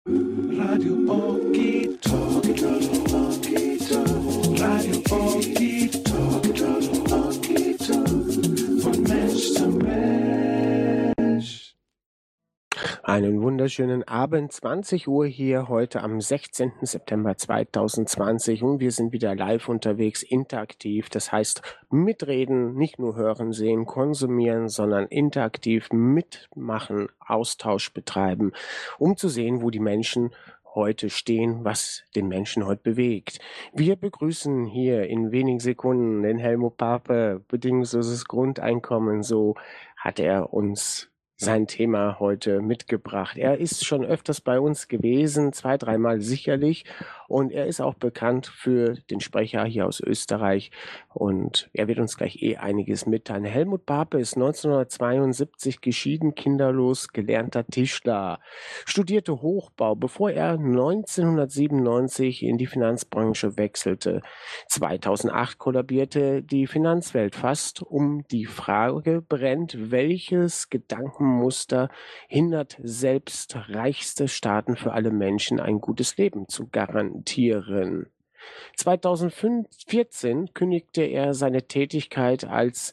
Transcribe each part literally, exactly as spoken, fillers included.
Radio Oki Talk, Oki Talk, Radio Oki Talk, Oki Talk, von Mensch zu Mensch. Einen wunderschönen Abend, zwanzig Uhr hier heute am sechzehnten September zweitausendzwanzig und wir sind wieder live unterwegs, interaktiv, das heißt mitreden, nicht nur hören, sehen, konsumieren, sondern interaktiv mitmachen, Austausch betreiben, um zu sehen, wo die Menschen heute stehen, was den Menschen heute bewegt. Wir begrüßen hier in wenigen Sekunden den Helmut Pape, bedingungsloses Grundeinkommen, so hat er uns sein Thema heute mitgebracht. Er ist schon öfters bei uns gewesen, zwei, dreimal sicherlich, und er ist auch bekannt für den Sprecher hier aus Österreich und er wird uns gleich eh einiges mitteilen. Helmut Pape ist neunzehnhundertzweiundsiebzig geschieden, kinderlos, gelernter Tischler, studierte Hochbau, bevor er neunzehnhundertsiebenundneunzig in die Finanzbranche wechselte. zweitausendacht kollabierte die Finanzwelt fast, um die Frage brennt, welches Gedankenmuster hindert selbst reichste Staaten für alle Menschen ein gutes Leben zu garantieren. zweitausendvierzehn kündigte er seine Tätigkeit als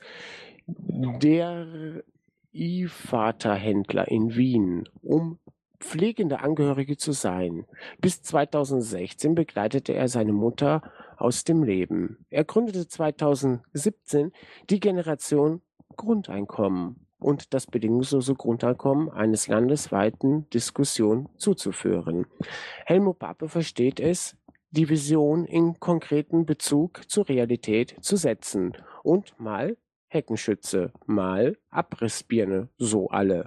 der I-Vater-Händler in Wien, um pflegende Angehörige zu sein. Bis zweitausendsechzehn begleitete er seine Mutter aus dem Leben. Er gründete zweitausendsiebzehn die Generation Grundeinkommen und das bedingungslose Grundeinkommen eines landesweiten Diskussion zuzuführen. Helmut Pape versteht es, die Vision in konkreten Bezug zur Realität zu setzen und mal Heckenschütze, mal Abrissbirne, so alle.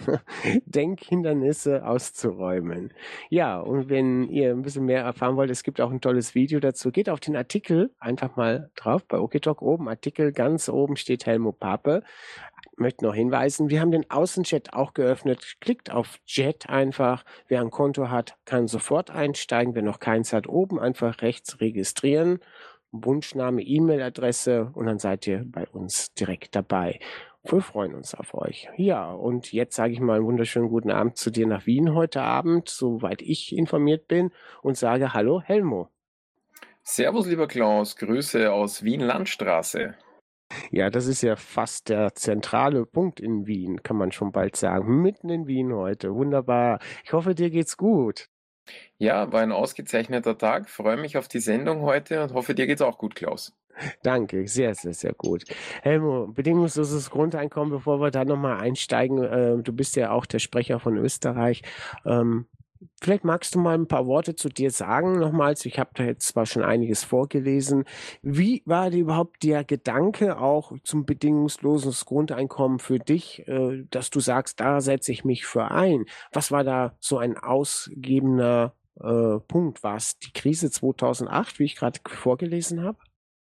Denkhindernisse auszuräumen. Ja, und wenn ihr ein bisschen mehr erfahren wollt, es gibt auch ein tolles Video dazu. Geht auf den Artikel einfach mal drauf, bei OKTalk oben, Artikel, ganz oben steht Helmut Pape. Ich möchte noch hinweisen, wir haben den Außenchat auch geöffnet. Klickt auf Chat einfach. Wer ein Konto hat, kann sofort einsteigen. Wer noch keins hat, oben einfach rechts registrieren. Wunschname, E-Mail-Adresse und dann seid ihr bei uns direkt dabei. Wir freuen uns auf euch. Ja, und jetzt sage ich mal einen wunderschönen guten Abend zu dir nach Wien heute Abend, soweit ich informiert bin, und sage Hallo Helmo. Servus, lieber Klaus, Grüße aus Wien-Landstraße. Ja, das ist ja fast der zentrale Punkt in Wien, kann man schon bald sagen. Mitten in Wien heute. Wunderbar. Ich hoffe, dir geht's gut. Ja, war ein ausgezeichneter Tag. Freue mich auf die Sendung heute und hoffe, dir geht's auch gut, Klaus. Danke, sehr, sehr, sehr gut. Helmo, bedingungsloses Grundeinkommen, bevor wir da nochmal einsteigen, äh, du bist ja auch der Sprecher von Österreich. Ähm, vielleicht magst du mal ein paar Worte zu dir sagen nochmals. Ich habe da jetzt zwar schon einiges vorgelesen. Wie war dir überhaupt der Gedanke auch zum bedingungslosen Grundeinkommen für dich, äh, dass du sagst, da setze ich mich für ein? Was war da so ein ausgebender äh, Punkt? War es die Krise zweitausendacht, wie ich gerade vorgelesen habe?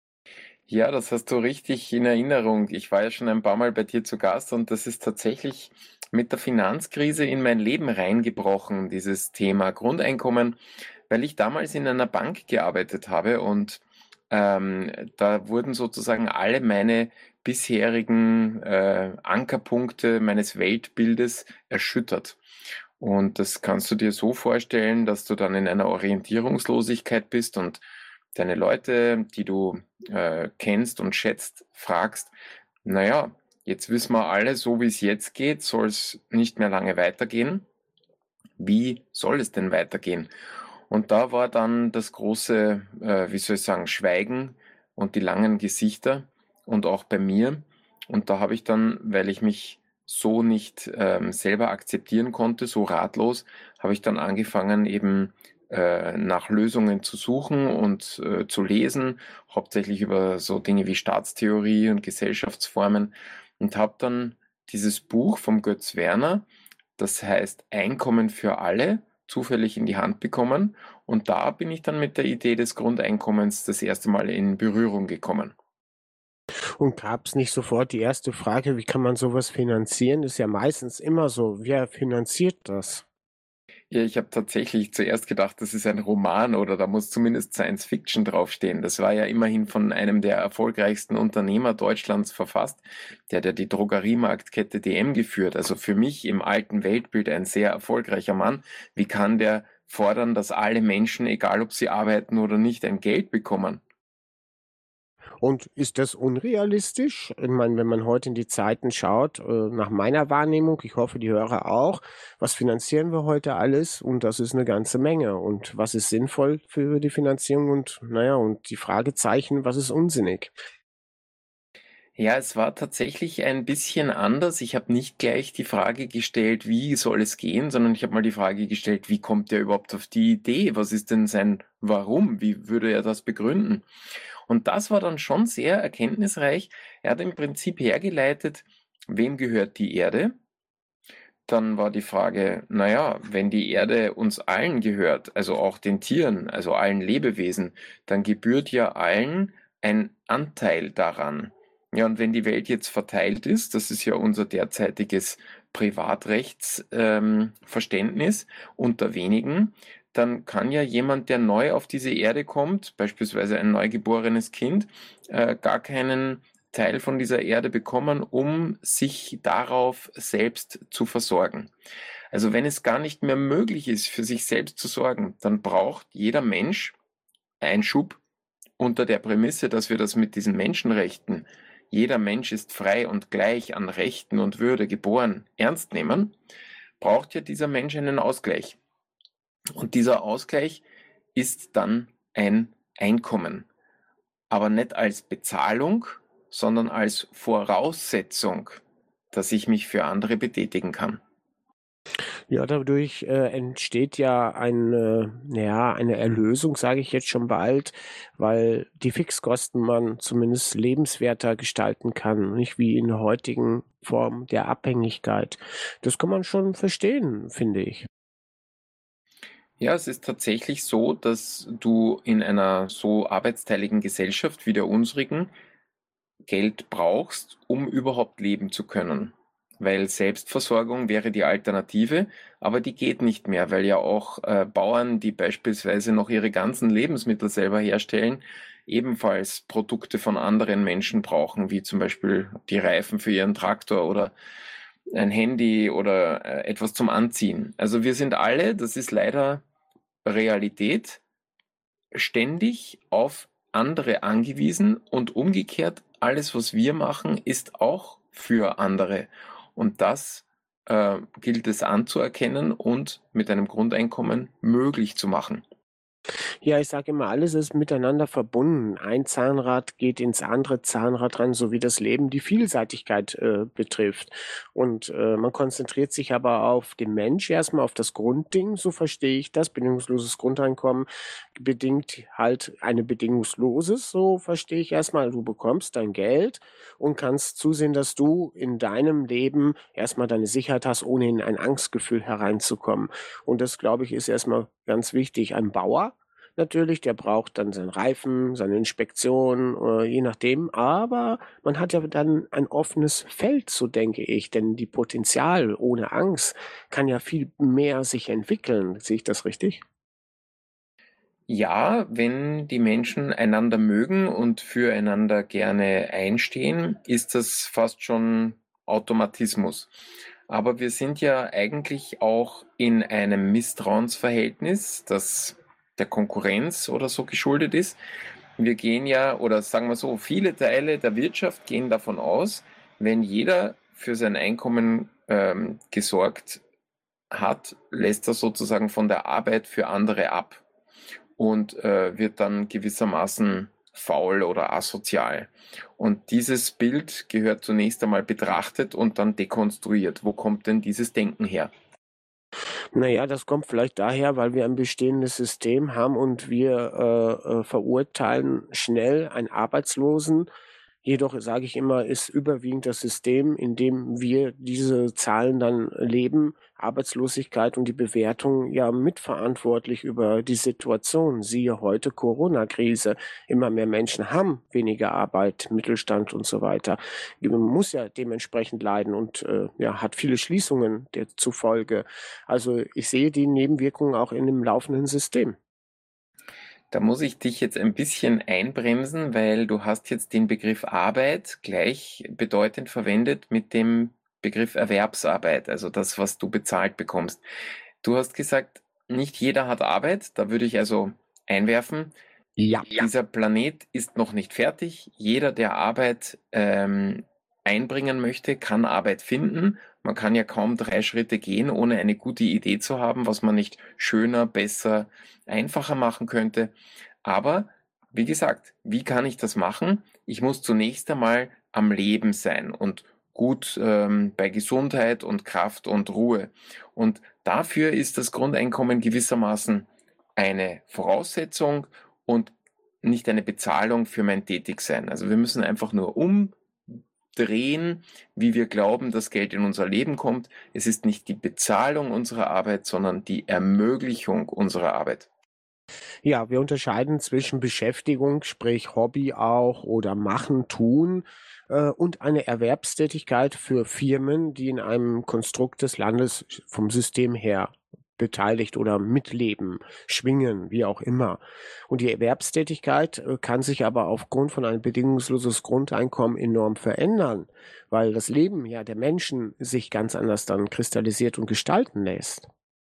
Ja, das hast du richtig in Erinnerung. Ich war ja schon ein paar Mal bei dir zu Gast und das ist tatsächlich mit der Finanzkrise in mein Leben reingebrochen, dieses Thema Grundeinkommen, weil ich damals in einer Bank gearbeitet habe und ähm, da wurden sozusagen alle meine bisherigen äh, Ankerpunkte meines Weltbildes erschüttert. Und das kannst du dir so vorstellen, dass du dann in einer Orientierungslosigkeit bist und deine Leute, die du äh, kennst und schätzt, fragst, naja, jetzt wissen wir alle, so wie es jetzt geht, soll es nicht mehr lange weitergehen. Wie soll es denn weitergehen? Und da war dann das große, äh, wie soll ich sagen, Schweigen und die langen Gesichter und auch bei mir. Und da habe ich dann, weil ich mich so nicht ähm, selber akzeptieren konnte, so ratlos, habe ich dann angefangen, eben äh, nach Lösungen zu suchen und äh, zu lesen, hauptsächlich über so Dinge wie Staatstheorie und Gesellschaftsformen und habe dann dieses Buch vom Götz Werner, das heißt Einkommen für alle, zufällig in die Hand bekommen und da bin ich dann mit der Idee des Grundeinkommens das erste Mal in Berührung gekommen. Und gab es nicht sofort die erste Frage, wie kann man sowas finanzieren? Ist ja meistens immer so, wer finanziert das? Ja, ich habe tatsächlich zuerst gedacht, das ist ein Roman oder da muss zumindest Science Fiction draufstehen. Das war ja immerhin von einem der erfolgreichsten Unternehmer Deutschlands verfasst. Der hat ja die Drogeriemarktkette D M geführt. Also für mich im alten Weltbild ein sehr erfolgreicher Mann. Wie kann der fordern, dass alle Menschen, egal ob sie arbeiten oder nicht, ein Geld bekommen? Und ist das unrealistisch? Ich meine, wenn man heute in die Zeiten schaut, äh, nach meiner Wahrnehmung, ich hoffe, die Hörer auch, was finanzieren wir heute alles? Und das ist eine ganze Menge. Und was ist sinnvoll für die Finanzierung? Und naja, und die Fragezeichen, was ist unsinnig? Ja, es war tatsächlich ein bisschen anders. Ich habe nicht gleich die Frage gestellt, wie soll es gehen, sondern ich habe mal die Frage gestellt, wie kommt er überhaupt auf die Idee? Was ist denn sein Warum? Wie würde er das begründen? Und das war dann schon sehr erkenntnisreich. Er hat im Prinzip hergeleitet, wem gehört die Erde? Dann war die Frage, naja, wenn die Erde uns allen gehört, also auch den Tieren, also allen Lebewesen, dann gebührt ja allen ein Anteil daran. Ja, und wenn die Welt jetzt verteilt ist, das ist ja unser derzeitiges Privatrechtsverständnis ähm, Verständnis unter wenigen, dann kann ja jemand, der neu auf diese Erde kommt, beispielsweise ein neugeborenes Kind, äh, gar keinen Teil von dieser Erde bekommen, um sich darauf selbst zu versorgen. Also wenn es gar nicht mehr möglich ist, für sich selbst zu sorgen, dann braucht jeder Mensch Einschub unter der Prämisse, dass wir das mit diesen Menschenrechten, jeder Mensch ist frei und gleich an Rechten und Würde geboren, ernst nehmen, braucht ja dieser Mensch einen Ausgleich. Und dieser Ausgleich ist dann ein Einkommen, aber nicht als Bezahlung, sondern als Voraussetzung, dass ich mich für andere betätigen kann. Ja, dadurch, äh, entsteht ja eine ja, eine Erlösung, sage ich jetzt schon bald, weil die Fixkosten man zumindest lebenswerter gestalten kann, nicht wie in der heutigen Form der Abhängigkeit. Das kann man schon verstehen, finde ich. Ja, es ist tatsächlich so, dass du in einer so arbeitsteiligen Gesellschaft wie der unsrigen Geld brauchst, um überhaupt leben zu können. Weil Selbstversorgung wäre die Alternative, aber die geht nicht mehr, weil ja auch äh, Bauern, die beispielsweise noch ihre ganzen Lebensmittel selber herstellen, ebenfalls Produkte von anderen Menschen brauchen, wie zum Beispiel die Reifen für ihren Traktor oder ein Handy oder äh, etwas zum Anziehen. Also wir sind alle, das ist leider Realität, ständig auf andere angewiesen und umgekehrt, alles, was wir machen, ist auch für andere. Und das äh, gilt es anzuerkennen und mit einem Grundeinkommen möglich zu machen. Ja, ich sage immer, alles ist miteinander verbunden. Ein Zahnrad geht ins andere Zahnrad rein, so wie das Leben die Vielseitigkeit, äh, betrifft. Und, äh, man konzentriert sich aber auf den Mensch erstmal auf das Grundding, so verstehe ich das. Bedingungsloses Grundeinkommen bedingt halt eine bedingungsloses, so verstehe ich erstmal. Du bekommst dein Geld und kannst zusehen, dass du in deinem Leben erstmal deine Sicherheit hast, ohne in ein Angstgefühl hereinzukommen. Und das, glaube ich, ist erstmal ganz wichtig. Ein Bauer natürlich, der braucht dann seinen Reifen, seine Inspektion, äh, je nachdem. Aber man hat ja dann ein offenes Feld, so denke ich, denn die Potenzial ohne Angst kann ja viel mehr sich entwickeln. Sehe ich das richtig? Ja, wenn die Menschen einander mögen und füreinander gerne einstehen, ist das fast schon Automatismus. Aber wir sind ja eigentlich auch in einem Misstrauensverhältnis, das der Konkurrenz oder so geschuldet ist. Wir gehen ja, oder sagen wir so, viele Teile der Wirtschaft gehen davon aus, wenn jeder für sein Einkommen ähm, gesorgt hat, lässt er sozusagen von der Arbeit für andere ab und äh, wird dann gewissermaßen faul oder asozial. Und dieses Bild gehört zunächst einmal betrachtet und dann dekonstruiert. Wo kommt denn dieses Denken her? Na ja, das kommt vielleicht daher, weil wir ein bestehendes System haben und wir, äh, äh, verurteilen schnell einen Arbeitslosen, Jedoch sage ich immer, ist überwiegend das System, in dem wir diese Zahlen dann leben, Arbeitslosigkeit und die Bewertung ja mitverantwortlich über die Situation. Siehe heute Corona-Krise. Immer mehr Menschen haben weniger Arbeit, Mittelstand und so weiter. Man muss ja dementsprechend leiden und äh, ja, hat viele Schließungen der, zufolge. Also ich sehe die Nebenwirkungen auch in dem laufenden System. Da muss ich dich jetzt ein bisschen einbremsen, weil du hast jetzt den Begriff Arbeit gleichbedeutend verwendet mit dem Begriff Erwerbsarbeit, also das, was du bezahlt bekommst. Du hast gesagt, nicht jeder hat Arbeit, da würde ich also einwerfen, Ja. dieser Planet ist noch nicht fertig. Jeder, der Arbeit ähm, einbringen möchte, kann Arbeit finden. Man kann ja kaum drei Schritte gehen, ohne eine gute Idee zu haben, was man nicht schöner, besser, einfacher machen könnte. Aber wie gesagt, wie kann ich das machen? Ich muss zunächst einmal am Leben sein und gut ähm, bei Gesundheit und Kraft und Ruhe. Und dafür ist das Grundeinkommen gewissermaßen eine Voraussetzung und nicht eine Bezahlung für mein Tätigsein. Also wir müssen einfach nur umdrehen, wie wir glauben, dass Geld in unser Leben kommt. Es ist nicht die Bezahlung unserer Arbeit, sondern die Ermöglichung unserer Arbeit. Ja, wir unterscheiden zwischen Beschäftigung, sprich Hobby auch oder Machen, Tun äh, und eine Erwerbstätigkeit für Firmen, die in einem Konstrukt des Landes vom System her beteiligt oder mitleben, schwingen, wie auch immer. Und die Erwerbstätigkeit äh, kann sich aber aufgrund von einem bedingungsloses Grundeinkommen enorm verändern, weil das Leben ja der Menschen sich ganz anders dann kristallisiert und gestalten lässt.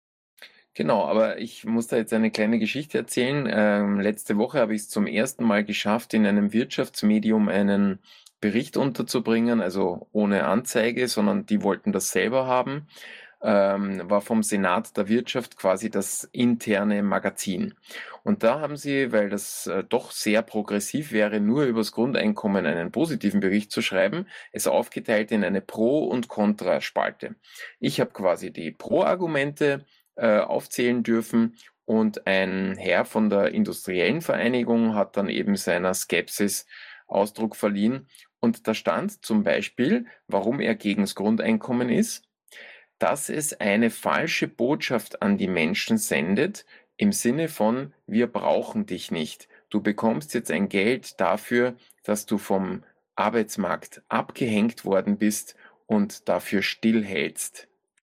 Genau, aber ich muss da jetzt eine kleine Geschichte erzählen. Ähm, letzte Woche habe ich es zum ersten Mal geschafft, in einem Wirtschaftsmedium einen Bericht unterzubringen, also ohne Anzeige, sondern die wollten das selber haben. Ähm, war vom Senat der Wirtschaft quasi das interne Magazin. Und da haben sie, weil das äh, doch sehr progressiv wäre, nur übers Grundeinkommen einen positiven Bericht zu schreiben, es aufgeteilt in eine Pro- und Kontraspalte. Ich habe quasi die Pro-Argumente äh, aufzählen dürfen und ein Herr von der Industriellen Vereinigung hat dann eben seiner Skepsis Ausdruck verliehen. Und da stand zum Beispiel, warum er gegen das Grundeinkommen ist, dass es eine falsche Botschaft an die Menschen sendet, im Sinne von, wir brauchen dich nicht. Du bekommst jetzt ein Geld dafür, dass du vom Arbeitsmarkt abgehängt worden bist und dafür stillhältst.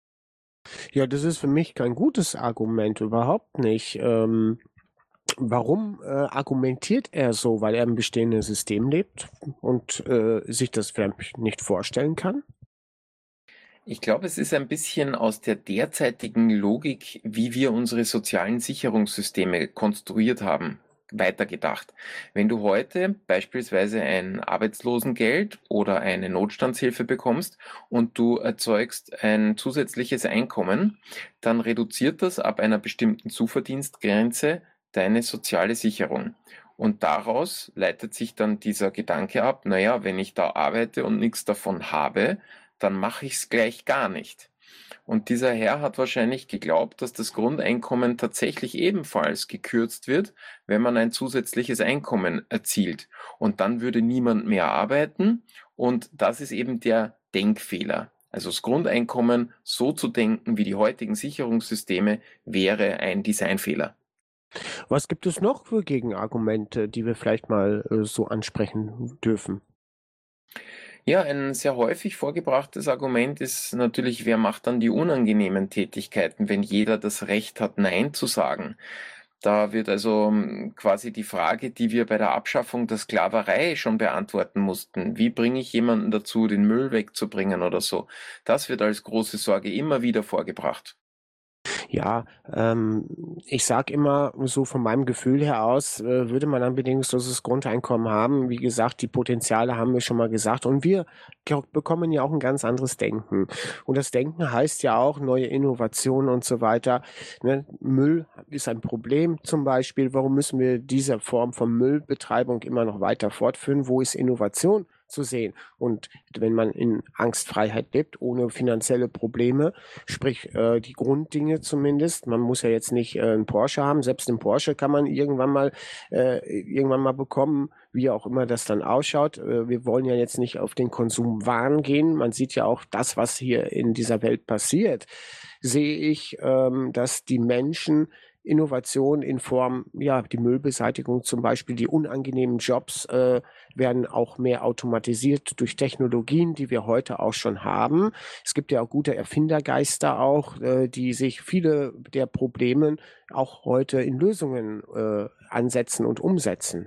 Ja, das ist für mich kein gutes Argument, überhaupt nicht. Ähm, warum äh, argumentiert er so? Weil er im bestehenden System lebt und äh, sich das vielleicht nicht vorstellen kann? Ich glaube, es ist ein bisschen aus der derzeitigen Logik, wie wir unsere sozialen Sicherungssysteme konstruiert haben, weitergedacht. Wenn du heute beispielsweise ein Arbeitslosengeld oder eine Notstandshilfe bekommst und du erzeugst ein zusätzliches Einkommen, dann reduziert das ab einer bestimmten Zuverdienstgrenze deine soziale Sicherung. Und daraus leitet sich dann dieser Gedanke ab, naja, wenn ich da arbeite und nichts davon habe, dann mache ich es gleich gar nicht. Und dieser Herr hat wahrscheinlich geglaubt, dass das Grundeinkommen tatsächlich ebenfalls gekürzt wird, wenn man ein zusätzliches Einkommen erzielt. Und dann würde niemand mehr arbeiten. Und das ist eben der Denkfehler. Also das Grundeinkommen so zu denken wie die heutigen Sicherungssysteme wäre ein Designfehler. Was gibt es noch für Gegenargumente, die wir vielleicht mal äh, so ansprechen dürfen? Ja, ein sehr häufig vorgebrachtes Argument ist natürlich, wer macht dann die unangenehmen Tätigkeiten, wenn jeder das Recht hat, Nein zu sagen? Da wird also ähm, quasi die Frage, die wir bei der Abschaffung der Sklaverei schon beantworten mussten. Wie bringe ich jemanden dazu, den Müll wegzubringen oder so? Das wird als große Sorge immer wieder vorgebracht. Ja, ähm, ich sage immer so von meinem Gefühl her aus, äh, würde man ein bedingungsloses Grundeinkommen haben. Wie gesagt, die Potenziale haben wir schon mal gesagt und wir ge bekommen ja auch ein ganz anderes Denken. Und das Denken heißt ja auch neue Innovationen und so weiter, ne? Müll ist ein Problem zum Beispiel. Warum müssen wir diese Form von Müllbetreibung immer noch weiter fortführen? Wo ist Innovation? zu sehen. Und wenn man in Angstfreiheit lebt, ohne finanzielle Probleme, sprich äh, die Grunddinge zumindest, man muss ja jetzt nicht äh, einen Porsche haben, selbst einen Porsche kann man irgendwann mal äh, irgendwann mal bekommen, wie auch immer das dann ausschaut. Äh, wir wollen ja jetzt nicht auf den Konsumwahn gehen. Man sieht ja auch das, was hier in dieser Welt passiert, sehe ich, ähm, dass die Menschen Innovation in Form, ja, die Müllbeseitigung zum Beispiel, die unangenehmen Jobs äh, werden auch mehr automatisiert durch Technologien, die wir heute auch schon haben. Es gibt ja auch gute Erfindergeister auch, äh, die sich viele der Probleme auch heute in Lösungen äh, ansetzen und umsetzen.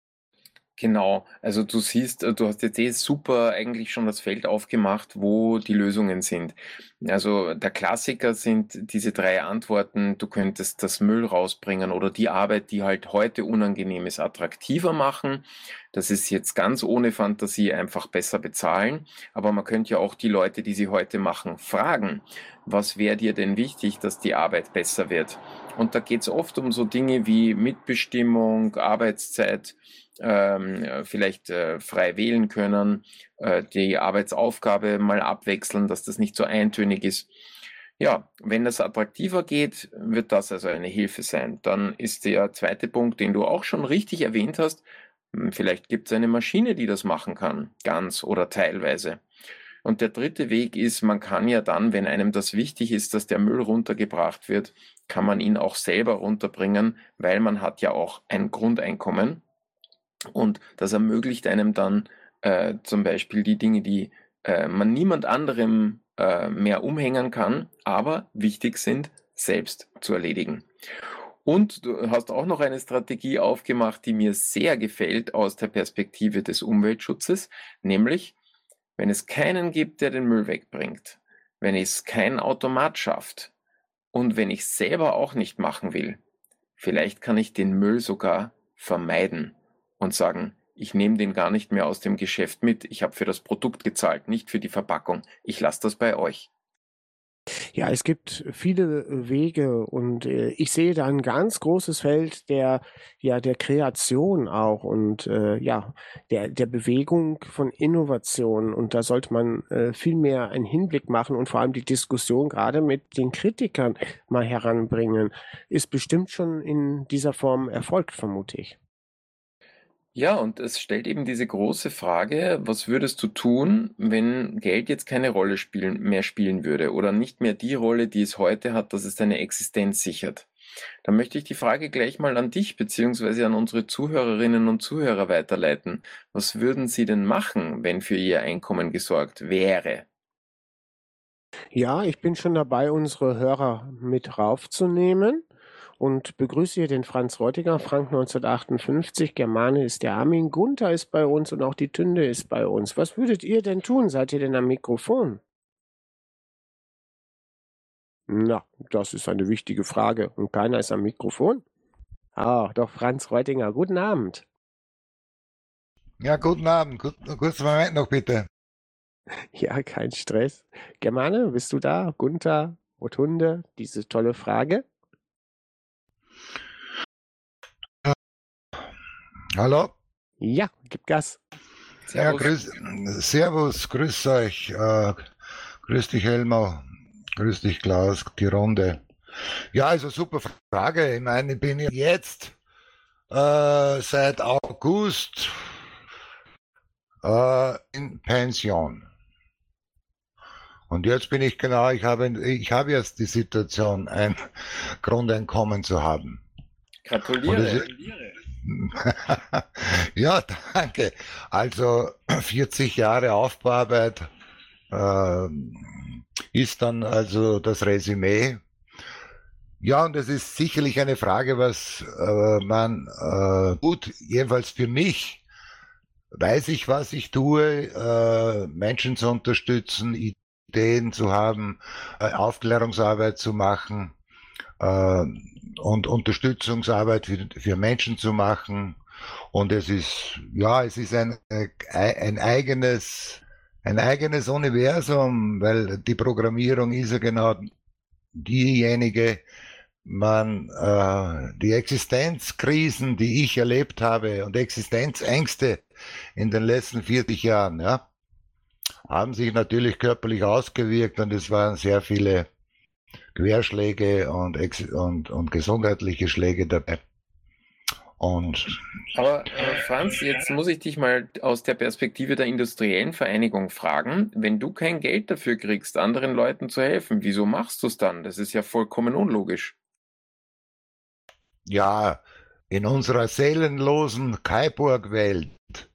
Genau, also du siehst, äh, du hast jetzt eh super eigentlich schon das Feld aufgemacht, wo die Lösungen sind. Also der Klassiker sind diese drei Antworten, du könntest das Müll rausbringen oder die Arbeit, die halt heute unangenehm ist, attraktiver machen. Das ist jetzt ganz ohne Fantasie einfach besser bezahlen. Aber man könnte ja auch die Leute, die sie heute machen, fragen, was wäre dir denn wichtig, dass die Arbeit besser wird? Und da geht es oft um so Dinge wie Mitbestimmung, Arbeitszeit, ähm, vielleicht äh, frei wählen können, äh, die Arbeitsaufgabe mal abwechseln, dass das nicht so eintönig ist. Ja, wenn das attraktiver geht, wird das also eine Hilfe sein. Dann ist der zweite Punkt, den du auch schon richtig erwähnt hast, hm, vielleicht gibt es eine Maschine, die das machen kann, ganz oder teilweise. Und der dritte Weg ist, man kann ja dann, wenn einem das wichtig ist, dass der Müll runtergebracht wird, kann man ihn auch selber runterbringen, weil man hat ja auch ein Grundeinkommen. Und das ermöglicht einem dann äh, zum Beispiel die Dinge, die äh, man niemand anderem äh, mehr umhängen kann, aber wichtig sind, selbst zu erledigen. Und du hast auch noch eine Strategie aufgemacht, die mir sehr gefällt aus der Perspektive des Umweltschutzes, nämlich, wenn es keinen gibt, der den Müll wegbringt, wenn es kein Automat schafft und wenn ich selber auch nicht machen will, vielleicht kann ich den Müll sogar vermeiden und sagen, ich nehme den gar nicht mehr aus dem Geschäft mit, ich habe für das Produkt gezahlt, nicht für die Verpackung, ich lasse das bei euch. Ja, es gibt viele äh, Wege und äh, ich sehe da ein ganz großes Feld der, ja, der Kreation auch und äh, ja, der, der Bewegung von Innovation. Und da sollte man äh, viel mehr einen Hinblick machen und vor allem die Diskussion gerade mit den Kritikern mal heranbringen. Ist bestimmt schon in dieser Form erfolgt, vermute ich. Ja, und es stellt eben diese große Frage, was würdest du tun, wenn Geld jetzt keine Rolle spielen, mehr spielen würde oder nicht mehr die Rolle, die es heute hat, dass es deine Existenz sichert? Dann möchte ich die Frage gleich mal an dich beziehungsweise an unsere Zuhörerinnen und Zuhörer weiterleiten. Was würden sie denn machen, wenn für ihr Einkommen gesorgt wäre? Ja, ich bin schon dabei, unsere Hörer mit raufzunehmen und begrüße hier den Franz Reutiger, Frank neunzehnhundertachtundfünfzig, Germane ist der Armin, Gunther ist bei uns und auch die Tünde ist bei uns. Was würdet ihr denn tun? Seid ihr denn am Mikrofon? Na, das ist eine wichtige Frage. Und keiner ist am Mikrofon? Ah, doch, Franz Reutiger, guten Abend. Ja, guten Abend. Gut, kurzen Moment noch bitte. Ja, kein Stress. Germane, bist du da? Gunther, Rotunde, diese tolle Frage. Hallo? Ja, gib Gas. Ja, Servus. grüß, Servus, grüß euch. Äh, grüß dich, Helmo. Grüß dich, Klaus, die Runde. Ja, also super Frage. Ich meine, ich bin jetzt äh, seit August äh, in Pension. Und jetzt bin ich genau, ich habe, ich habe jetzt die Situation, ein Grundeinkommen zu haben. Gratuliere. Ja, danke. Also vierzig Jahre Aufbauarbeit äh, ist dann also das Resümee. Ja, und es ist sicherlich eine Frage, was äh, man äh, tut, jedenfalls für mich. Weiß ich, was ich tue, äh, Menschen zu unterstützen, Ideen zu haben, äh, Aufklärungsarbeit zu machen, äh, und Unterstützungsarbeit für, für Menschen zu machen. Und es ist, ja, es ist ein, ein eigenes, ein eigenes Universum, weil die Programmierung ist ja genau diejenige, man, äh, die Existenzkrisen, die ich erlebt habe und Existenzängste, in den letzten vierzig Jahren, ja, haben sich natürlich körperlich ausgewirkt und es waren sehr viele Querschläge und, und, und gesundheitliche Schläge dabei. Und Aber äh, Franz, jetzt muss ich dich mal aus der Perspektive der industriellen Vereinigung fragen, wenn du kein Geld dafür kriegst, anderen Leuten zu helfen, wieso machst du es dann? Das ist ja vollkommen unlogisch. ja, in unserer seelenlosen Kaiburg-Welt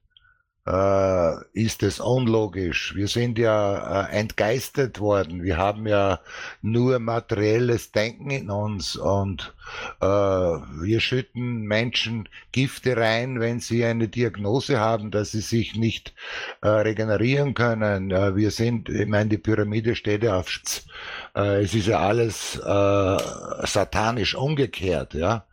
äh, ist es unlogisch. Wir sind ja äh, entgeistet worden. Wir haben ja nur materielles Denken in uns und äh, wir schütten Menschen Gifte rein, wenn sie eine Diagnose haben, dass sie sich nicht äh, regenerieren können. Äh, wir sind, ich meine, die Pyramide steht ja auf Spitz. Äh, es ist ja alles äh, satanisch umgekehrt, ja.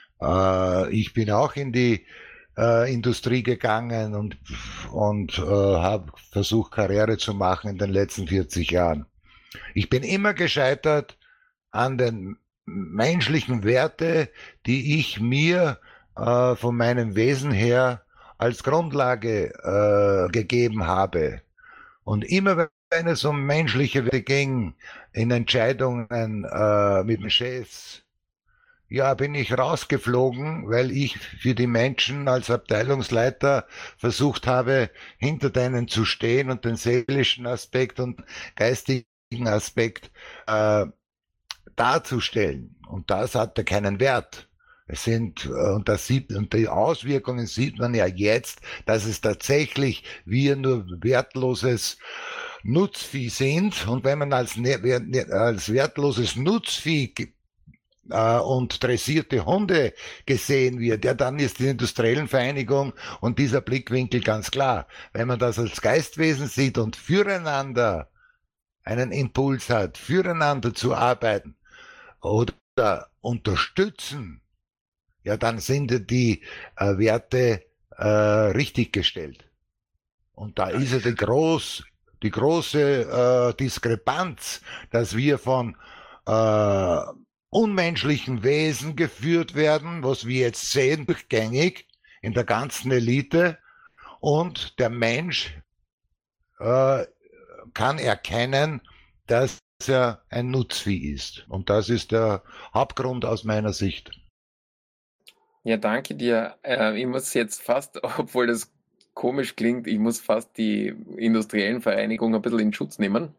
Äh, ich bin auch in die äh, Industrie gegangen und, und äh, habe versucht, Karriere zu machen in den letzten vierzig Jahren. Ich bin immer gescheitert an den menschlichen Werte, die ich mir äh, von meinem Wesen her als Grundlage äh, gegeben habe. Und immer wenn es um menschliche Werte ging, in Entscheidungen äh, mit den Chefs, ja, bin ich rausgeflogen, weil ich für die Menschen als Abteilungsleiter versucht habe, hinter denen zu stehen und den seelischen Aspekt und geistigen Aspekt äh, darzustellen. Und das hatte keinen Wert. Es sind, und das sieht, und die Auswirkungen sieht man ja jetzt, dass es tatsächlich wir nur wertloses Nutzvieh sind. Und wenn man als, als wertloses Nutzvieh äh, und dressierte Hunde gesehen wird, ja, dann ist die industriellen Vereinigung und dieser Blickwinkel ganz klar. Wenn man das als Geistwesen sieht und füreinander einen Impuls hat, füreinander zu arbeiten oder unterstützen, ja, dann sind die äh, Werte äh, richtig gestellt. Und da ist ja die, groß, die große äh, Diskrepanz, dass wir von äh, unmenschlichen Wesen geführt werden, was wir jetzt sehen, durchgängig in der ganzen Elite. Und der Mensch äh, kann erkennen, dass er ein Nutzvieh ist. Und das ist der Hauptgrund aus meiner Sicht. Ja, danke dir. Äh, ich muss jetzt fast, obwohl das komisch klingt, ich muss fast die industriellen Vereinigungen ein bisschen in Schutz nehmen.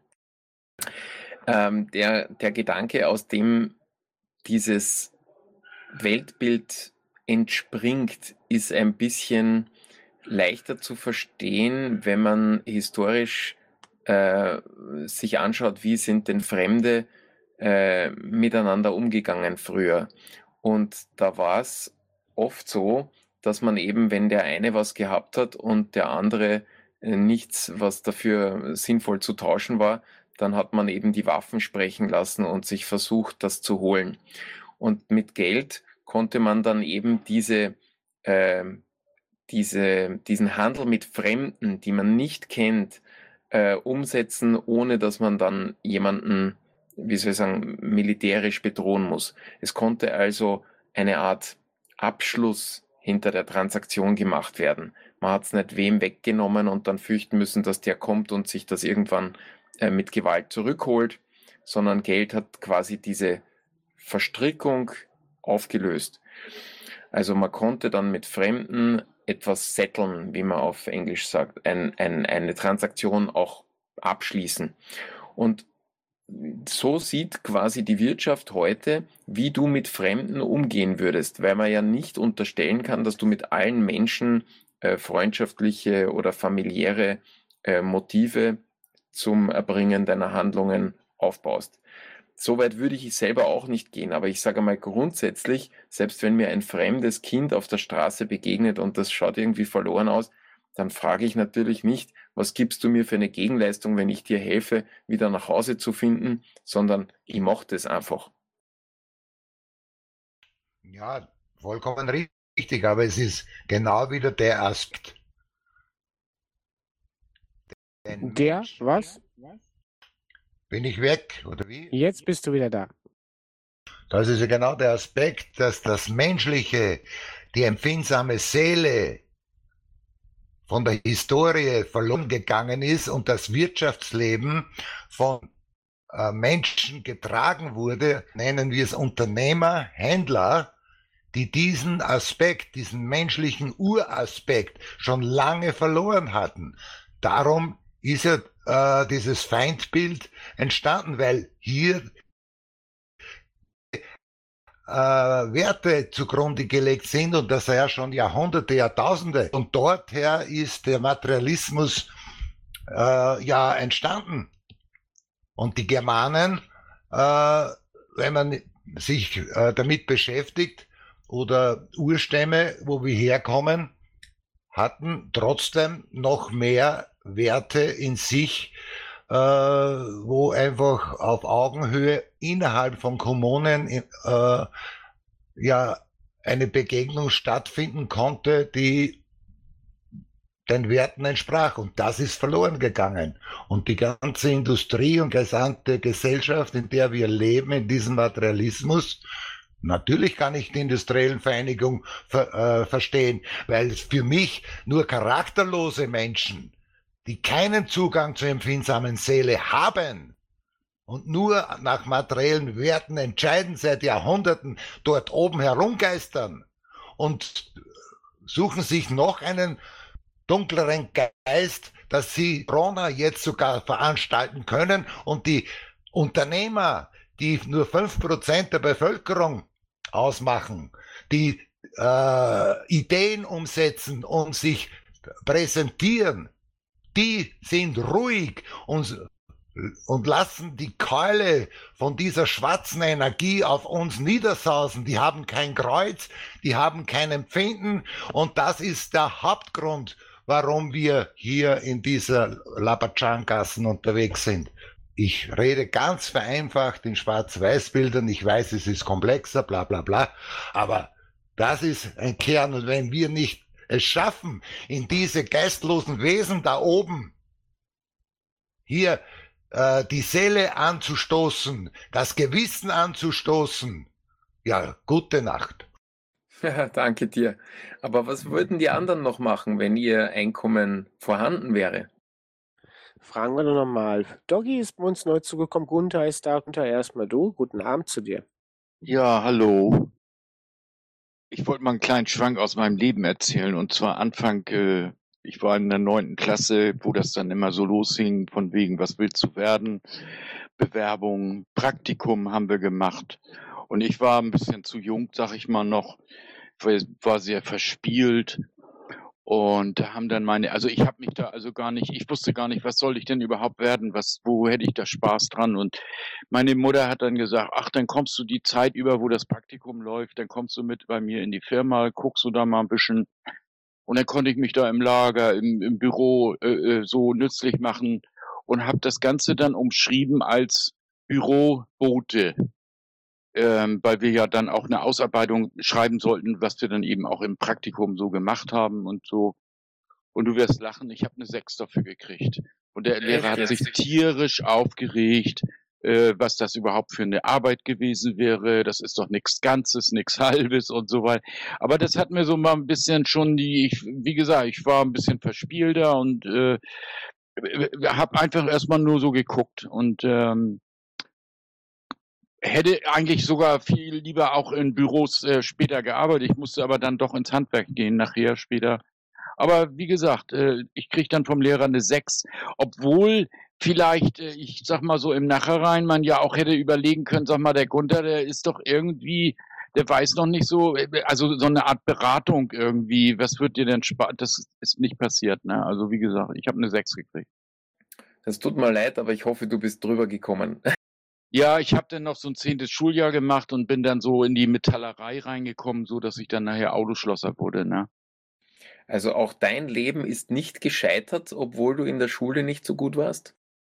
Ähm, der, der Gedanke, aus dem dieses Weltbild entspringt, ist ein bisschen leichter zu verstehen, wenn man historisch äh, sich anschaut, wie sind denn Fremde äh, miteinander umgegangen früher. Und da war es oft so, dass man eben, wenn der eine was gehabt hat und der andere äh, nichts, was dafür sinnvoll zu tauschen war, dann hat man eben die Waffen sprechen lassen und sich versucht, das zu holen. Und mit Geld konnte man dann eben diese, äh, diese, diesen Handel mit Fremden, die man nicht kennt, äh, umsetzen, ohne dass man dann jemanden, wie soll ich sagen, militärisch bedrohen muss. Es konnte also eine Art Abschluss hinter der Transaktion gemacht werden. Man hat es nicht wem weggenommen und dann fürchten müssen, dass der kommt und sich das irgendwann äh, mit Gewalt zurückholt, sondern Geld hat quasi diese Verstrickung aufgelöst. Also man konnte dann mit Fremden etwas setteln, wie man auf Englisch sagt, ein, ein, eine Transaktion auch abschließen. Und so sieht quasi die Wirtschaft heute, wie du mit Fremden umgehen würdest, weil man ja nicht unterstellen kann, dass du mit allen Menschen äh, freundschaftliche oder familiäre äh, Motive zum Erbringen deiner Handlungen aufbaust. Soweit würde ich selber auch nicht gehen, aber ich sage mal grundsätzlich, selbst wenn mir ein fremdes Kind auf der Straße begegnet und das schaut irgendwie verloren aus, dann frage ich natürlich nicht, was gibst du mir für eine Gegenleistung, wenn ich dir helfe, wieder nach Hause zu finden, sondern ich mache das einfach. Ja, vollkommen richtig, aber es ist genau wieder der Aspekt. Den Der, Menschen- was? Bin ich weg, oder wie? Jetzt bist du wieder da. Das ist ja genau der Aspekt, dass das Menschliche, die empfindsame Seele von der Historie verloren gegangen ist und das Wirtschaftsleben von äh, Menschen getragen wurde, nennen wir es Unternehmer, Händler, die diesen Aspekt, diesen menschlichen Uraspekt schon lange verloren hatten. Darum ist ja äh, dieses Feindbild entstanden, weil hier äh, Werte zugrunde gelegt sind und das ja schon Jahrhunderte, Jahrtausende. Und dorther ist der Materialismus äh, ja entstanden. Und die Germanen, äh, wenn man sich äh, damit beschäftigt, oder Urstämme, wo wir herkommen, hatten trotzdem noch mehr Werte in sich, äh, wo einfach auf Augenhöhe innerhalb von Kommunen äh, ja eine Begegnung stattfinden konnte, die den Werten entsprach. Und das ist verloren gegangen. Und die ganze Industrie und gesamte Gesellschaft, in der wir leben, in diesem Materialismus, natürlich kann ich die industriellen Vereinigung ver, äh, verstehen, weil es für mich nur charakterlose Menschen, die keinen Zugang zur empfindsamen Seele haben und nur nach materiellen Werten entscheiden, seit Jahrhunderten dort oben herumgeistern und suchen sich noch einen dunkleren Geist, dass sie Corona jetzt sogar veranstalten können und die Unternehmer, die nur fünf Prozent der Bevölkerung ausmachen, die äh, Ideen umsetzen und sich präsentieren, die sind ruhig und, und lassen die Keule von dieser schwarzen Energie auf uns niedersausen. Die haben kein Kreuz, die haben kein Empfinden und das ist der Hauptgrund, warum wir hier in dieser Labachan-Gassen unterwegs sind. Ich rede ganz vereinfacht in Schwarz-Weiß-Bildern. Ich weiß, es ist komplexer, bla bla bla. Aber das ist ein Kern. Und wenn wir nicht es schaffen, in diese geistlosen Wesen da oben hier äh, die Seele anzustoßen, das Gewissen anzustoßen, ja, gute Nacht. Ja, danke dir. Aber was wollten die anderen noch machen, wenn ihr Einkommen vorhanden wäre? Fragen wir doch nochmal. Doggy ist bei uns neu zugekommen. Gunther ist da. Gunther, erstmal du. Guten Abend zu dir. Ja, hallo. Ich wollte mal einen kleinen Schwank aus meinem Leben erzählen. Und zwar Anfang, äh, ich war in der neunten Klasse, wo das dann immer so losging, von wegen, was willst du werden? Bewerbung, Praktikum haben wir gemacht. Und ich war ein bisschen zu jung, sag ich mal noch, war sehr verspielt. Und da haben dann meine, also ich habe mich da also gar nicht, ich wusste gar nicht, was soll ich denn überhaupt werden, was, wo hätte ich da Spaß dran? Und meine Mutter hat dann gesagt, ach, dann kommst du die Zeit über, wo das Praktikum läuft, dann kommst du mit bei mir in die Firma, guckst du da mal ein bisschen. Und dann konnte ich mich da im Lager, im, im Büro äh, so nützlich machen und habe das Ganze dann umschrieben als Bürobote. Ähm, weil wir ja dann auch eine Ausarbeitung schreiben sollten, was wir dann eben auch im Praktikum so gemacht haben und so. Und du wirst lachen, ich habe eine sechs dafür gekriegt. Und der Lehrer hat sich tierisch aufgeregt, äh, was das überhaupt für eine Arbeit gewesen wäre. Das ist doch nichts Ganzes, nichts Halbes und so weiter. Aber das hat mir so mal ein bisschen schon die, ich, wie gesagt, ich war ein bisschen verspielter und äh, habe einfach erstmal nur so geguckt und ähm, hätte eigentlich sogar viel lieber auch in Büros äh, später gearbeitet. Ich musste aber dann doch ins Handwerk gehen nachher später. Aber wie gesagt, äh, ich krieg dann vom Lehrer eine sechs, obwohl vielleicht, äh, ich sag mal so im Nachhinein, man ja auch hätte überlegen können, sag mal, der Gunther, der ist doch irgendwie, der weiß noch nicht so, also so eine Art Beratung irgendwie, was wird dir denn sparen? Das ist nicht passiert, ne? Also wie gesagt, ich habe eine sechs gekriegt. Das tut mir leid, aber ich hoffe, du bist drüber gekommen. Ja, ich habe dann noch so ein zehntes Schuljahr gemacht und bin dann so in die Metallerei reingekommen, so dass ich dann nachher Autoschlosser wurde, ne? Also auch dein Leben ist nicht gescheitert, obwohl du in der Schule nicht so gut warst?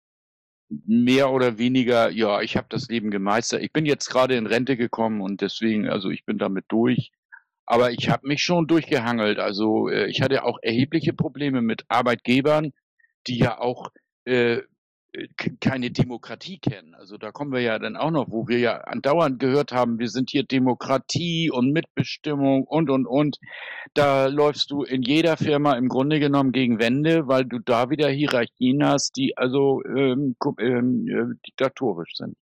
Mehr oder weniger, ja, ich habe das Leben gemeistert. Ich bin jetzt gerade in Rente gekommen und deswegen, also ich bin damit durch. Aber ich habe mich schon durchgehangelt. Also äh, ich hatte auch erhebliche Probleme mit Arbeitgebern, die ja auch äh, keine Demokratie kennen. Also da kommen wir ja dann auch noch, wo wir ja andauernd gehört haben, wir sind hier Demokratie und Mitbestimmung und, und, und. Da läufst du in jeder Firma im Grunde genommen gegen Wände, weil du da wieder Hierarchien hast, die also ähm, ähm, äh, diktatorisch sind.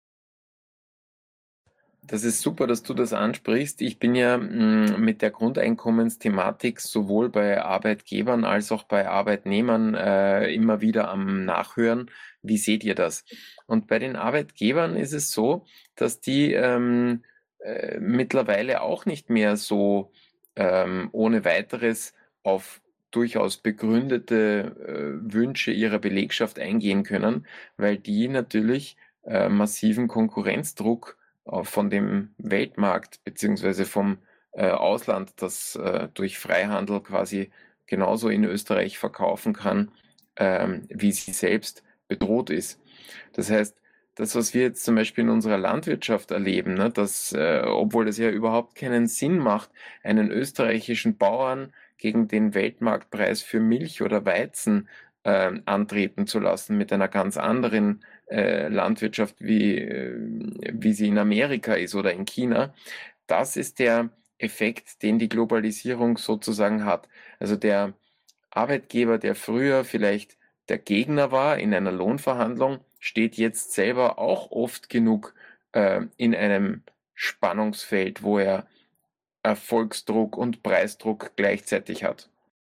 Das ist super, dass du das ansprichst. Ich bin ja mh, mit der Grundeinkommensthematik sowohl bei Arbeitgebern als auch bei Arbeitnehmern äh, immer wieder am Nachhören. Wie seht ihr das? Und bei den Arbeitgebern ist es so, dass die ähm, äh, mittlerweile auch nicht mehr so ähm, ohne weiteres auf durchaus begründete äh, Wünsche ihrer Belegschaft eingehen können, weil die natürlich äh, massiven Konkurrenzdruck von dem Weltmarkt beziehungsweise vom äh, Ausland, das äh, durch Freihandel quasi genauso in Österreich verkaufen kann, ähm, wie sie selbst bedroht ist. Das heißt, das, was wir jetzt zum Beispiel in unserer Landwirtschaft erleben, ne, dass, äh, obwohl das ja überhaupt keinen Sinn macht, einen österreichischen Bauern gegen den Weltmarktpreis für Milch oder Weizen äh, antreten zu lassen mit einer ganz anderen äh, Landwirtschaft, wie, äh, wie sie in Amerika ist oder in China. Das ist der Effekt, den die Globalisierung sozusagen hat. Also der Arbeitgeber, der früher vielleicht der Gegner war in einer Lohnverhandlung, steht jetzt selber auch oft genug äh, in einem Spannungsfeld, wo er Erfolgsdruck und Preisdruck gleichzeitig hat.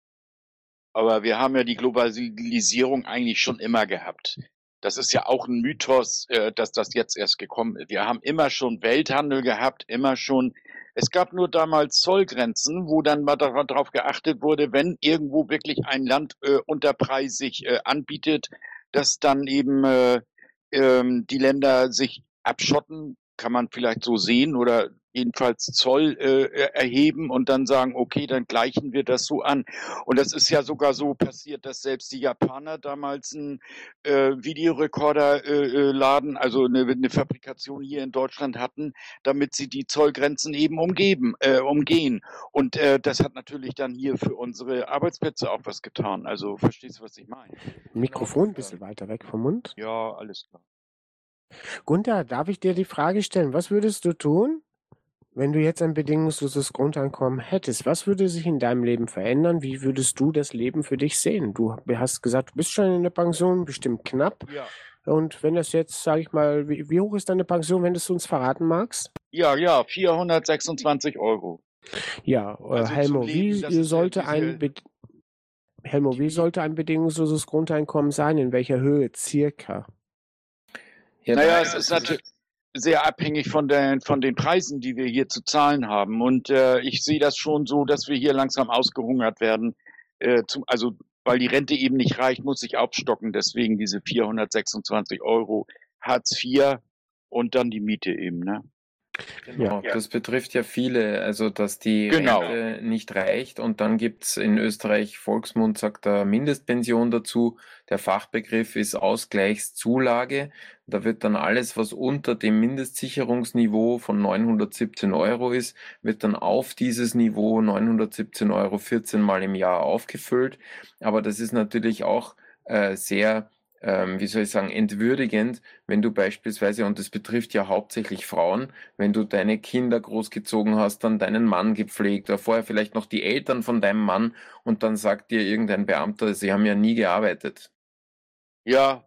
Aber wir haben ja die Globalisierung eigentlich schon immer gehabt. Das ist ja auch ein Mythos, äh, dass das jetzt erst gekommen ist. Wir haben immer schon Welthandel gehabt, immer schon. Es gab nur damals Zollgrenzen, wo dann mal darauf geachtet wurde, wenn irgendwo wirklich ein Land äh, unterpreisig äh, anbietet, dass dann eben äh, ähm, die Länder sich abschotten, kann man vielleicht so sehen, oder jedenfalls Zoll äh, erheben und dann sagen, okay, dann gleichen wir das so an. Und das ist ja sogar so passiert, dass selbst die Japaner damals einen äh, Videorekorderladen, äh, also eine, eine Fabrikation hier in Deutschland hatten, damit sie die Zollgrenzen eben umgeben, äh, umgehen. Und äh, das hat natürlich dann hier für unsere Arbeitsplätze auch was getan. Also verstehst du, was ich meine? Mikrofon ein bisschen weiter weg vom Mund. Ja, alles klar. Gunther, darf ich dir die Frage stellen, was würdest du tun, wenn du jetzt ein bedingungsloses Grundeinkommen hättest? Was würde sich in deinem Leben verändern? Wie würdest du das Leben für dich sehen? Du hast gesagt, du bist schon in der Pension, bestimmt knapp. Ja. Und wenn das jetzt, sage ich mal, wie, wie hoch ist deine Pension, wenn du es uns verraten magst? Ja, ja, vierhundertsechsundzwanzig Euro. Ja, äh, Also Helmo, zum Leben, wie das ist sollte ja ein diese, Be Helmo, wie sollte ein bedingungsloses Grundeinkommen sein? In welcher Höhe circa? Ja, naja, da- es ist natürlich sehr abhängig von den, von den Preisen, die wir hier zu zahlen haben. Und äh, ich sehe das schon so, dass wir hier langsam ausgehungert werden. Äh, zum, also, weil die Rente eben nicht reicht, muss ich aufstocken. Deswegen diese vierhundertsechsundzwanzig Euro Hartz vier und dann die Miete eben, ne? Genau, Ja. das betrifft ja viele, also dass die Genau. Rente nicht reicht und dann gibt's in Österreich, Volksmund sagt da Mindestpension dazu. Der Fachbegriff ist Ausgleichszulage. Da wird dann alles, was unter dem Mindestsicherungsniveau von neunhundertsiebzehn Euro ist, wird dann auf dieses Niveau neunhundertsiebzehn Euro vierzehn Mal im Jahr aufgefüllt. Aber das ist natürlich auch äh, sehr ähm, wie soll ich sagen, entwürdigend, wenn du beispielsweise, und das betrifft ja hauptsächlich Frauen, wenn du deine Kinder großgezogen hast, dann deinen Mann gepflegt, oder vorher vielleicht noch die Eltern von deinem Mann, und dann sagt dir irgendein Beamter, sie haben ja nie gearbeitet. Ja,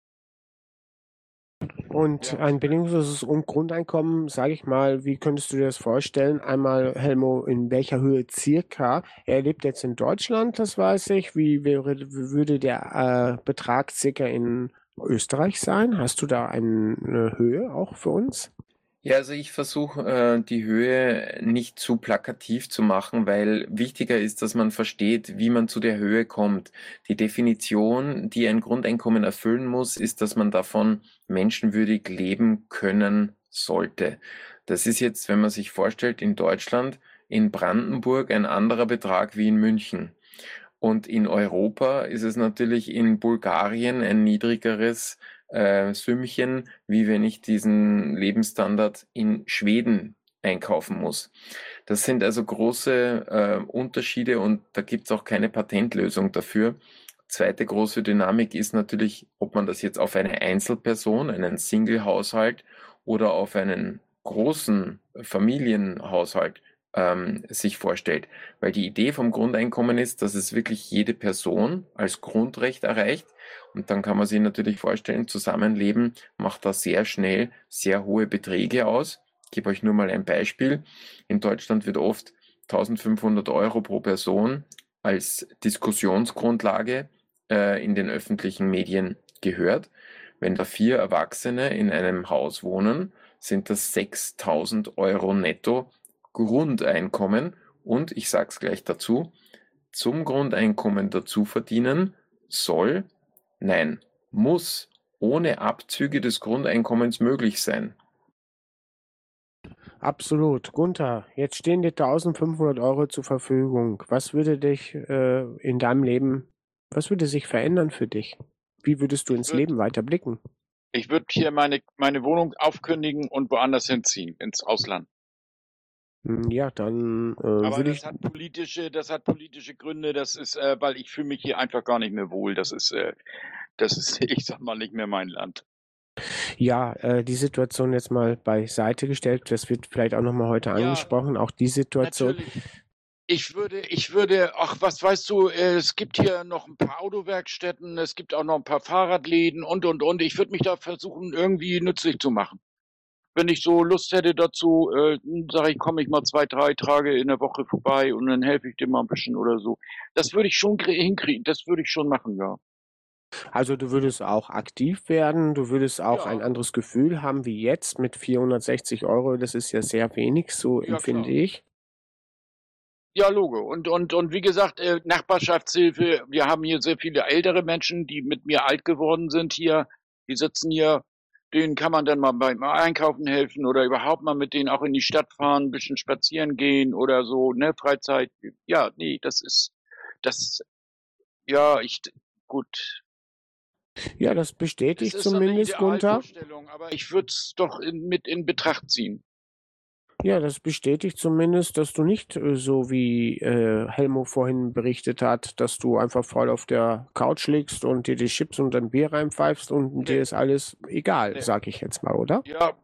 Und ein bedingungsloses Grundeinkommen, sage ich mal, wie könntest du dir das vorstellen? Einmal, Helmo, in welcher Höhe circa? Er lebt jetzt in Deutschland, das weiß ich. Wie wäre, würde der äh, Betrag circa in Österreich sein? Hast du da eine, eine Höhe auch für uns? Ja, also ich versuche äh, die Höhe nicht zu plakativ zu machen, weil wichtiger ist, dass man versteht, wie man zu der Höhe kommt. Die Definition, die ein Grundeinkommen erfüllen muss, ist, dass man davon menschenwürdig leben können sollte. Das ist jetzt, wenn man sich vorstellt, in Deutschland, in Brandenburg ein anderer Betrag wie in München. Und in Europa ist es natürlich in Bulgarien ein niedrigeres äh, Sümmchen, wie wenn ich diesen Lebensstandard in Schweden einkaufen muss. Das sind also große äh, Unterschiede und da gibt es auch keine Patentlösung dafür. Zweite große Dynamik ist natürlich, ob man das jetzt auf eine Einzelperson, einen Single-Haushalt oder auf einen großen Familienhaushalt ähm, sich vorstellt. Weil die Idee vom Grundeinkommen ist, dass es wirklich jede Person als Grundrecht erreicht. Und dann kann man sich natürlich vorstellen, Zusammenleben macht da sehr schnell sehr hohe Beträge aus. Ich gebe euch nur mal ein Beispiel. In Deutschland wird oft eintausendfünfhundert Euro pro Person als Diskussionsgrundlage äh, in den öffentlichen Medien gehört. Wenn da vier Erwachsene in einem Haus wohnen, sind das sechstausend Euro netto Grundeinkommen. Und ich sage es gleich dazu, zum Grundeinkommen dazu verdienen soll, nein, muss ohne Abzüge des Grundeinkommens möglich sein. Absolut. Gunther, jetzt stehen dir eintausendfünfhundert Euro zur Verfügung. Was würde dich äh, in deinem Leben, was würde sich verändern für dich? Wie würdest du Ich ins würde Leben weiter blicken? ich würd hier meine, meine Wohnung aufkündigen und woanders hinziehen, ins Ausland. Hm, Ja, dann äh, Aber würde das ich, hat politische, das hat politische Gründe. Das ist, äh, weil ich fühle mich hier einfach gar nicht mehr wohl. Das ist, äh, das ist, ich sag mal, nicht mehr mein Land. ja, äh, die Situation jetzt mal beiseite gestellt. Das wird vielleicht auch nochmal heute Ja, angesprochen. Auch die Situation. natürlich. Ich würde, ich würde, ach, was weißt du, äh, es gibt hier noch ein paar Autowerkstätten, es gibt auch noch ein paar Fahrradläden und, und, und. Ich würde mich da versuchen, irgendwie nützlich zu machen. Wenn ich so Lust hätte dazu, äh, sage ich, komme ich mal zwei, drei Tage in der Woche vorbei und dann helfe ich dir mal ein bisschen oder so. Das würde ich schon krie- hinkriegen, das würde ich schon machen, ja. Also du würdest auch aktiv werden, du würdest auch ein Ja, anderes Gefühl haben wie jetzt mit vierhundertsechzig Euro. Das ist ja sehr wenig, so ja empfinde klar. ich. Ja, Logo. Und, und, und wie gesagt, äh, Nachbarschaftshilfe, wir haben hier sehr viele ältere Menschen, die mit mir alt geworden sind hier. Die sitzen hier, denen kann man dann mal beim Einkaufen helfen oder überhaupt mal mit denen auch in die Stadt fahren, ein bisschen spazieren gehen oder so, ne, Freizeit. Ja, nee, das ist, das, ja, ich, gut. Ja, das Es bestätigt ist so eine zumindest, Gunther. Idealvorstellung, aber ich würde es doch in, mit in Betracht ziehen. Ja, das bestätigt zumindest, dass du nicht äh, so wie äh, Helmo vorhin berichtet hat, dass du einfach voll auf der Couch liegst und dir die Chips und ein Bier reinpfeifst und dir Nee, ist alles egal, nee. sag ich jetzt mal, oder? Ja,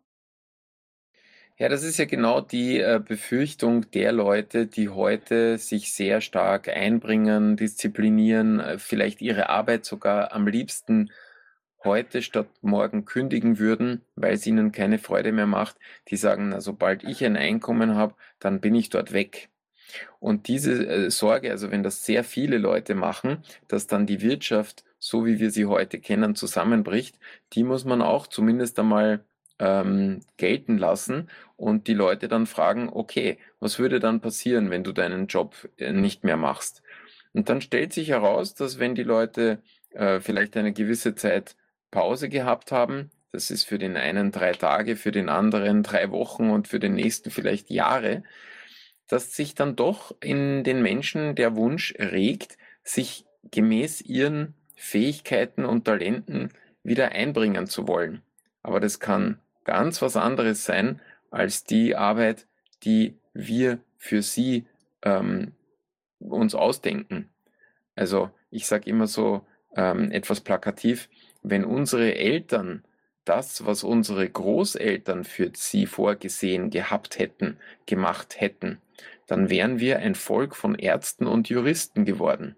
Ja, das ist ja genau die äh, Befürchtung der Leute, die heute sich sehr stark einbringen, disziplinieren, äh, vielleicht ihre Arbeit sogar am liebsten heute statt morgen kündigen würden, weil es ihnen keine Freude mehr macht. Die sagen, na, sobald ich ein Einkommen habe, dann bin ich dort weg. Und diese äh, Sorge, also wenn das sehr viele Leute machen, dass dann die Wirtschaft, so wie wir sie heute kennen, zusammenbricht, die muss man auch zumindest einmal ähm, gelten lassen und die Leute dann fragen, okay, was würde dann passieren, wenn du deinen Job äh, nicht mehr machst? Und dann stellt sich heraus, dass wenn die Leute äh, vielleicht eine gewisse Zeit Pause gehabt haben, das ist für den einen drei Tage, für den anderen drei Wochen und für den nächsten vielleicht Jahre, dass sich dann doch in den Menschen der Wunsch regt, sich gemäß ihren Fähigkeiten und Talenten wieder einbringen zu wollen. Aber das kann ganz was anderes sein als die Arbeit, die wir für sie ähm, uns ausdenken. Also ich sage immer so ähm, etwas plakativ, wenn unsere Eltern das, was unsere Großeltern für sie vorgesehen gehabt hätten, gemacht hätten, dann wären wir ein Volk von Ärzten und Juristen geworden.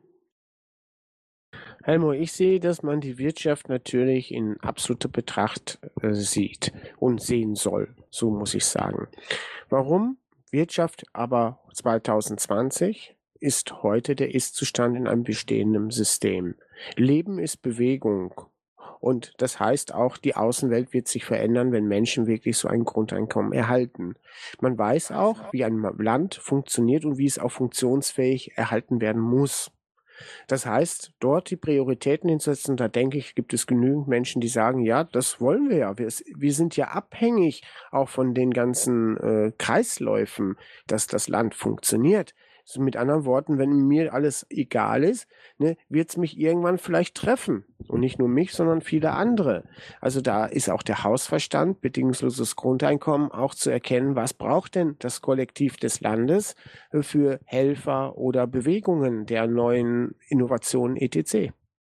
Helmo, ich sehe, dass man die Wirtschaft natürlich in absoluter Betracht äh, sieht und sehen soll, so muss ich sagen. Warum? Wirtschaft aber zwanzig zwanzig ist heute der Ist-Zustand in einem bestehenden System. Leben ist Bewegung. Und das heißt auch, die Außenwelt wird sich verändern, wenn Menschen wirklich so ein Grundeinkommen erhalten. Man weiß auch, wie ein Land funktioniert und wie es auch funktionsfähig erhalten werden muss. Das heißt, dort die Prioritäten hinsetzen, da denke ich, gibt es genügend Menschen, die sagen, ja, das wollen wir ja. Wir, es- wir sind ja abhängig auch von den ganzen äh, Kreisläufen, dass das Land funktioniert. So mit anderen Worten, wenn mir alles egal ist, ne, wird es mich irgendwann vielleicht treffen. Und nicht nur mich, sondern viele andere. Also da ist auch der Hausverstand, bedingungsloses Grundeinkommen, auch zu erkennen, was braucht denn das Kollektiv des Landes äh, für Helfer oder Bewegungen der neuen Innovationen et cetera.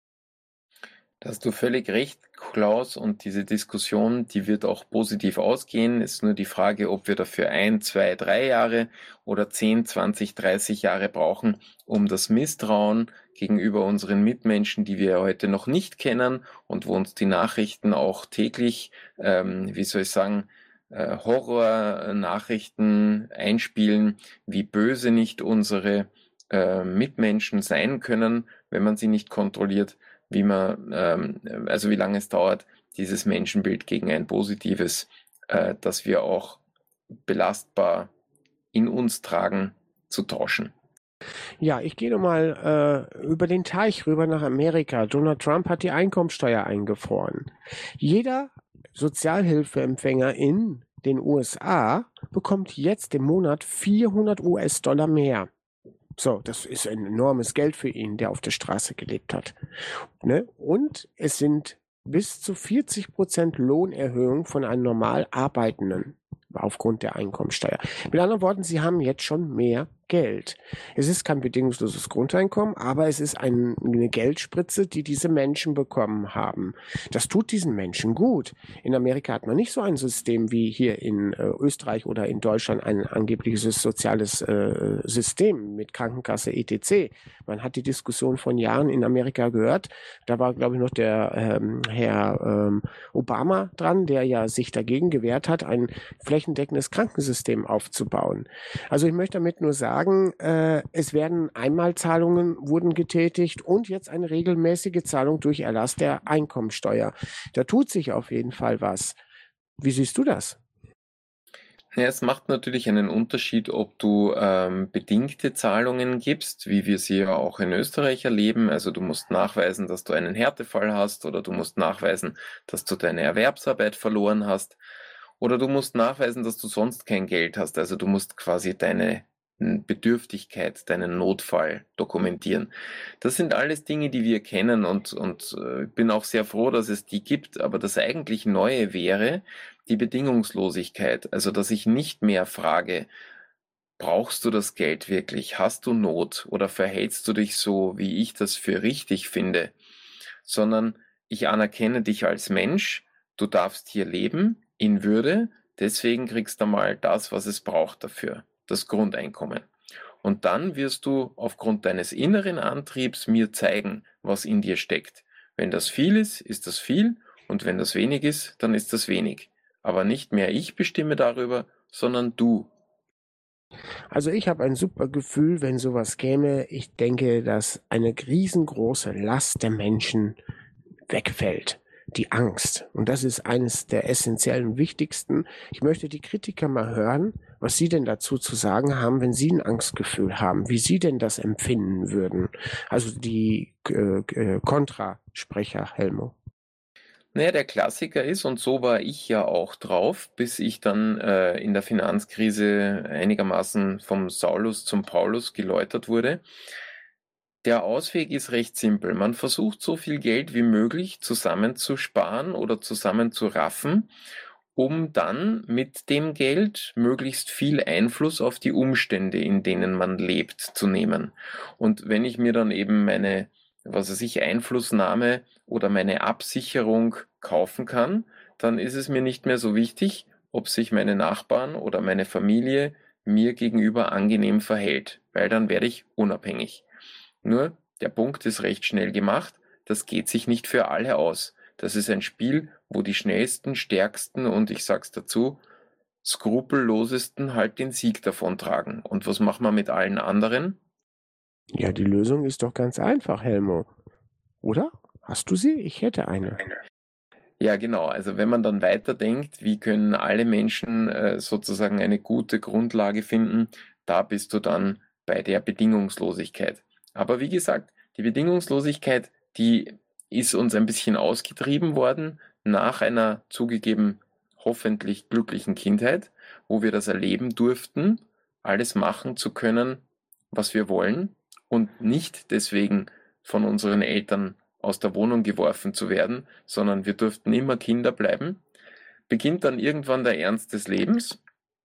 Da hast du völlig recht, Klaus, und diese Diskussion, die wird auch positiv ausgehen. Es ist nur die Frage, ob wir dafür ein, zwei, drei Jahre oder zehn, zwanzig, dreißig Jahre brauchen, um das Misstrauen gegenüber unseren Mitmenschen, die wir heute noch nicht kennen und wo uns die Nachrichten auch täglich, ähm, wie soll ich sagen, äh, Horror-Nachrichten einspielen, wie böse nicht unsere äh, Mitmenschen sein können, wenn man sie nicht kontrolliert, wie man, ähm, also wie lange es dauert, dieses Menschenbild gegen ein positives, äh, das wir auch belastbar in uns tragen, zu tauschen. Ja, ich gehe nochmal äh, über den Teich rüber nach Amerika. Donald Trump hat die Einkommensteuer eingefroren. Jeder Sozialhilfeempfänger in den U S A bekommt jetzt im Monat vierhundert US-Dollar mehr. So, das ist ein enormes Geld für ihn, der auf der Straße gelebt hat. Ne? Und es sind bis zu vierzig Prozent Lohnerhöhung von einem normal Arbeitenden aufgrund der Einkommensteuer. Mit anderen Worten, sie haben jetzt schon mehr Geld. Es ist kein bedingungsloses Grundeinkommen, aber es ist ein, eine Geldspritze, die diese Menschen bekommen haben. Das tut diesen Menschen gut. In Amerika hat man nicht so ein System wie hier in äh, Österreich oder in Deutschland, ein angebliches soziales äh, System mit Krankenkasse et cetera. Man hat die Diskussion von Jahren in Amerika gehört. Da war, glaube ich, noch der ähm, Herr ähm, Obama dran, der ja sich dagegen gewehrt hat, ein flächendeckendes Krankensystem aufzubauen. Also ich möchte damit nur sagen, äh, es werden Einmalzahlungen wurden getätigt und jetzt eine regelmäßige Zahlung durch Erlass der Einkommensteuer. Da tut sich auf jeden Fall was. Wie siehst du das? Ja, es macht natürlich einen Unterschied, ob du ähm, bedingte Zahlungen gibst, wie wir sie ja auch in Österreich erleben. Also du musst nachweisen, dass du einen Härtefall hast, oder du musst nachweisen, dass du deine Erwerbsarbeit verloren hast, oder du musst nachweisen, dass du sonst kein Geld hast. Also du musst quasi deine Bedürftigkeit, deinen Notfall dokumentieren. Das sind alles Dinge, die wir kennen, und, und äh, bin auch sehr froh, dass es die gibt. Aber das eigentlich Neue wäre die Bedingungslosigkeit. Also dass ich nicht mehr frage, brauchst du das Geld wirklich? Hast du Not? Oder verhältst du dich so, wie ich das für richtig finde? Sondern ich anerkenne dich als Mensch, du darfst hier leben in Würde, deswegen kriegst du mal das, was es braucht dafür, das Grundeinkommen. Und dann wirst du aufgrund deines inneren Antriebs mir zeigen, was in dir steckt. Wenn das viel ist, ist das viel, und wenn das wenig ist, dann ist das wenig. Aber nicht mehr ich bestimme darüber, sondern du. Also ich habe ein super Gefühl, wenn sowas käme. Ich denke, dass eine riesengroße Last der Menschen wegfällt. Die Angst. Und das ist eines der essentiellen, wichtigsten. Ich möchte die Kritiker mal hören, was sie denn dazu zu sagen haben, wenn sie ein Angstgefühl haben, wie sie denn das empfinden würden. Also die äh, äh, Kontrasprecher, Helmo. Naja, der Klassiker ist, und so war ich ja auch drauf, bis ich dann äh, in der Finanzkrise einigermaßen vom Saulus zum Paulus geläutert wurde. Der Ausweg ist recht simpel. Man versucht, so viel Geld wie möglich zusammenzusparen oder zusammenzuraffen, um dann mit dem Geld möglichst viel Einfluss auf die Umstände, in denen man lebt, zu nehmen. Und wenn ich mir dann eben meine, was weiß ich, Einflussnahme oder meine Absicherung kaufen kann, dann ist es mir nicht mehr so wichtig, ob sich meine Nachbarn oder meine Familie mir gegenüber angenehm verhält, weil dann werde ich unabhängig. Nur, der Punkt ist recht schnell gemacht, das geht sich nicht für alle aus. Das ist ein Spiel, wo die schnellsten, stärksten und, ich sag's dazu, skrupellosesten halt den Sieg davontragen. Und was machen wir mit allen anderen? Ja, die Lösung ist doch ganz einfach, Helmo. Oder? Hast du sie? Ich hätte eine. Ja, genau. Also wenn man dann weiterdenkt, wie können alle Menschen äh, sozusagen eine gute Grundlage finden, da bist du dann bei der Bedingungslosigkeit. Aber wie gesagt, die Bedingungslosigkeit, die ist uns ein bisschen ausgetrieben worden nach einer zugegeben hoffentlich glücklichen Kindheit, wo wir das erleben durften, alles machen zu können, was wir wollen, und nicht deswegen von unseren Eltern aus der Wohnung geworfen zu werden, sondern wir durften immer Kinder bleiben. Beginnt dann irgendwann der Ernst des Lebens,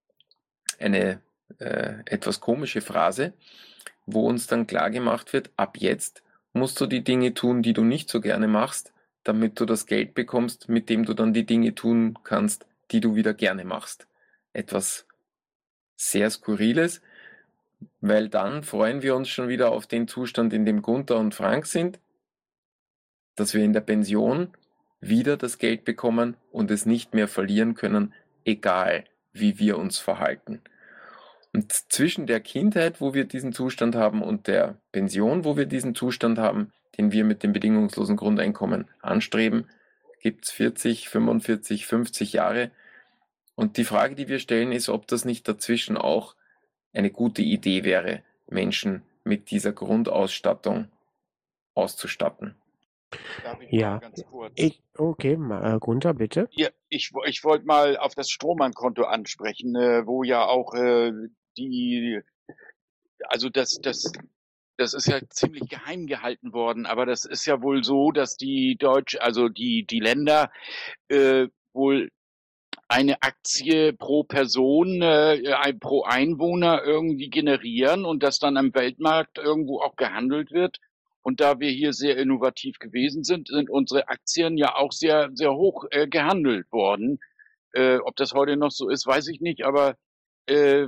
eine äh, etwas komische Phrase, wo uns dann klar gemacht wird, ab jetzt musst du die Dinge tun, die du nicht so gerne machst, damit du das Geld bekommst, mit dem du dann die Dinge tun kannst, die du wieder gerne machst. Etwas sehr Skurriles, weil dann freuen wir uns schon wieder auf den Zustand, in dem Gunther und Frank sind, dass wir in der Pension wieder das Geld bekommen und es nicht mehr verlieren können, egal wie wir uns verhalten. Und zwischen der Kindheit, wo wir diesen Zustand haben, und der Pension, wo wir diesen Zustand haben, den wir mit dem bedingungslosen Grundeinkommen anstreben, gibt es vierzig, fünfundvierzig, fünfzig Jahre. Und die Frage, die wir stellen, ist, ob das nicht dazwischen auch eine gute Idee wäre, Menschen mit dieser Grundausstattung auszustatten. Darf ich Ja, mal ganz kurz? ich, okay, ma- äh, Gunther, bitte. Ja, ich, wo- ich wollte mal auf das Strohmann-Konto ansprechen, äh, wo ja auch äh, die, also das, das, das ist ja ziemlich geheim gehalten worden, aber das ist ja wohl so, dass die Deutsch, also die, die Länder äh, wohl eine Aktie pro Person, äh, ein- pro Einwohner irgendwie generieren und das dann am Weltmarkt irgendwo auch gehandelt wird. Und da wir hier sehr innovativ gewesen sind, sind unsere Aktien ja auch sehr, sehr hoch äh, gehandelt worden. Äh, ob das heute noch so ist, weiß ich nicht, aber äh,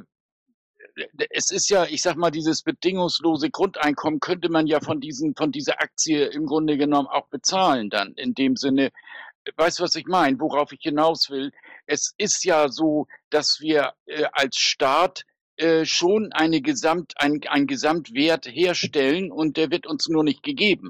es ist ja, ich sag mal, dieses bedingungslose Grundeinkommen könnte man ja von diesen, von dieser Aktie im Grunde genommen auch bezahlen dann. In dem Sinne, weißt du, was ich meine, worauf ich hinaus will? Es ist ja so, dass wir äh, als Staat äh, schon eine Gesamt, ein, ein Gesamtwert herstellen und der wird uns nur nicht gegeben.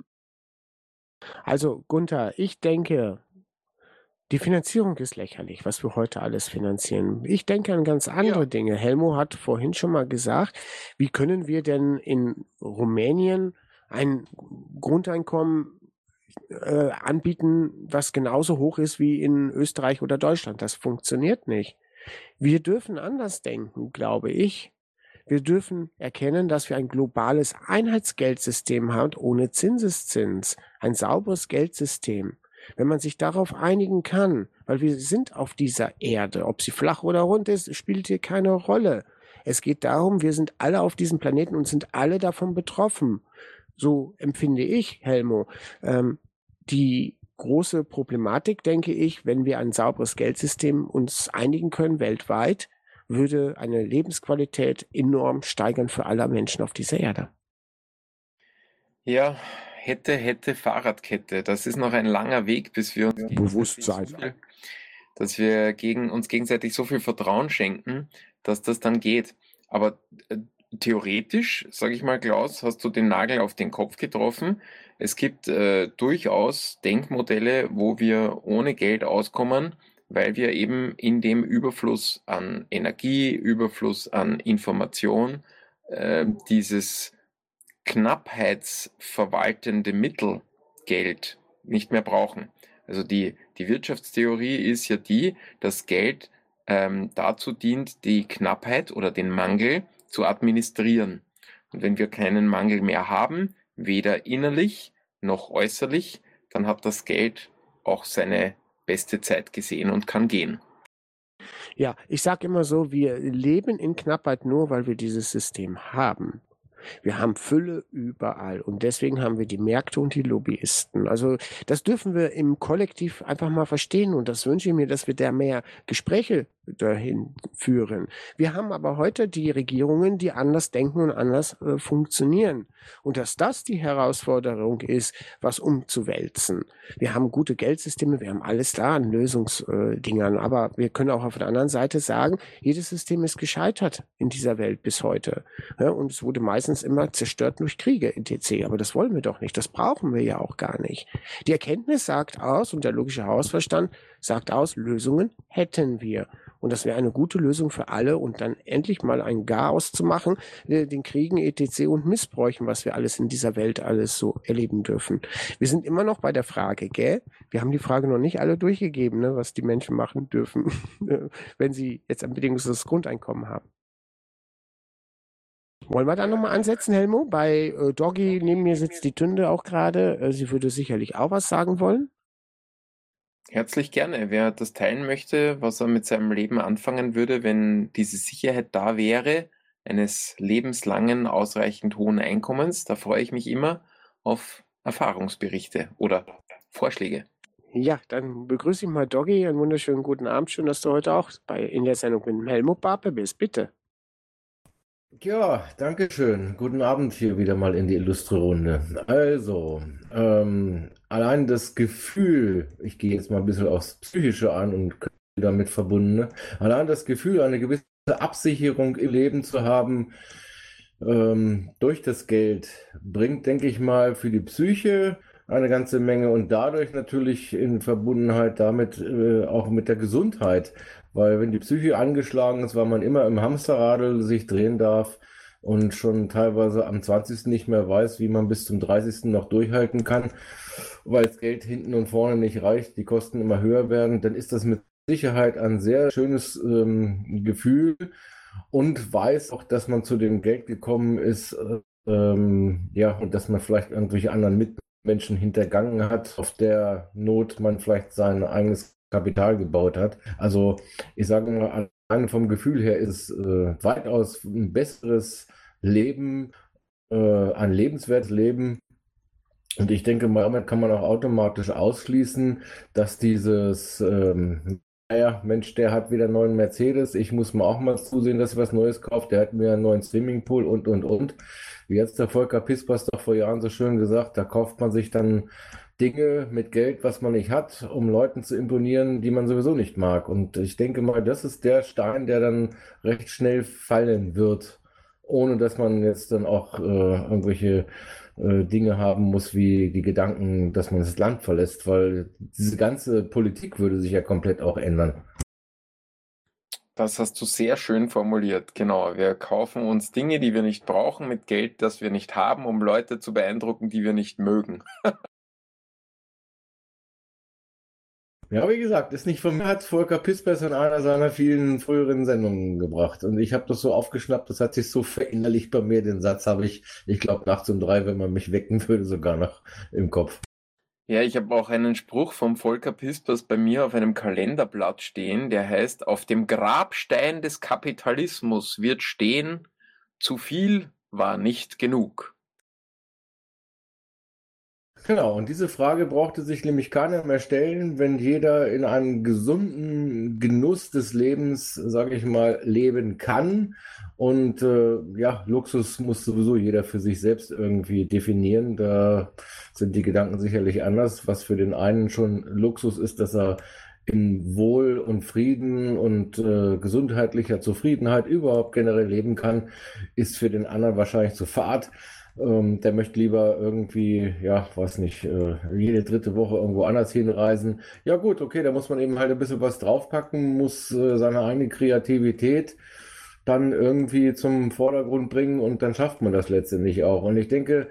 Also, Gunther, ich denke, die Finanzierung ist lächerlich, was wir heute alles finanzieren. Ich denke an ganz andere Ja, Dinge. Helmo hat vorhin schon mal gesagt, wie können wir denn in Rumänien ein Grundeinkommen äh, anbieten, was genauso hoch ist wie in Österreich oder Deutschland? Das funktioniert nicht. Wir dürfen anders denken, glaube ich. Wir dürfen erkennen, dass wir ein globales Einheitsgeldsystem haben ohne Zinseszins, ein sauberes Geldsystem. Wenn man sich darauf einigen kann, weil wir sind auf dieser Erde, ob sie flach oder rund ist, spielt hier keine Rolle. Es geht darum, wir sind alle auf diesem Planeten und sind alle davon betroffen. So empfinde ich, Helmo. Ähm, die große Problematik, denke ich, wenn wir ein sauberes Geldsystem uns einigen können weltweit, würde eine Lebensqualität enorm steigern für alle Menschen auf dieser Erde. Ja, hätte, hätte Fahrradkette. Das ist noch ein langer Weg, bis wir uns gegenseitig so Bewusstsein. viel, dass wir gegen uns gegenseitig so viel Vertrauen schenken, dass das dann geht. Aber äh, theoretisch, sage ich mal, Klaus, hast du den Nagel auf den Kopf getroffen. Es gibt äh, durchaus Denkmodelle, wo wir ohne Geld auskommen, weil wir eben in dem Überfluss an Energie, Überfluss an Information, äh, dieses knappheitsverwaltende Mittel Geld nicht mehr brauchen. Also die, die Wirtschaftstheorie ist ja die, dass Geld ähm, dazu dient, die Knappheit oder den Mangel zu administrieren. Und wenn wir keinen Mangel mehr haben, weder innerlich noch äußerlich, dann hat das Geld auch seine beste Zeit gesehen und kann gehen. Ja, ich sage immer so, wir leben in Knappheit nur, weil wir dieses System haben. Wir haben Fülle überall und deswegen haben wir die Märkte und die Lobbyisten. Also das dürfen wir im Kollektiv einfach mal verstehen und das wünsche ich mir, dass wir da mehr Gespräche dahin führen. Wir haben aber heute die Regierungen, die anders denken und anders äh, funktionieren. Und dass das die Herausforderung ist, was umzuwälzen. Wir haben gute Geldsysteme, wir haben alles da an Lösungsdingern, aber wir können auch auf der anderen Seite sagen, jedes System ist gescheitert in dieser Welt bis heute. Ja, und es wurde meistens immer zerstört durch Kriege, et cetera. Aber das wollen wir doch nicht, das brauchen wir ja auch gar nicht. Die Erkenntnis sagt aus und der logische Hausverstand sagt aus, Lösungen hätten wir. Und das wäre eine gute Lösung für alle und dann endlich mal ein Chaos zu machen, äh, den Kriegen, et cetera und Missbräuchen, was wir alles in dieser Welt alles so erleben dürfen. Wir sind immer noch bei der Frage, gell? Wir haben die Frage noch nicht alle durchgegeben, ne, was die Menschen machen dürfen, wenn sie jetzt ein bedingungsloses Grundeinkommen haben. Wollen wir da nochmal ansetzen, Helmo? Bei äh, Doggy neben mir sitzt die Tünde auch gerade. Äh, sie würde sicherlich auch was sagen wollen. Herzlich gerne. Wer das teilen möchte, was er mit seinem Leben anfangen würde, wenn diese Sicherheit da wäre, eines lebenslangen, ausreichend hohen Einkommens, da freue ich mich immer auf Erfahrungsberichte oder Vorschläge. Ja, dann begrüße ich mal Doggy. Einen wunderschönen guten Abend. Schön, dass du heute auch bei in der Sendung mit dem Helmut Barpe bist. Bitte. Ja, danke schön. Guten Abend hier wieder mal in die illustre Runde. Also, ähm, allein das Gefühl, ich gehe jetzt mal ein bisschen aufs Psychische an und damit verbundene, allein das Gefühl, eine gewisse Absicherung im Leben zu haben, ähm, durch das Geld, bringt, denke ich mal, für die Psyche eine ganze Menge und dadurch natürlich in Verbundenheit damit äh, auch mit der Gesundheit. Weil wenn die Psyche angeschlagen ist, weil man immer im Hamsterradl sich drehen darf und schon teilweise am zwanzigsten nicht mehr weiß, wie man bis zum dreißigsten noch durchhalten kann, weil das Geld hinten und vorne nicht reicht, die Kosten immer höher werden, dann ist das mit Sicherheit ein sehr schönes ähm, Gefühl und weiß auch, dass man zu dem Geld gekommen ist, äh, ähm, ja, und dass man vielleicht irgendwelche anderen Mitmenschen hintergangen hat, auf der Not man vielleicht sein eigenes Kapital gebaut hat. Also ich sage mal, allein vom Gefühl her ist äh, weitaus ein besseres Leben, äh, ein lebenswertes Leben. Und ich denke, damit kann man auch automatisch ausschließen, dass dieses, ähm, naja, Mensch, der hat wieder einen neuen Mercedes, ich muss mal auch mal zusehen, dass ich was Neues kaufe, der hat mir einen neuen Swimmingpool und, und, und. Wie jetzt der Volker Pispers doch vor Jahren so schön gesagt, da kauft man sich dann Dinge mit Geld, was man nicht hat, um Leuten zu imponieren, die man sowieso nicht mag. Und ich denke mal, das ist der Stein, der dann recht schnell fallen wird, ohne dass man jetzt dann auch äh, irgendwelche äh, Dinge haben muss, wie die Gedanken, dass man das Land verlässt, weil diese ganze Politik würde sich ja komplett auch ändern. Das hast du sehr schön formuliert. Genau, wir kaufen uns Dinge, die wir nicht brauchen, mit Geld, das wir nicht haben, um Leute zu beeindrucken, die wir nicht mögen. Ja, wie gesagt, ist nicht von mir, hat Volker Pispers in einer seiner vielen früheren Sendungen gebracht. Und ich habe das so aufgeschnappt, das hat sich so verinnerlicht bei mir. Den Satz habe ich, ich glaube, nachts um drei, wenn man mich wecken würde, sogar noch im Kopf. Ja, ich habe auch einen Spruch vom Volker Pispers bei mir auf einem Kalenderblatt stehen, der heißt: Auf dem Grabstein des Kapitalismus wird stehen, zu viel war nicht genug. Genau, und diese Frage brauchte sich nämlich keiner mehr stellen, wenn jeder in einem gesunden Genuss des Lebens, sage ich mal, leben kann. Und äh, ja, Luxus muss sowieso jeder für sich selbst irgendwie definieren. Da sind die Gedanken sicherlich anders. Was für den einen schon Luxus ist, dass er in Wohl und Frieden und äh, gesundheitlicher Zufriedenheit überhaupt generell leben kann, ist für den anderen wahrscheinlich zu fad. Ähm, der möchte lieber irgendwie, ja, weiß nicht, äh, jede dritte Woche irgendwo anders hinreisen. Ja gut, okay, da muss man eben halt ein bisschen was draufpacken, muss äh, seine eigene Kreativität dann irgendwie zum Vordergrund bringen und dann schafft man das letztendlich auch. Und ich denke,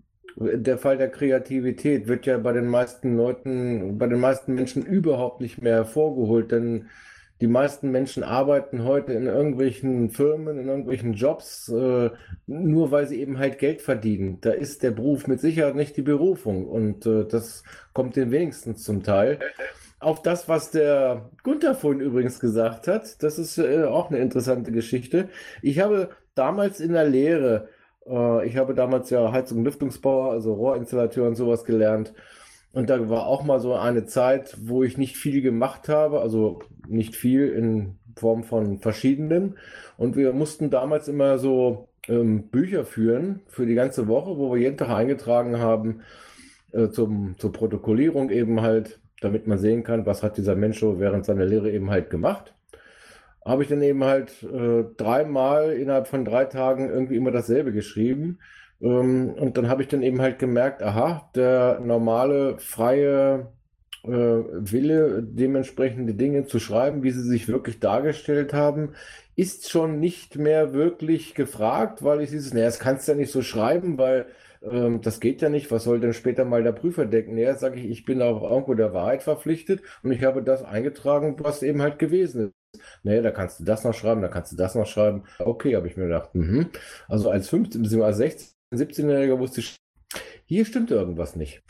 der Fall der Kreativität wird ja bei den meisten Leuten, bei den meisten Menschen überhaupt nicht mehr hervorgeholt, denn die meisten Menschen arbeiten heute in irgendwelchen Firmen, in irgendwelchen Jobs, äh, nur weil sie eben halt Geld verdienen. Da ist der Beruf mit Sicherheit nicht die Berufung und äh, das kommt den wenigsten zum Teil. Auf das, was der Gunther vorhin übrigens gesagt hat, das ist äh, auch eine interessante Geschichte. Ich habe damals in der Lehre, äh, ich habe damals ja Heizung- und Lüftungsbauer, also Rohrinstallateur und sowas gelernt. Und da war auch mal so eine Zeit, wo ich nicht viel gemacht habe, also nicht viel in Form von verschiedenen. Und wir mussten damals immer so ähm, Bücher führen für die ganze Woche, wo wir jeden Tag eingetragen haben, äh, zum, zur Protokollierung eben halt, damit man sehen kann, was hat dieser Mensch so während seiner Lehre eben halt gemacht. Habe ich dann eben halt äh, dreimal innerhalb von drei Tagen irgendwie immer dasselbe geschrieben. Ähm, und dann habe ich dann eben halt gemerkt, aha, der normale, freie äh, Wille, dementsprechende Dinge zu schreiben, wie sie sich wirklich dargestellt haben, ist schon nicht mehr wirklich gefragt, weil ich dieses, naja, das kannst du ja nicht so schreiben, weil ähm, das geht ja nicht. Was soll denn später mal der Prüfer denken? Naja, sage ich, ich bin auch irgendwo der Wahrheit verpflichtet und ich habe das eingetragen, was eben halt gewesen ist. Nee, da kannst du das noch schreiben, da kannst du das noch schreiben. Okay, habe ich mir gedacht. Mhm. Also als fünfzehn, bzw. als sechzehn, siebzehn-Jähriger wusste ich, hier stimmt irgendwas nicht.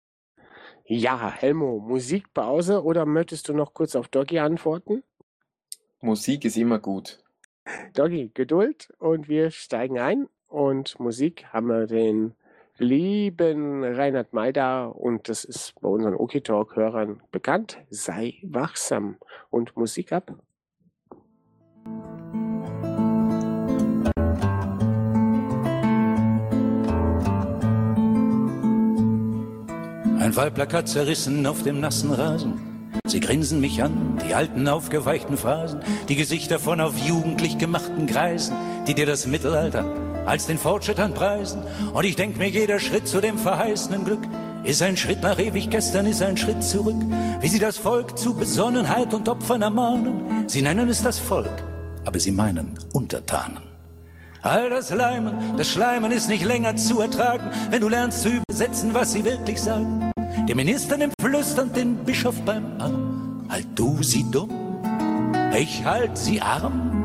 Ja, Helmo, Musikpause oder möchtest du noch kurz auf Doggy antworten? Musik ist immer gut. Doggy, Geduld und wir steigen ein. Und Musik haben wir den lieben Reinhard Maida, und das ist bei unseren Oki-Talk-Hörern bekannt, sei wachsam und Musik ab. Ein Wahlplakat zerrissen auf dem nassen Rasen. Sie grinsen mich an, die alten aufgeweichten Phrasen, die Gesichter von auf jugendlich gemachten Greisen, die dir das Mittelalter als den Fortschritt anpreisen. Und ich denk mir, jeder Schritt zu dem verheißenen Glück ist ein Schritt nach ewig gestern, ist ein Schritt zurück. Wie sie das Volk zu Besonnenheit und Opfern ermahnen. Sie nennen es das Volk, aber sie meinen Untertanen. All das Leimen, das Schleimen ist nicht länger zu ertragen, wenn du lernst zu übersetzen, was sie wirklich sagen. Der Minister nimmt flüsternd den Bischof beim Arm. Halt du sie dumm, ich halt sie arm.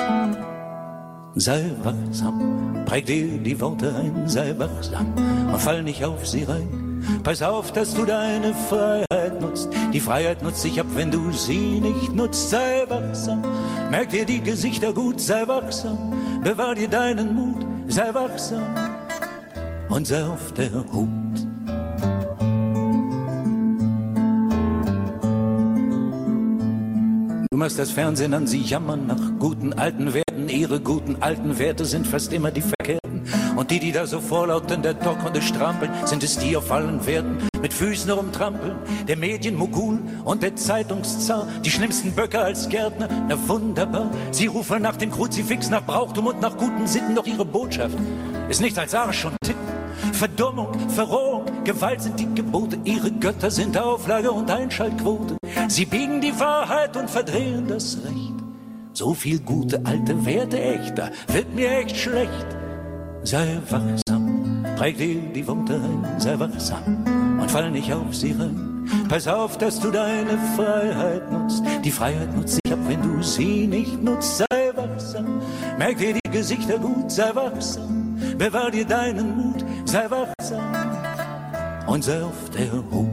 Sei wachsam, präg dir die Worte ein, sei wachsam und fall nicht auf sie rein. Pass auf, dass du deine Freiheit nutzt. Die Freiheit nutzt sich ab, wenn du sie nicht nutzt. Sei wachsam, merk dir die Gesichter gut, sei wachsam. Bewahr dir deinen Mut, sei wachsam und sei auf der Hut. Du machst das Fernsehen an, sie jammern nach guten alten Werten. Ihre guten alten Werte sind fast immer die verkehrten. Und die, die da so vorlaut in der Talkrunde strampeln, sind es die auf allen Werten mit Füßen rumtrampeln. Der Medienmogul und der Zeitungszar, die schlimmsten Böcke als Gärtner, na wunderbar. Sie rufen nach dem Kruzifix, nach Brauchtum und nach guten Sitten, doch ihre Botschaft ist nichts als Arsch und Titten. Verdummung, Verrohung, Gewalt sind die Gebote, ihre Götter sind Auflage und Einschaltquote. Sie biegen die Wahrheit und verdrehen das Recht. So viel gute alte Werte echter, wird mir echt schlecht. Sei wachsam, präg dir die Worte ein, sei wachsam und fall nicht auf sie rein. Pass auf, dass du deine Freiheit nutzt. Die Freiheit nutzt sich ab, wenn du sie nicht nutzt. Sei wachsam, merk dir die Gesichter gut, sei wachsam. Bewahr dir deinen Mut, sei wachsam und sei auf der Hut.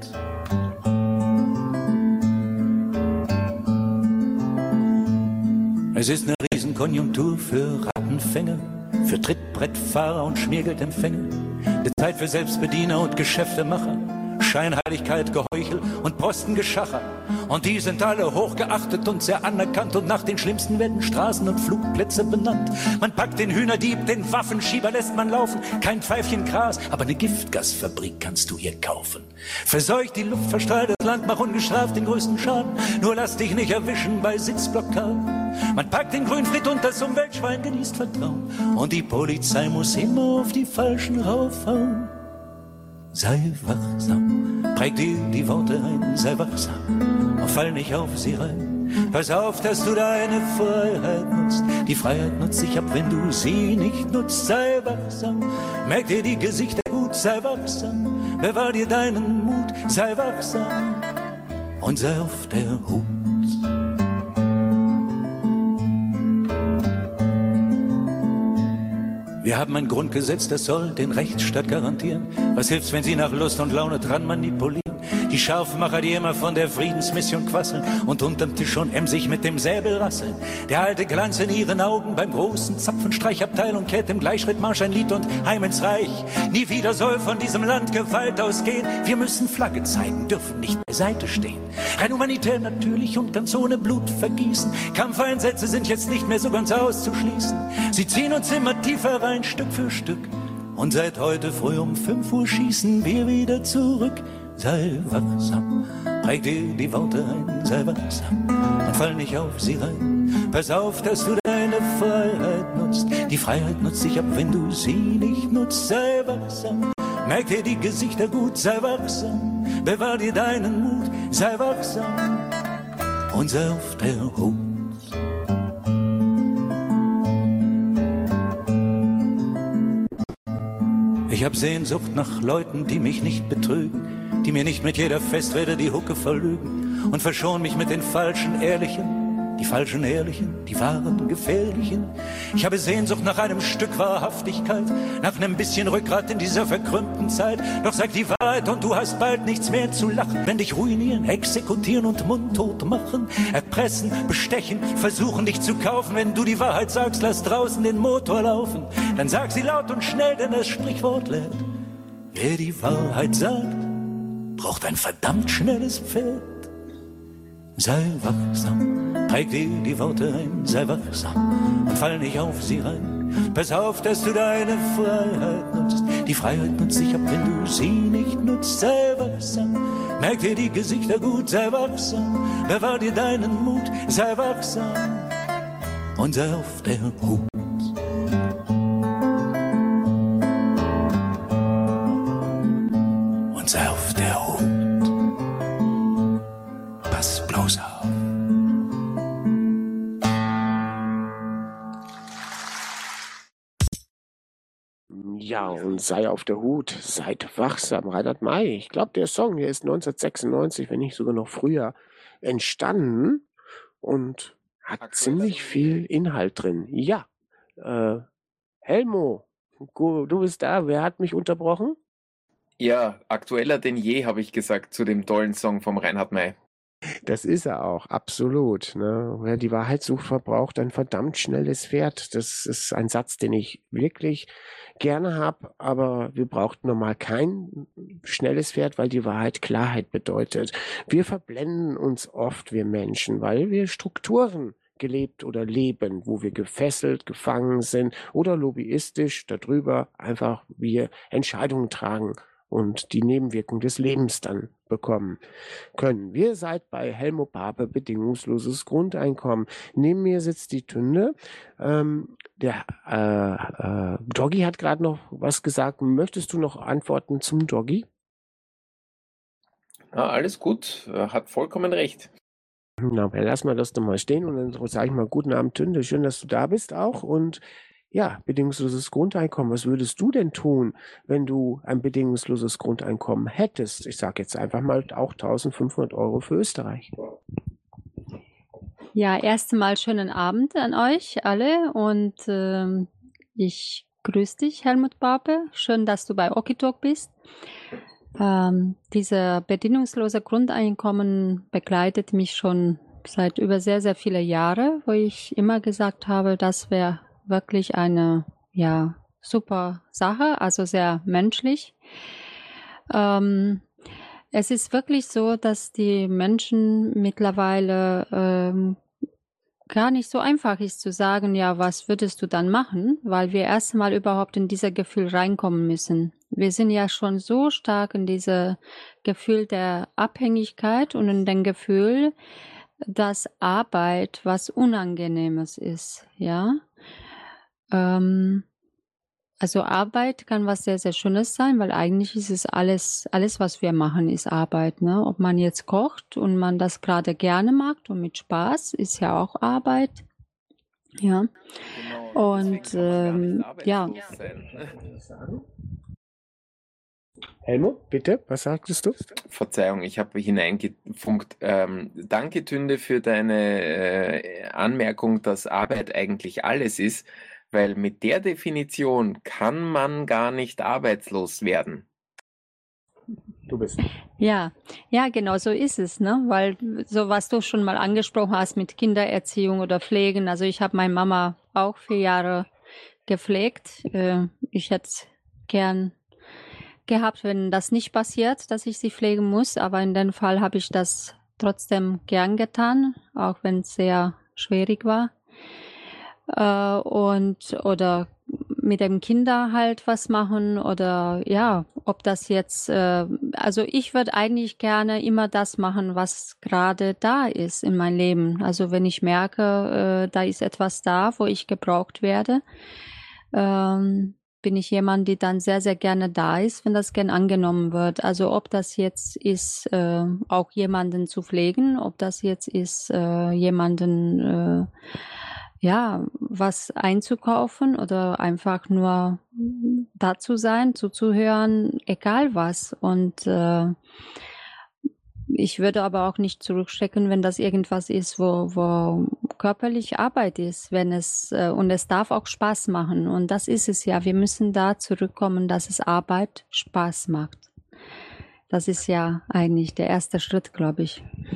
Es ist eine Riesenkonjunktur für Rattenfänger, für Trittbrettfahrer und Schmiergeldempfänger. Eine Zeit für Selbstbediener und Geschäftemacher, Scheinheiligkeit, Geheuchel und Postengeschacher. Und die sind alle hochgeachtet und sehr anerkannt und nach den schlimmsten werden Straßen und Flugplätze benannt. Man packt den Hühnerdieb, den Waffenschieber lässt man laufen, kein Pfeifchen Gras, aber eine Giftgasfabrik kannst du hier kaufen. Verseucht die Luft, verstrahlt das Land, mach ungestraft den größten Schaden, nur lass dich nicht erwischen bei Sitzblockaden. Man packt den Grünfried und das Umweltschwein genießt Vertrauen und die Polizei muss immer auf die Falschen raufhauen. Sei wachsam, präg dir die Worte ein, sei wachsam und fall nicht auf sie rein. Pass auf, dass du deine Freiheit nutzt. Die Freiheit nutzt sich ab, wenn du sie nicht nutzt. Sei wachsam, merk dir die Gesichter gut, sei wachsam. Bewahr dir deinen Mut, sei wachsam und sei auf der Hut. Wir haben ein Grundgesetz, das soll den Rechtsstaat garantieren. Was hilft's, wenn sie nach Lust und Laune dran manipulieren? Die Scharfmacher, die immer von der Friedensmission quasseln und unterm Tisch schon emsig mit dem Säbel rasseln. Der alte Glanz in ihren Augen beim großen Zapfenstreichabteilung kehrt im Gleichschrittmarsch ein Lied und heim ins Reich. Nie wieder soll von diesem Land Gewalt ausgehen. Wir müssen Flagge zeigen, dürfen nicht beiseite stehen. Rein humanitär natürlich und ganz ohne Blut vergießen. Kampfeinsätze sind jetzt nicht mehr so ganz auszuschließen. Sie ziehen uns immer tiefer rein, Stück für Stück. Und seit heute früh um fünf Uhr schießen wir wieder zurück. Sei wachsam, präg dir die Worte ein, sei wachsam und fall nicht auf sie rein. Pass auf, dass du deine Freiheit nutzt. Die Freiheit nutzt sich ab, wenn du sie nicht nutzt. Sei wachsam, merk dir die Gesichter gut, sei wachsam. Bewahr dir deinen Mut, sei wachsam und sei auf der Hut. Ich hab Sehnsucht nach Leuten, die mich nicht betrügen, die mir nicht mit jeder Festrede die Hucke verlügen und verschon mich mit den falschen Ehrlichen, die falschen Ehrlichen, die wahren Gefährlichen. Ich habe Sehnsucht nach einem Stück Wahrhaftigkeit, nach einem bisschen Rückgrat in dieser verkrümmten Zeit. Doch sag die Wahrheit und du hast bald nichts mehr zu lachen, wenn dich ruinieren, exekutieren und mundtot machen, erpressen, bestechen, versuchen dich zu kaufen. Wenn du die Wahrheit sagst, lass draußen den Motor laufen, dann sag sie laut und schnell, denn das Sprichwort lehrt: Wer die Wahrheit sagt, braucht ein verdammt schnelles Pferd. Sei wachsam, präg dir die Worte ein, sei wachsam und fall nicht auf sie rein. Pass auf, dass du deine Freiheit nutzt. Die Freiheit nutzt sich ab, wenn du sie nicht nutzt. Sei wachsam, merk dir die Gesichter gut, sei wachsam. Bewahr dir deinen Mut, sei wachsam und sei auf der Hut. Und sei auf der Hut. Pass bloß auf. Ja, und sei auf der Hut, seid wachsam, Reinhard May. Ich glaube, der Song, der ist neunzehnhundertsechsundneunzig, wenn nicht sogar noch früher, entstanden und hat ziemlich viel Inhalt drin. Ja, äh, Helmo, gu- du bist da, wer hat mich unterbrochen? Ja, aktueller denn je, habe ich gesagt, zu dem tollen Song vom Reinhard May. Das ist er auch, absolut. Ne? Wer die Wahrheit sucht, verbraucht ein verdammt schnelles Pferd. Das ist ein Satz, den ich wirklich gerne habe, aber wir brauchten normal kein schnelles Pferd, weil die Wahrheit Klarheit bedeutet. Wir verblenden uns oft, wir Menschen, weil wir Strukturen gelebt oder leben, wo wir gefesselt, gefangen sind oder lobbyistisch darüber einfach wir Entscheidungen tragen und die Nebenwirkung des Lebens dann bekommen können. Wir seid bei Helmo Pape bedingungsloses Grundeinkommen. Neben mir sitzt die Tünde. Ähm, der äh, äh, Doggy hat gerade noch was gesagt. Möchtest du noch antworten zum Doggy? Ja, alles gut, äh, hat vollkommen recht. Na, dann lassen wir das doch mal stehen und dann sage ich mal guten Abend, Tünde. Schön, dass du da bist auch. Und ja, bedingungsloses Grundeinkommen. Was würdest du denn tun, wenn du ein bedingungsloses Grundeinkommen hättest? Ich sage jetzt einfach mal auch eintausendfünfhundert Euro für Österreich. Ja, erst einmal schönen Abend an euch alle und ähm, ich grüße dich, Helmut Pape. Schön, dass du bei Okitalk bist. Ähm, dieser bedingungslose Grundeinkommen begleitet mich schon seit über sehr, sehr viele Jahre, wo ich immer gesagt habe, das wäre wirklich eine ja, super Sache, also sehr menschlich. Ähm, es ist wirklich so, dass die Menschen mittlerweile ähm, gar nicht so einfach ist zu sagen, ja, was würdest du dann machen, weil wir erst einmal überhaupt in dieses Gefühl reinkommen müssen. Wir sind ja schon so stark in diesem Gefühl der Abhängigkeit und in dem Gefühl, dass Arbeit was Unangenehmes ist, ja. Ähm, also Arbeit kann was sehr, sehr Schönes sein, weil eigentlich ist es alles, alles, was wir machen, ist Arbeit, ne? Ob man jetzt kocht und man das gerade gerne mag und mit Spaß, ist ja auch Arbeit, ja. Genau, Und deswegen kann man ähm, gar nicht ja, arbeitslos sein. Helmut, bitte, was sagtest du? Verzeihung, ich habe hineingefunkt. Ähm, danke, Tünde, für deine äh, Anmerkung, dass Arbeit eigentlich alles ist, weil mit der Definition kann man gar nicht arbeitslos werden. Du bist. ja, ja, genau so ist es, ne? Weil so was du schon mal angesprochen hast mit Kindererziehung oder Pflegen. Also ich habe meine Mama auch vier Jahre gepflegt. Äh, ich hätte es gern gehabt, wenn das nicht passiert, dass ich sie pflegen muss. Aber in dem Fall habe ich das trotzdem gern getan, auch wenn es sehr schwierig war. Äh, und oder mit dem Kinder halt was machen oder ja, ob das jetzt, äh, also ich würde eigentlich gerne immer das machen, was gerade da ist in meinem Leben. Also wenn ich merke, äh, da ist etwas da, wo ich gebraucht werde, ähm, bin ich jemand, die dann sehr, sehr gerne da ist, wenn das gern angenommen wird. Also ob das jetzt ist, äh, auch jemanden zu pflegen, ob das jetzt ist, äh, jemanden äh, ja, was einzukaufen oder einfach nur da zu sein, zuzuhören, egal was. Und äh, ich würde aber auch nicht zurückstecken, wenn das irgendwas ist, wo, wo körperlich Arbeit ist, wenn es äh, und es darf auch Spaß machen. Und das ist es ja. Wir müssen da zurückkommen, dass es Arbeit Spaß macht. Das ist ja eigentlich der erste Schritt, glaube ich.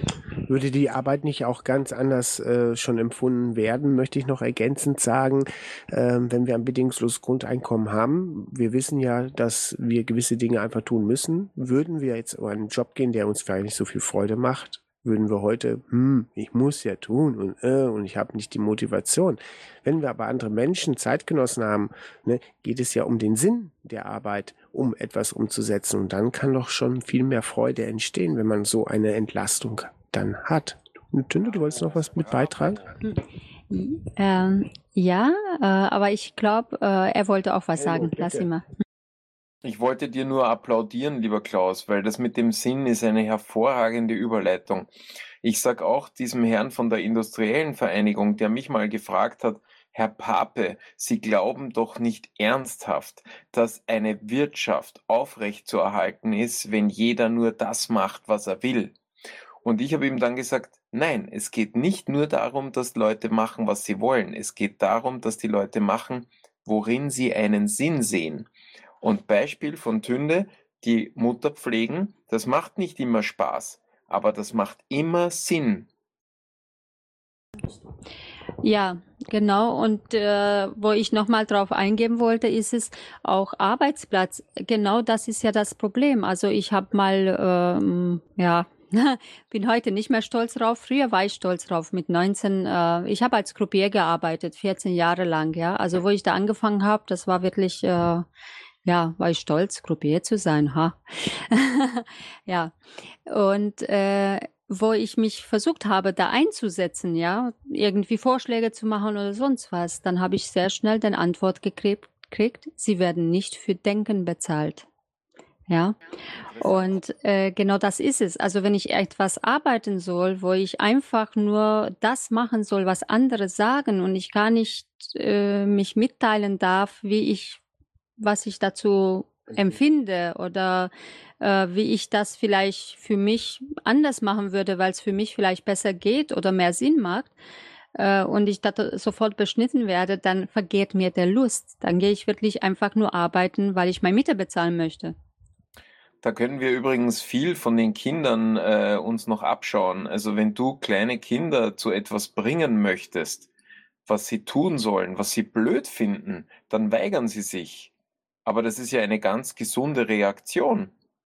Würde die Arbeit nicht auch ganz anders äh, schon empfunden werden, möchte ich noch ergänzend sagen, ähm, wenn wir ein bedingungsloses Grundeinkommen haben. Wir wissen ja, dass wir gewisse Dinge einfach tun müssen. Würden wir jetzt in einen Job gehen, der uns vielleicht nicht so viel Freude macht, würden wir heute, hm, ich muss ja tun und, äh, und ich habe nicht die Motivation. Wenn wir aber andere Menschen, Zeitgenossen haben, ne, geht es ja um den Sinn der Arbeit, um etwas umzusetzen. Und dann kann doch schon viel mehr Freude entstehen, wenn man so eine Entlastung dann hat. Tünde, du wolltest noch was mit beitragen? Ähm, ja, äh, aber ich glaube, äh, er wollte auch was sagen. Lass ihn mal. Ich wollte dir nur applaudieren, lieber Klaus, weil das mit dem Sinn ist eine hervorragende Überleitung. Ich sag auch diesem Herrn von der Industriellen Vereinigung, der mich mal gefragt hat, Herr Pape, Sie glauben doch nicht ernsthaft, dass eine Wirtschaft aufrechtzuerhalten ist, wenn jeder nur das macht, was er will. Und ich habe ihm dann gesagt, nein, es geht nicht nur darum, dass Leute machen, was sie wollen. Es geht darum, dass die Leute machen, worin sie einen Sinn sehen. Und Beispiel von Tünde, die Mutter pflegen, das macht nicht immer Spaß, aber das macht immer Sinn. Ja, genau. Und äh, wo ich nochmal drauf eingehen wollte, ist es auch Arbeitsplatz. Genau das ist ja das Problem. Also ich habe mal, ähm, ja, bin heute nicht mehr stolz drauf. Früher war ich stolz drauf. Mit neunzehn, äh, ich habe als Croupier gearbeitet, vierzehn Jahre lang. Ja, also wo ich da angefangen habe, das war wirklich... Äh, Ja, war ich stolz, Croupier zu sein, ha. Ja, und äh, wo ich mich versucht habe, da einzusetzen, ja, irgendwie Vorschläge zu machen oder sonst was, dann habe ich sehr schnell die Antwort gekriegt, sie werden nicht für Denken bezahlt. Ja, und äh, genau das ist es. Also wenn ich etwas arbeiten soll, wo ich einfach nur das machen soll, was andere sagen und ich gar nicht äh, mich mitteilen darf, wie ich was ich dazu empfinde oder äh, wie ich das vielleicht für mich anders machen würde, weil es für mich vielleicht besser geht oder mehr Sinn macht äh, und ich da sofort beschnitten werde, dann vergeht mir der Lust. Dann gehe ich wirklich einfach nur arbeiten, weil ich meine Miete bezahlen möchte. Da können wir übrigens viel von den Kindern äh, uns noch abschauen. Also wenn du kleine Kinder zu etwas bringen möchtest, was sie tun sollen, was sie blöd finden, dann weigern sie sich. Aber das ist ja eine ganz gesunde Reaktion.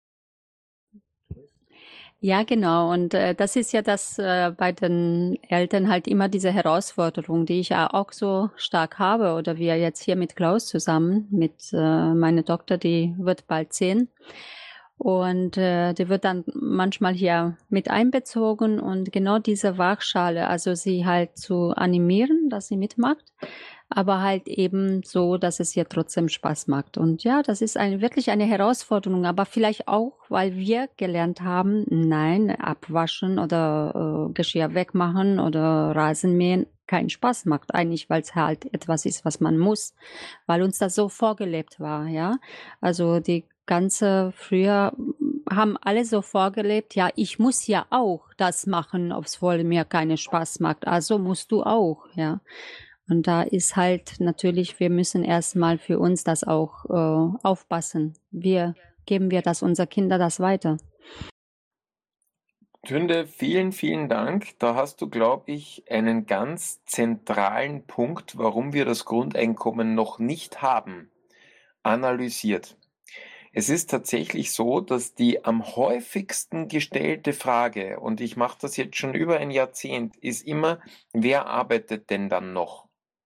Ja, genau. Und äh, das ist ja das äh, bei den Eltern halt immer diese Herausforderung, die ich ja auch so stark habe. Oder wir jetzt hier mit Klaus zusammen, mit äh, meiner Tochter, die wird bald zehn. Und äh, die wird dann manchmal hier mit einbezogen und genau diese Waagschale, also sie halt zu animieren, dass sie mitmacht, aber halt eben so, dass es ihr trotzdem Spaß macht. Und ja, das ist eine, wirklich eine Herausforderung, aber vielleicht auch, weil wir gelernt haben, nein, abwaschen oder äh, Geschirr wegmachen oder Rasenmähen keinen Spaß macht, eigentlich, weil es halt etwas ist, was man muss, weil uns das so vorgelebt war, ja. Also die ganze, früher haben alle so vorgelebt, ja, ich muss ja auch das machen, obwohl mir keinen Spaß macht, also musst du auch, ja. Und da ist halt natürlich, wir müssen erstmal für uns das auch äh, aufpassen. Wie geben wir das unseren Kindern das weiter? Tünde, vielen, vielen Dank. Da hast du, glaube ich, einen ganz zentralen Punkt, warum wir das Grundeinkommen noch nicht haben, analysiert. Es ist tatsächlich so, dass die am häufigsten gestellte Frage, und ich mache das jetzt schon über ein Jahrzehnt, ist immer, wer arbeitet denn dann noch?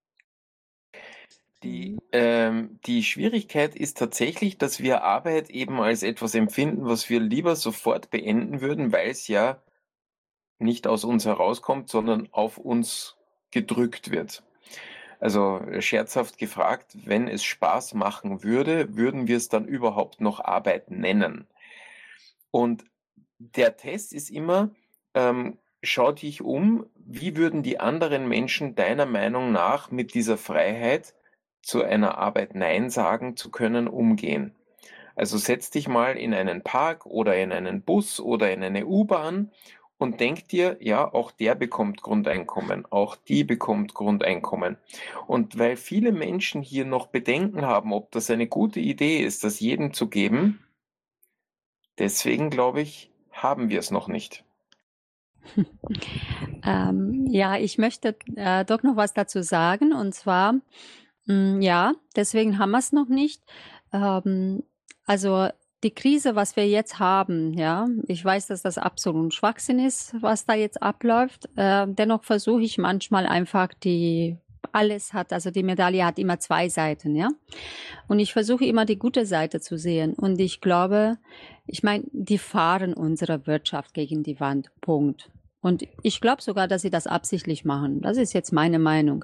Die, ähm, die Schwierigkeit ist tatsächlich, dass wir Arbeit eben als etwas empfinden, was wir lieber sofort beenden würden, weil es ja nicht aus uns herauskommt, sondern auf uns gedrückt wird. Also scherzhaft gefragt, wenn es Spaß machen würde, würden wir es dann überhaupt noch Arbeit nennen? Und der Test ist immer, ähm, schau dich um, wie würden die anderen Menschen deiner Meinung nach mit dieser Freiheit, zu einer Arbeit Nein sagen zu können, umgehen? Also setz dich mal in einen Park oder in einen Bus oder in eine U-Bahn und denk dir, ja, auch der bekommt Grundeinkommen, auch die bekommt Grundeinkommen. Und weil viele Menschen hier noch Bedenken haben, ob das eine gute Idee ist, das jedem zu geben, deswegen glaube ich, haben wir es noch nicht. Ähm, ja, ich möchte äh, doch noch was dazu sagen. Und zwar, mh, ja, deswegen haben wir es noch nicht. Ähm, also die Krise, was wir jetzt haben, ja, ich weiß, dass das absolut Schwachsinn ist, was da jetzt abläuft. Äh, dennoch versuche ich manchmal einfach die alles hat, also die Medaille hat immer zwei Seiten, ja. Und ich versuche immer die gute Seite zu sehen. Und ich glaube, ich meine, die fahren unsere Wirtschaft gegen die Wand. Punkt. Und ich glaube sogar, dass sie das absichtlich machen. Das ist jetzt meine Meinung.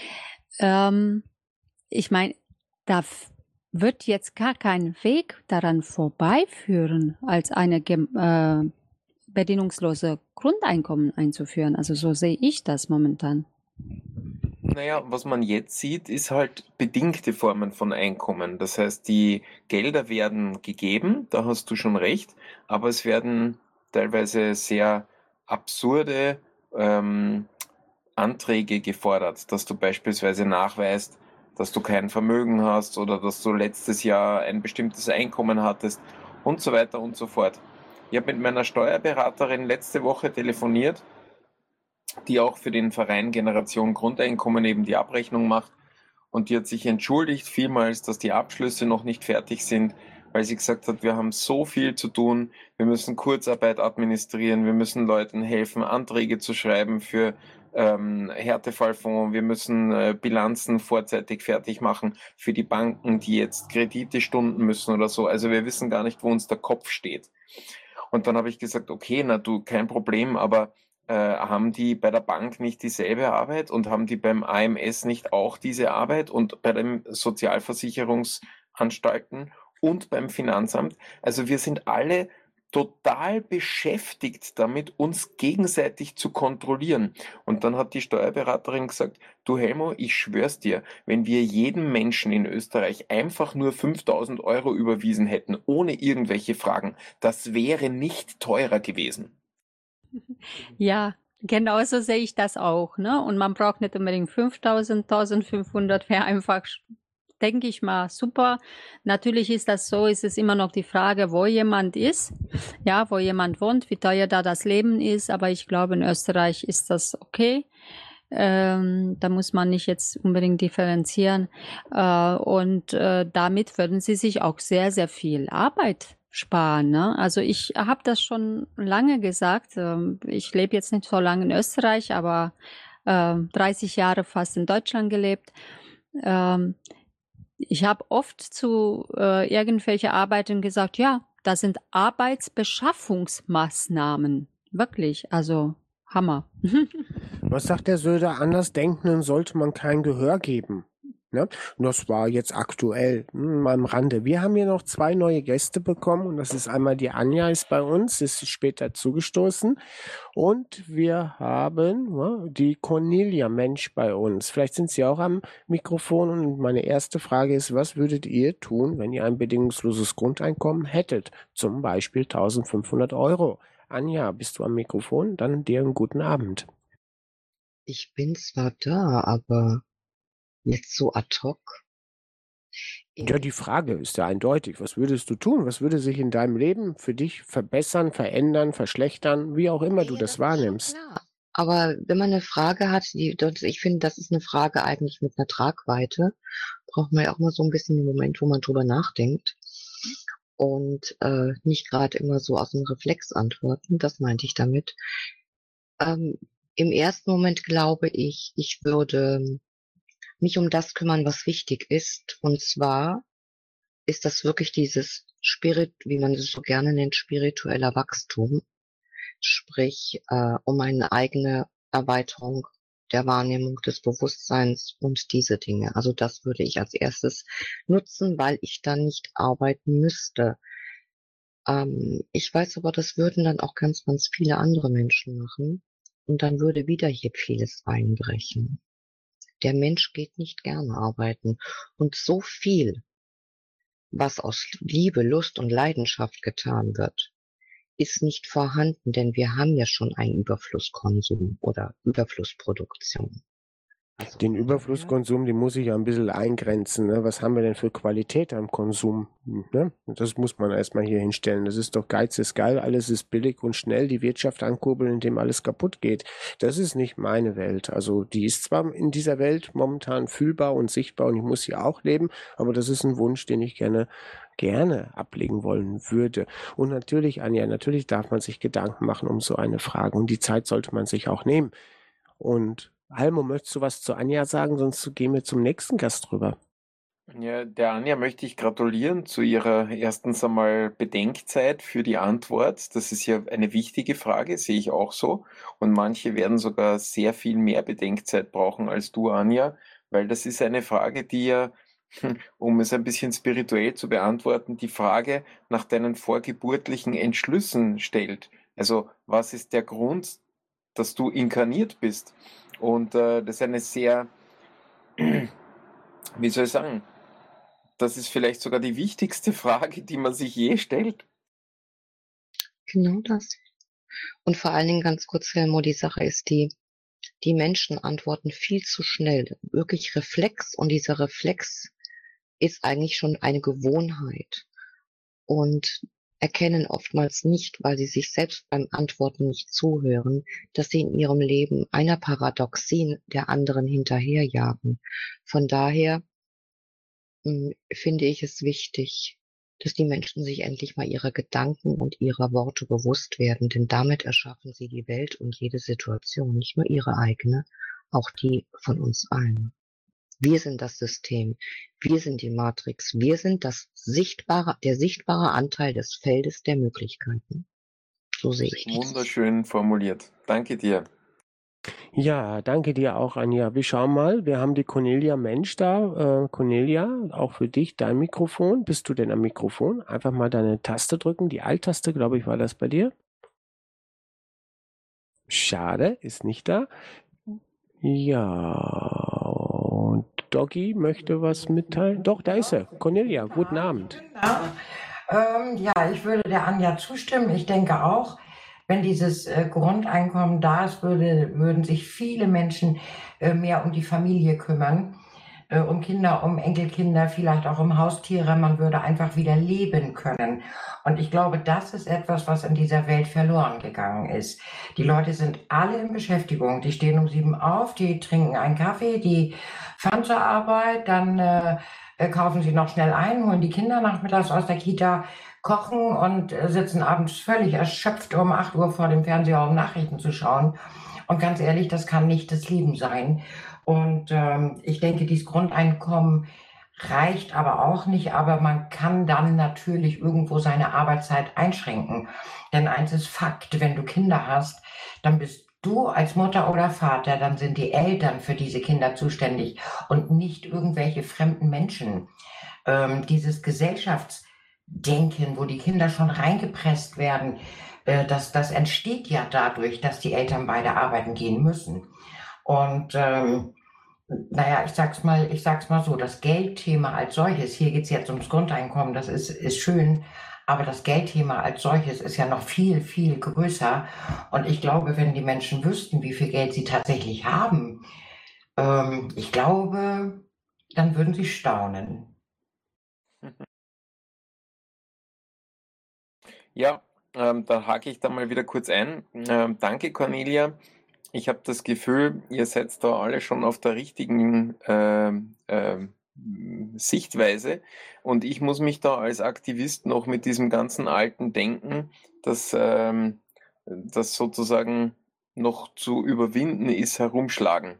Ähm, ich meine, da f- wird jetzt gar kein Weg daran vorbeiführen, als eine gem- äh, bedingungslose Grundeinkommen einzuführen. Also so sehe ich das momentan. Naja, was man jetzt sieht, ist halt bedingte Formen von Einkommen. Das heißt, die Gelder werden gegeben, da hast du schon recht, aber es werden teilweise sehr absurde ähm, Anträge gefordert, dass du beispielsweise nachweist, dass du kein Vermögen hast oder dass du letztes Jahr ein bestimmtes Einkommen hattest und so weiter und so fort. Ich habe mit meiner Steuerberaterin letzte Woche telefoniert, die auch für den Verein Generation Grundeinkommen eben die Abrechnung macht. Und die hat sich entschuldigt vielmals, dass die Abschlüsse noch nicht fertig sind, weil sie gesagt hat, wir haben so viel zu tun, wir müssen Kurzarbeit administrieren, wir müssen Leuten helfen, Anträge zu schreiben für ähm, Härtefallfonds, wir müssen äh, Bilanzen vorzeitig fertig machen für die Banken, die jetzt Kredite stunden müssen oder so. Also wir wissen gar nicht, wo uns der Kopf steht. Und dann habe ich gesagt, okay, na du, kein Problem, aber äh, haben die bei der Bank nicht dieselbe Arbeit und haben die beim A M S nicht auch diese Arbeit und bei den Sozialversicherungsanstalten und beim Finanzamt? Also wir sind alle total beschäftigt damit, uns gegenseitig zu kontrollieren. Und dann hat die Steuerberaterin gesagt, du Helmo, ich schwör's dir, wenn wir jedem Menschen in Österreich einfach nur fünftausend Euro überwiesen hätten, ohne irgendwelche Fragen, das wäre nicht teurer gewesen. Ja, genau so sehe ich das auch, ne? Und man braucht nicht unbedingt fünftausend, eintausendfünfhundert wäre einfach, denke ich mal, super. Natürlich ist das so, ist es immer noch die Frage, wo jemand ist, ja, wo jemand wohnt, wie teuer da das Leben ist. Aber ich glaube, in Österreich ist das okay. Ähm, da muss man nicht jetzt unbedingt differenzieren. Äh, und äh, damit würden sie sich auch sehr, sehr viel Arbeit sparen. Ne? Also ich habe das schon lange gesagt. Ähm, ich lebe jetzt nicht so lange in Österreich, aber äh, dreißig Jahre fast in Deutschland gelebt. Ähm, ich habe oft zu äh, irgendwelche Arbeitern gesagt, ja, das sind Arbeitsbeschaffungsmaßnahmen. Wirklich, also Hammer. Was sagt der Söder? Andersdenkenden sollte man kein Gehör geben. Ne? Und das war jetzt aktuell, hm, mal am Rande. Wir haben hier noch zwei neue Gäste bekommen und das ist einmal die Anja ist bei uns, ist später zugestoßen und wir haben ja, die Cornelia Mensch bei uns. Vielleicht sind Sie auch am Mikrofon und meine erste Frage ist, was würdet ihr tun, wenn ihr ein bedingungsloses Grundeinkommen hättet? Zum Beispiel eintausendfünfhundert Euro. Anja, bist du am Mikrofon? Dann dir einen guten Abend. Ich bin zwar da, aber jetzt so ad hoc. Ja, die Frage ist ja eindeutig. Was würdest du tun? Was würde sich in deinem Leben für dich verbessern, verändern, verschlechtern, wie auch immer du Ja, das das ist schon wahrnimmst? klar. Aber wenn man eine Frage hat, die, das, ich finde, das ist eine Frage eigentlich mit einer Tragweite, braucht man ja auch mal so ein bisschen den Moment, wo man drüber nachdenkt und äh, nicht gerade immer so aus dem Reflex antworten. Das meinte ich damit. Ähm, Im ersten Moment glaube ich, ich würde mich um das kümmern, was wichtig ist. Und zwar ist das wirklich dieses Spirit, wie man es so gerne nennt, spiritueller Wachstum, sprich äh, um eine eigene Erweiterung der Wahrnehmung des Bewusstseins und diese Dinge. Also das würde ich als erstes nutzen, weil ich dann nicht arbeiten müsste. Ähm, ich weiß aber, das würden dann auch ganz, ganz viele andere Menschen machen und dann würde wieder hier vieles einbrechen. Der Mensch geht nicht gerne arbeiten und so viel, was aus Liebe, Lust und Leidenschaft getan wird, ist nicht vorhanden, denn wir haben ja schon einen Überflusskonsum oder Überflussproduktion. Also Den von daher, Überflusskonsum, den muss ich ja ein bisschen eingrenzen. Ne? Was haben wir denn für Qualität am Konsum? Ne? Das muss man erstmal hier hinstellen. Das ist doch Geiz ist geil, alles ist billig und schnell, die Wirtschaft ankurbeln, indem alles kaputt geht. Das ist nicht meine Welt. Also die ist zwar in dieser Welt momentan fühlbar und sichtbar und ich muss sie auch leben, aber das ist ein Wunsch, den ich gerne gerne ablegen wollen würde. Und natürlich, Anja, natürlich darf man sich Gedanken machen um so eine Frage und die Zeit sollte man sich auch nehmen. Und Halmo, möchtest du was zu Anja sagen? Sonst gehen wir zum nächsten Gast rüber. Ja, der Anja möchte ich gratulieren zu ihrer erstens einmal Bedenkzeit für die Antwort. Das ist ja eine wichtige Frage, sehe ich auch so. Und manche werden sogar sehr viel mehr Bedenkzeit brauchen als du, Anja, weil das ist eine Frage, die ja, um es ein bisschen spirituell zu beantworten, die Frage nach deinen vorgeburtlichen Entschlüssen stellt. Also, was ist der Grund, dass du inkarniert bist? Und äh, das ist eine sehr, wie soll ich sagen, das ist vielleicht sogar die wichtigste Frage, die man sich je stellt. genau das. Und vor allen Dingen ganz kurz, Helmo, die Sache ist die, die Menschen antworten viel zu schnell. Wirklich Reflex und dieser Reflex ist eigentlich schon eine Gewohnheit und erkennen oftmals nicht, weil sie sich selbst beim Antworten nicht zuhören, dass sie in ihrem Leben einer Paradoxie der anderen hinterherjagen. Von daher mh, finde ich es wichtig, dass die Menschen sich endlich mal ihrer Gedanken und ihrer Worte bewusst werden, denn damit erschaffen sie die Welt und jede Situation, nicht nur ihre eigene, auch die von uns allen. Wir sind das System, wir sind die Matrix, wir sind das sichtbare, der sichtbare Anteil des Feldes der Möglichkeiten. So sehe ich das. Wunderschön formuliert. Danke dir. Ja, danke dir auch, Anja. Wir schauen mal, wir haben die Cornelia Mensch da. Äh, Cornelia, auch für dich dein Mikrofon. Bist du denn am Mikrofon? Einfach mal deine Taste drücken. Die Alt-Taste, glaube ich, war das bei dir. Schade, ist nicht da. Ja, und Doggy möchte was mitteilen. Doch, da ist er. Cornelia, guten Abend. Ähm, ja, ich würde der Anja zustimmen. Ich denke auch, wenn dieses äh, Grundeinkommen da ist, würde, würden sich viele Menschen äh, mehr um die Familie kümmern, äh, um Kinder, um Enkelkinder, vielleicht auch um Haustiere. Man würde einfach wieder leben können. Und ich glaube, das ist etwas, was in dieser Welt verloren gegangen ist. Die Leute sind alle in Beschäftigung. Die stehen um sieben auf, die trinken einen Kaffee, die fahren zur Arbeit, dann äh, äh, kaufen sie noch schnell ein, holen die Kinder nachmittags aus der Kita, kochen und äh, sitzen abends völlig erschöpft um acht Uhr vor dem Fernseher, um Nachrichten zu schauen. Und ganz ehrlich, das kann nicht das Leben sein. Und ähm, ich denke, dieses Grundeinkommen reicht aber auch nicht, aber man kann dann natürlich irgendwo seine Arbeitszeit einschränken. Denn eins ist Fakt, wenn du Kinder hast, dann bist du als Mutter oder Vater, dann sind die Eltern für diese Kinder zuständig und nicht irgendwelche fremden Menschen. Ähm, dieses Gesellschaftsdenken, wo die Kinder schon reingepresst werden, äh, das, das entsteht ja dadurch, dass die Eltern beide arbeiten gehen müssen. Und ähm, naja, ich sag's mal, ich sag's mal so, das Geldthema als solches, hier geht's jetzt ums Grundeinkommen, das ist, ist schön, aber das Geldthema als solches ist ja noch viel, viel größer. Und ich glaube, wenn die Menschen wüssten, wie viel Geld sie tatsächlich haben, ähm, ich glaube, dann würden sie staunen. Ja, ähm, da hake ich da mal wieder kurz ein. Ähm, danke, Cornelia. Ich habe das Gefühl, ihr seid da alle schon auf der richtigen ähm, ähm, Sichtweise und ich muss mich da als Aktivist noch mit diesem ganzen alten Denken, das, ähm, das sozusagen noch zu überwinden ist, herumschlagen.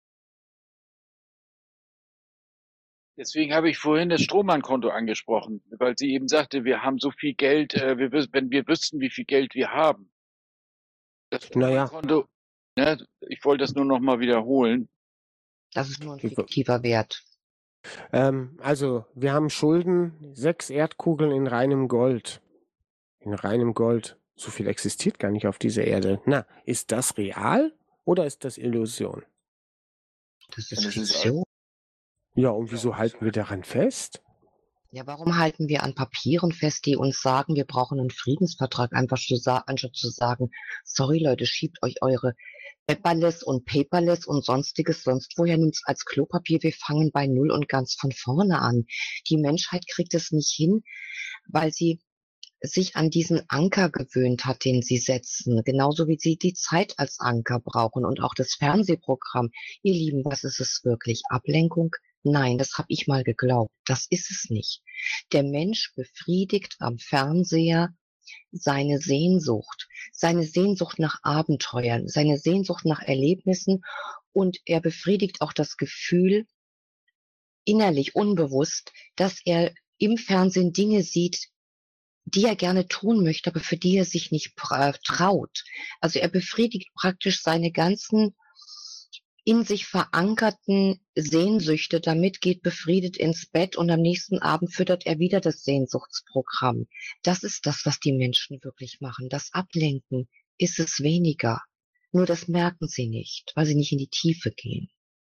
Deswegen habe ich vorhin das Strohmann-Konto angesprochen, weil sie eben sagte, wir haben so viel Geld, äh, wir, wüs- wenn wir wüssten, wie viel Geld wir haben. Das Naja, Strohmann-Konto, ne, ich wollte das nur noch mal wiederholen. Das ist nur ein ich, fiktiver Wert. ähm, also wir haben Schulden, sechs Erdkugeln in reinem Gold. In reinem Gold. So viel existiert gar nicht auf dieser Erde. Na, ist das real oder ist das Illusion? Das Ja, ist das ist Fiktion. Ja, und wieso halten wir daran fest? Ja, warum halten wir an Papieren fest, die uns sagen, wir brauchen einen Friedensvertrag, einfach zu sa anstatt zu sagen, sorry Leute, schiebt euch eure Paperless und Paperless und sonstiges, sonst woher nimmt's als Klopapier? Wir fangen bei Null und ganz von vorne an. Die Menschheit kriegt es nicht hin, weil sie sich an diesen Anker gewöhnt hat, den sie setzen. Genauso wie sie die Zeit als Anker brauchen und auch das Fernsehprogramm. Ihr Lieben, was ist es wirklich? Ablenkung? Nein, das habe ich mal geglaubt. Das ist es nicht. Der Mensch befriedigt am Fernseher seine Sehnsucht, seine Sehnsucht nach Abenteuern, seine Sehnsucht nach Erlebnissen und er befriedigt auch das Gefühl, innerlich, unbewusst, dass er im Fernsehen Dinge sieht, die er gerne tun möchte, aber für die er sich nicht traut. Also er befriedigt praktisch seine ganzen in sich verankerten Sehnsüchte, damit geht befriedet ins Bett und am nächsten Abend füttert er wieder das Sehnsuchtsprogramm. Das ist das, was die Menschen wirklich machen. Das Ablenken ist es weniger. Nur das merken sie nicht, weil sie nicht in die Tiefe gehen.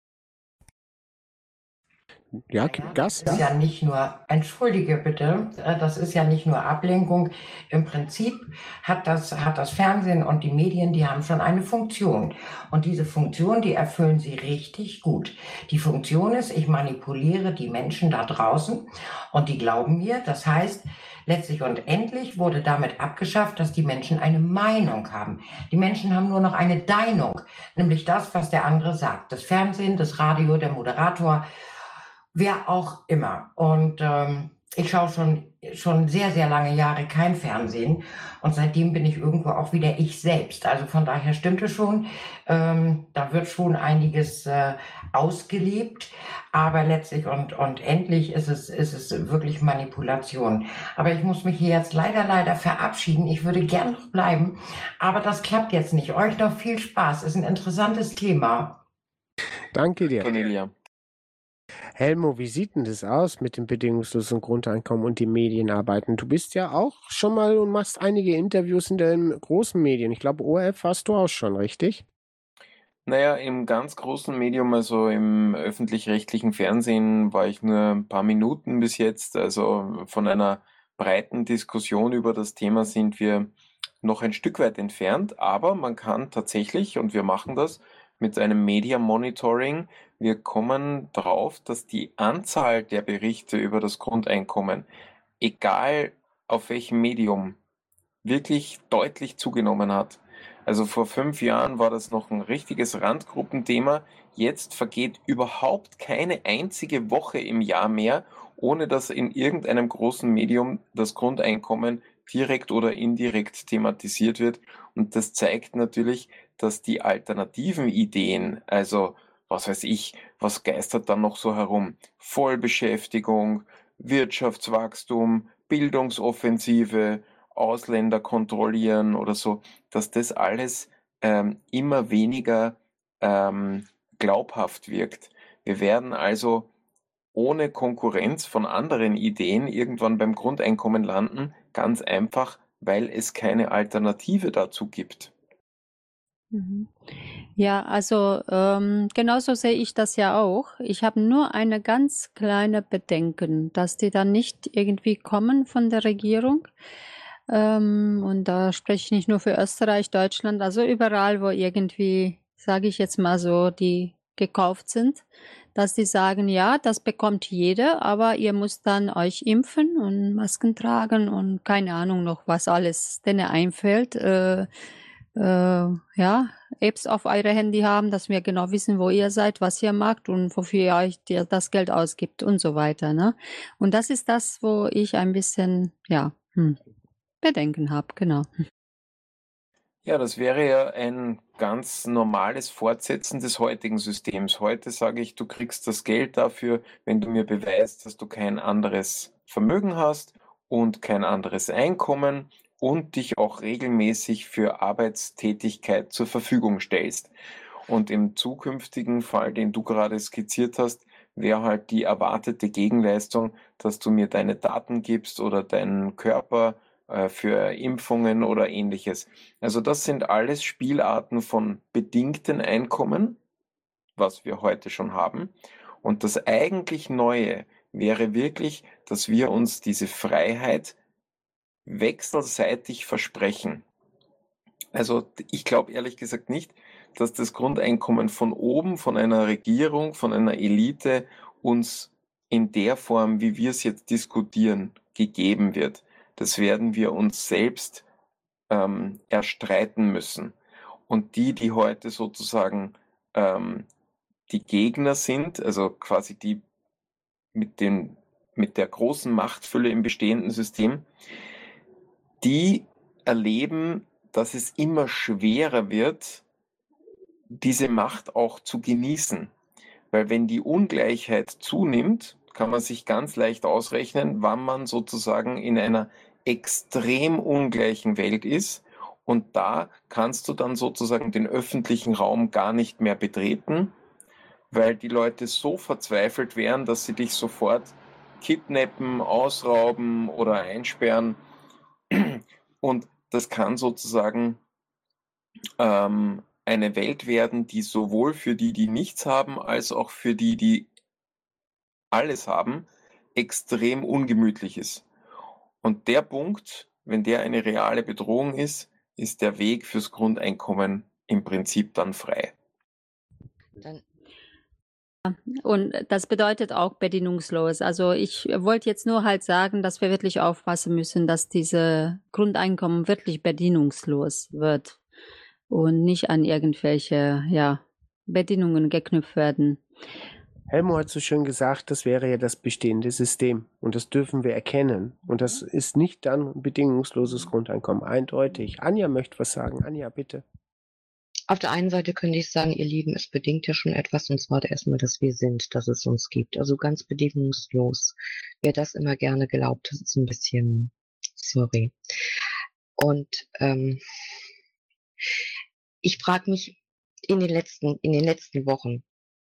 Ja, Gas? Das ist ja nicht nur, entschuldige bitte, das ist ja nicht nur Ablenkung. Im Prinzip hat das, hat das Fernsehen und die Medien, die haben schon eine Funktion. Und diese Funktion, die erfüllen sie richtig gut. Die Funktion ist, ich manipuliere die Menschen da draußen und die glauben mir. Das heißt, letztlich und endlich wurde damit abgeschafft, dass die Menschen eine Meinung haben. Die Menschen haben nur noch eine Deinung, nämlich das, was der andere sagt. Das Fernsehen, das Radio, der Moderator, wer auch immer. Und ähm, ich schaue schon, schon sehr, sehr lange Jahre kein Fernsehen. Und seitdem bin ich irgendwo auch wieder ich selbst. Also von daher stimmt es schon. Ähm, da wird schon einiges äh, ausgelebt. Aber letztlich und, und endlich ist es, ist es wirklich Manipulation. Aber ich muss mich hier jetzt leider, leider verabschieden. Ich würde gern noch bleiben. Aber das klappt jetzt nicht. Euch noch viel Spaß. Ist ein interessantes Thema. Danke dir. Cornelia. Helmo, wie sieht denn das aus mit dem bedingungslosen Grundeinkommen und den Medienarbeiten? Du bist ja auch schon mal und machst einige Interviews in den großen Medien. Ich glaube, O R F warst du auch schon, richtig? Naja, im ganz großen Medium, also im öffentlich-rechtlichen Fernsehen, war ich nur ein paar Minuten bis jetzt. Also von einer breiten Diskussion über das Thema sind wir noch ein Stück weit entfernt. Aber man kann tatsächlich, und wir machen das, mit einem Media Monitoring, wir kommen drauf, dass die Anzahl der Berichte über das Grundeinkommen, egal auf welchem Medium, wirklich deutlich zugenommen hat. Also vor fünf Jahren war das noch ein richtiges Randgruppenthema. Jetzt vergeht überhaupt keine einzige Woche im Jahr mehr, ohne dass in irgendeinem großen Medium das Grundeinkommen direkt oder indirekt thematisiert wird. Und das zeigt natürlich, dass die alternativen Ideen, also was weiß ich, was geistert dann noch so herum? Vollbeschäftigung, Wirtschaftswachstum, Bildungsoffensive, Ausländer kontrollieren oder so, dass das alles ähm, immer weniger ähm, glaubhaft wirkt. Wir werden also ohne Konkurrenz von anderen Ideen irgendwann beim Grundeinkommen landen, ganz einfach, weil es keine Alternative dazu gibt. Ja, also ähm, genauso sehe ich das ja auch. Ich habe nur eine ganz kleine Bedenken, dass die dann nicht irgendwie kommen von der Regierung. Ähm, und da spreche ich nicht nur für Österreich, Deutschland, also überall, wo irgendwie, sage ich jetzt mal so, die gekauft sind, dass die sagen, ja, das bekommt jeder, aber ihr müsst dann euch impfen und Masken tragen und keine Ahnung noch, was alles denen einfällt. Äh, äh, ja, Apps auf eure Handy haben, dass wir genau wissen, wo ihr seid, was ihr macht und wofür ihr euch dir das Geld ausgibt und so weiter. Ne? Und das ist das, wo ich ein bisschen, ja, hm, Bedenken habe, genau. Ja, das wäre ja ein ganz normales Fortsetzen des heutigen Systems. Heute sage ich, du kriegst das Geld dafür, wenn du mir beweist, dass du kein anderes Vermögen hast und kein anderes Einkommen und dich auch regelmäßig für Arbeitstätigkeit zur Verfügung stellst. Und im zukünftigen Fall, den du gerade skizziert hast, wäre halt die erwartete Gegenleistung, dass du mir deine Daten gibst oder deinen Körper äh, für Impfungen oder ähnliches. Also das sind alles Spielarten von bedingten Einkommen, was wir heute schon haben. Und das eigentlich Neue wäre wirklich, dass wir uns diese Freiheit wechselseitig versprechen. Also ich glaube ehrlich gesagt nicht, dass das Grundeinkommen von oben, von einer Regierung, von einer Elite uns in der Form, wie wir es jetzt diskutieren, gegeben wird. Das werden wir uns selbst ähm, erstreiten müssen. Und die, die heute sozusagen ähm, die Gegner sind, also quasi die mit, den, mit der großen Machtfülle im bestehenden System, die erleben, dass es immer schwerer wird, diese Macht auch zu genießen. Weil wenn die Ungleichheit zunimmt, kann man sich ganz leicht ausrechnen, wann man sozusagen in einer extrem ungleichen Welt ist. Und da kannst du dann sozusagen den öffentlichen Raum gar nicht mehr betreten, weil die Leute so verzweifelt wären, dass sie dich sofort kidnappen, ausrauben oder einsperren. Und das kann sozusagen ähm, eine Welt werden, die sowohl für die, die nichts haben, als auch für die, die alles haben, extrem ungemütlich ist. Und der Punkt, wenn der eine reale Bedrohung ist, ist der Weg fürs Grundeinkommen im Prinzip dann frei. Dann Und das bedeutet auch bedingungslos. Also ich wollte jetzt nur halt sagen, dass wir wirklich aufpassen müssen, dass diese Grundeinkommen wirklich bedingungslos wird und nicht an irgendwelche ja, Bedingungen geknüpft werden. Helmo hat so schön gesagt, das wäre ja das bestehende System und das dürfen wir erkennen. Und das ist nicht dann ein bedingungsloses Grundeinkommen, eindeutig. Anja möchte was sagen. Anja, bitte. Auf der einen Seite könnte ich sagen, ihr Lieben, es bedingt ja schon etwas, und zwar erstmal, dass wir sind, dass es uns gibt. Also ganz bedingungslos. Wer das immer gerne glaubt, das ist ein bisschen, sorry. Und ähm, ich frage mich in den letzten, in den letzten Wochen,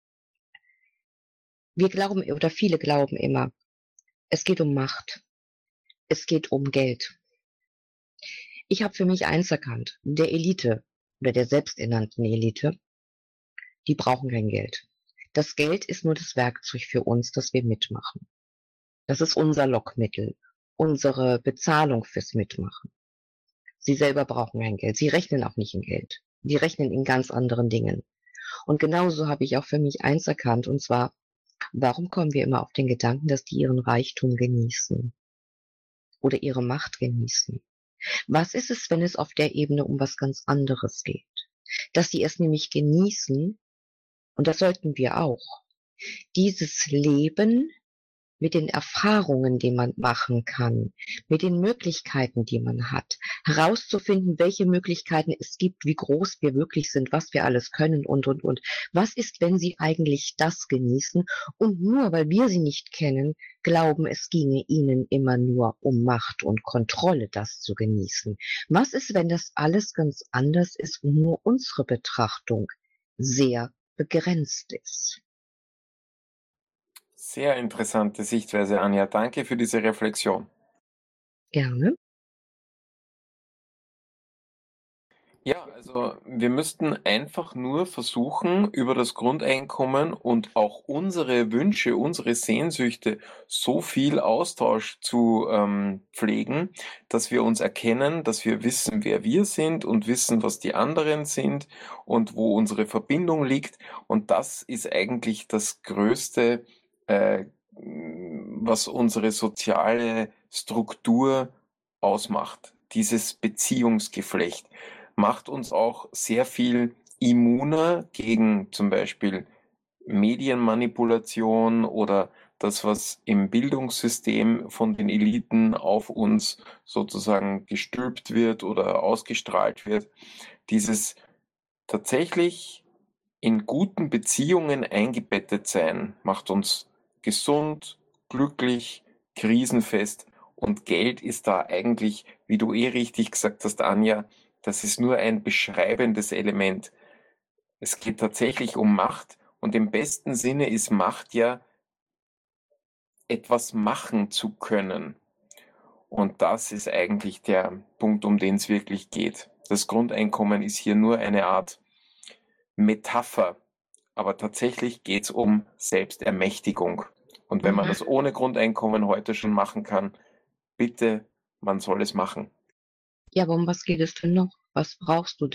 wir glauben, oder viele glauben immer, es geht um Macht. Es geht um Geld. Ich habe für mich eins erkannt, der Elite oder der selbsternannten Elite, die brauchen kein Geld. Das Geld ist nur das Werkzeug für uns, dass wir mitmachen. Das ist unser Lockmittel, unsere Bezahlung fürs Mitmachen. Sie selber brauchen kein Geld. Sie rechnen auch nicht in Geld. Die rechnen in ganz anderen Dingen. Und genauso habe ich auch für mich eins erkannt, und zwar, warum kommen wir immer auf den Gedanken, dass die ihren Reichtum genießen oder ihre Macht genießen? Was ist es, wenn es auf der Ebene um was ganz anderes geht? Dass sie es nämlich genießen, und das sollten wir auch, dieses Leben mit den Erfahrungen, die man machen kann, mit den Möglichkeiten, die man hat, herauszufinden, welche Möglichkeiten es gibt, wie groß wir wirklich sind, was wir alles können und, und, und. Was ist, wenn sie eigentlich das genießen und nur, weil wir sie nicht kennen, glauben, es ginge ihnen immer nur um Macht und Kontrolle, das zu genießen? Was ist, wenn das alles ganz anders ist und nur unsere Betrachtung sehr begrenzt ist? Sehr interessante Sichtweise, Anja. Danke für diese Reflexion. Gerne. Ja, also wir müssten einfach nur versuchen, über das Grundeinkommen und auch unsere Wünsche, unsere Sehnsüchte so viel Austausch zu ähm, pflegen, dass wir uns erkennen, dass wir wissen, wer wir sind und wissen, was die anderen sind und wo unsere Verbindung liegt. Und das ist eigentlich das Größte, äh, was unsere soziale Struktur ausmacht. Dieses Beziehungsgeflecht macht uns auch sehr viel immuner gegen zum Beispiel Medienmanipulation oder das, was im Bildungssystem von den Eliten auf uns sozusagen gestülpt wird oder ausgestrahlt wird. Dieses tatsächlich in guten Beziehungen eingebettet sein macht uns gesund, glücklich, krisenfest, und Geld ist da eigentlich, wie du eh richtig gesagt hast, Anja, das ist nur ein beschreibendes Element. Es geht tatsächlich um Macht, und im besten Sinne ist Macht ja, etwas machen zu können. Und das ist eigentlich der Punkt, um den es wirklich geht. Das Grundeinkommen ist hier nur eine Art Metapher, aber tatsächlich geht es um Selbstermächtigung. Und wenn man das ohne Grundeinkommen heute schon machen kann, bitte, man soll es machen. Ja, aber um was geht es denn noch? Was brauchst du denn?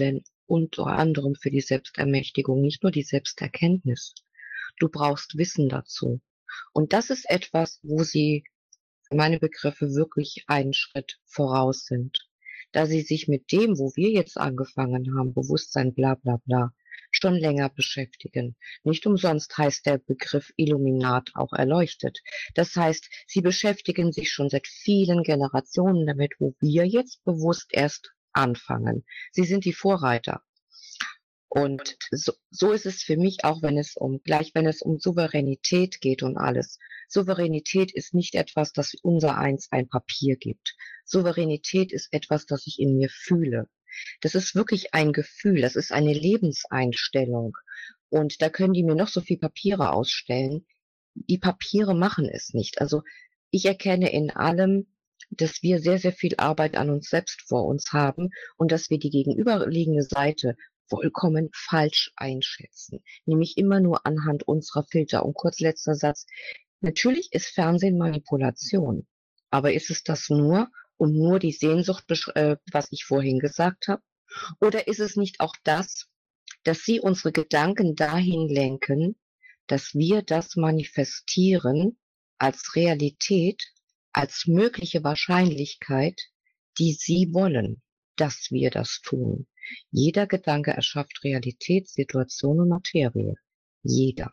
unter anderem für die Selbstermächtigung, nicht nur die Selbsterkenntnis. Du brauchst Wissen dazu. Und das ist etwas, wo sie für meine Begriffe wirklich einen Schritt voraus sind. Da sie sich mit dem, wo wir jetzt angefangen haben, Bewusstsein, bla bla bla, schon länger beschäftigen. Nicht umsonst heißt der Begriff Illuminat auch erleuchtet. Das heißt, sie beschäftigen sich schon seit vielen Generationen damit, wo wir jetzt bewusst erst anfangen. Sie sind die Vorreiter. Und so, so ist es für mich auch, wenn es um, gleich wenn es um Souveränität geht und alles. Souveränität ist nicht etwas, das unser eins ein Papier gibt. Souveränität ist etwas, das ich in mir fühle. Das ist wirklich ein Gefühl, das ist eine Lebenseinstellung. Und da können die mir noch so viel Papiere ausstellen. Die Papiere machen es nicht. Also ich erkenne in allem, dass wir sehr, sehr viel Arbeit an uns selbst vor uns haben und dass wir die gegenüberliegende Seite vollkommen falsch einschätzen. Nämlich immer nur anhand unserer Filter. Und kurz letzter Satz. Natürlich ist Fernsehen Manipulation. Aber ist es das nur und nur die Sehnsucht, äh, was ich vorhin gesagt habe? Oder ist es nicht auch das, dass sie unsere Gedanken dahin lenken, dass wir das manifestieren als Realität, als mögliche Wahrscheinlichkeit, die sie wollen, dass wir das tun? Jeder Gedanke erschafft Realität, Situation und Materie. Jeder.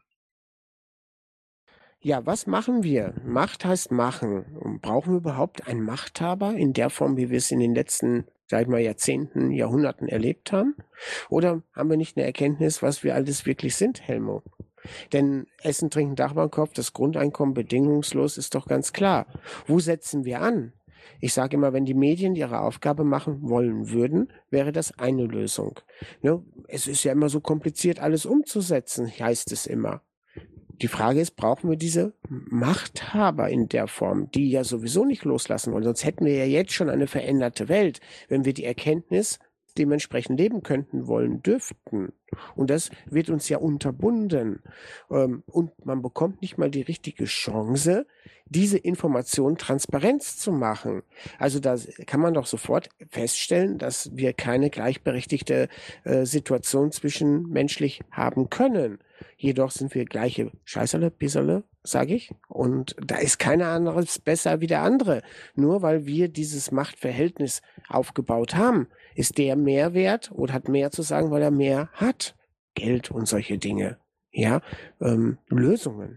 Ja, was machen wir? Macht heißt machen. Und brauchen wir überhaupt einen Machthaber in der Form, wie wir es in den letzten, sag ich mal, Jahrzehnten, Jahrhunderten erlebt haben? Oder haben wir nicht eine Erkenntnis, was wir alles wirklich sind, Helmo? Denn Essen, Trinken, Dach über dem Kopf, das Grundeinkommen bedingungslos ist doch ganz klar. Wo setzen wir an? Ich sage immer, wenn die Medien ihre Aufgabe machen wollen würden, wäre das eine Lösung. Ne? Es ist ja immer so kompliziert, alles umzusetzen, heißt es immer. Die Frage ist, brauchen wir diese Machthaber in der Form, die ja sowieso nicht loslassen wollen? Sonst hätten wir ja jetzt schon eine veränderte Welt, wenn wir die Erkenntnis dementsprechend leben könnten, wollen, dürften. Und das wird uns ja unterbunden. Und man bekommt nicht mal die richtige Chance, diese Information Transparenz zu machen. Also da kann man doch sofort feststellen, dass wir keine gleichberechtigte äh, Situation zwischenmenschlich haben können. Jedoch sind wir gleiche Scheißerle, Pisserle, sage ich. Und da ist keiner anderes besser wie der andere. Nur weil wir dieses Machtverhältnis aufgebaut haben, ist der mehr wert oder hat mehr zu sagen, weil er mehr hat. Geld und solche Dinge. Ja, ähm, Lösungen.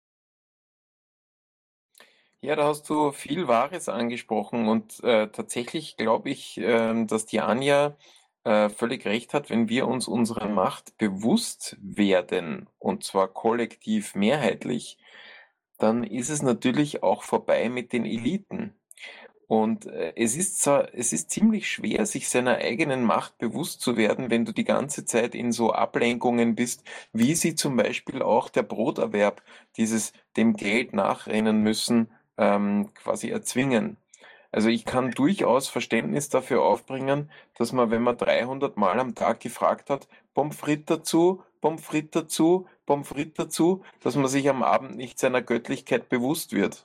Ja, da hast du viel Wahres angesprochen und äh, tatsächlich glaube ich, äh, dass die Anja äh, völlig recht hat, wenn wir uns unserer Macht bewusst werden, und zwar kollektiv mehrheitlich, dann ist es natürlich auch vorbei mit den Eliten. Und äh, es ist zwar, es ist ziemlich schwer, sich seiner eigenen Macht bewusst zu werden, wenn du die ganze Zeit in so Ablenkungen bist, wie sie zum Beispiel auch der Broterwerb, dieses dem Geld nachrennen müssen, ähm, quasi erzwingen. Also ich kann durchaus Verständnis dafür aufbringen, dass man, wenn man dreihundert Mal am Tag gefragt hat, Pommes frites dazu, Pommes frites dazu, Pommes frites dazu, dass man sich am Abend nicht seiner Göttlichkeit bewusst wird.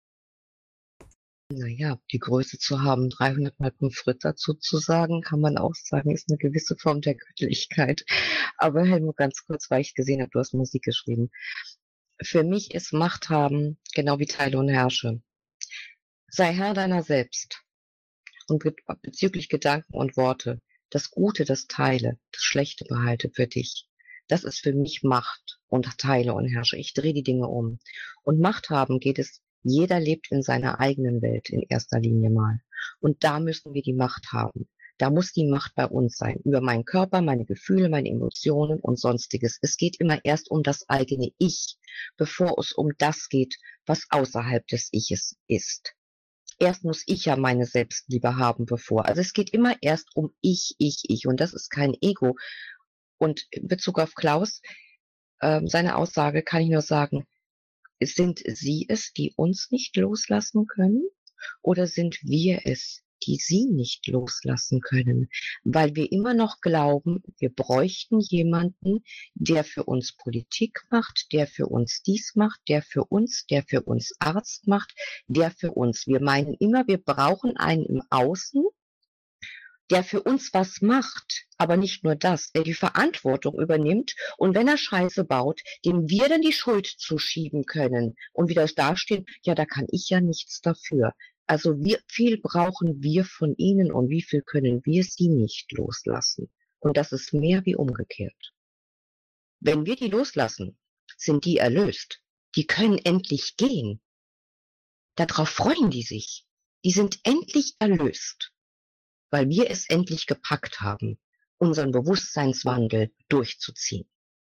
Naja, die Größe zu haben, dreihundert Mal Pommes frites dazu zu sagen, kann man auch sagen, ist eine gewisse Form der Göttlichkeit. Aber Helmut, ganz kurz, weil ich gesehen habe, du hast Musik geschrieben. Für mich ist Macht haben genau wie Teile und Herrsche. Sei Herr deiner selbst. Und bezüglich Gedanken und Worte, das Gute, das Teile, das Schlechte behalte für dich. Das ist für mich Macht und Teile und Herrsche. Ich drehe die Dinge um. Und Macht haben geht es, jeder lebt in seiner eigenen Welt in erster Linie mal. Und da müssen wir die Macht haben. Da muss die Macht bei uns sein. Über meinen Körper, meine Gefühle, meine Emotionen und Sonstiges. Es geht immer erst um das eigene Ich, bevor es um das geht, was außerhalb des Iches ist. Erst muss ich ja meine Selbstliebe haben, bevor. Also es geht immer erst um ich, ich, ich. Und das ist kein Ego. Und in Bezug auf Klaus, äh, seine Aussage kann ich nur sagen, sind Sie es, die uns nicht loslassen können? Oder sind wir es, die Sie nicht loslassen können? Weil wir immer noch glauben, wir bräuchten jemanden, der für uns Politik macht, der für uns dies macht, der für uns, der für uns Arzt macht, der für uns. Wir meinen immer, wir brauchen einen im Außen, der für uns was macht, aber nicht nur das, der die Verantwortung übernimmt und wenn er Scheiße baut, dem wir dann die Schuld zuschieben können und wieder dastehen, ja, da kann ich ja nichts dafür. Also wie viel brauchen wir von ihnen und wie viel können wir sie nicht loslassen? Und das ist mehr wie umgekehrt. Wenn wir die loslassen, sind die erlöst. Die können endlich gehen. Darauf freuen die sich. Die sind endlich erlöst, weil wir es endlich gepackt haben, unseren Bewusstseinswandel durchzuziehen.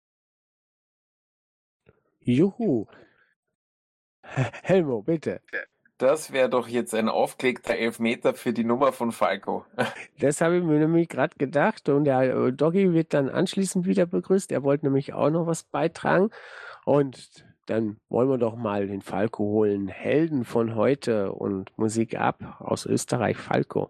Juhu. Helmo, bitte. Das wäre doch jetzt ein aufgelegter Elfmeter für die Nummer von Falco. Das habe ich mir nämlich gerade gedacht und der Doggy wird dann anschließend wieder begrüßt. Er wollte nämlich auch noch was beitragen und dann wollen wir doch mal den Falco holen. Helden von heute und Musik ab aus Österreich, Falco.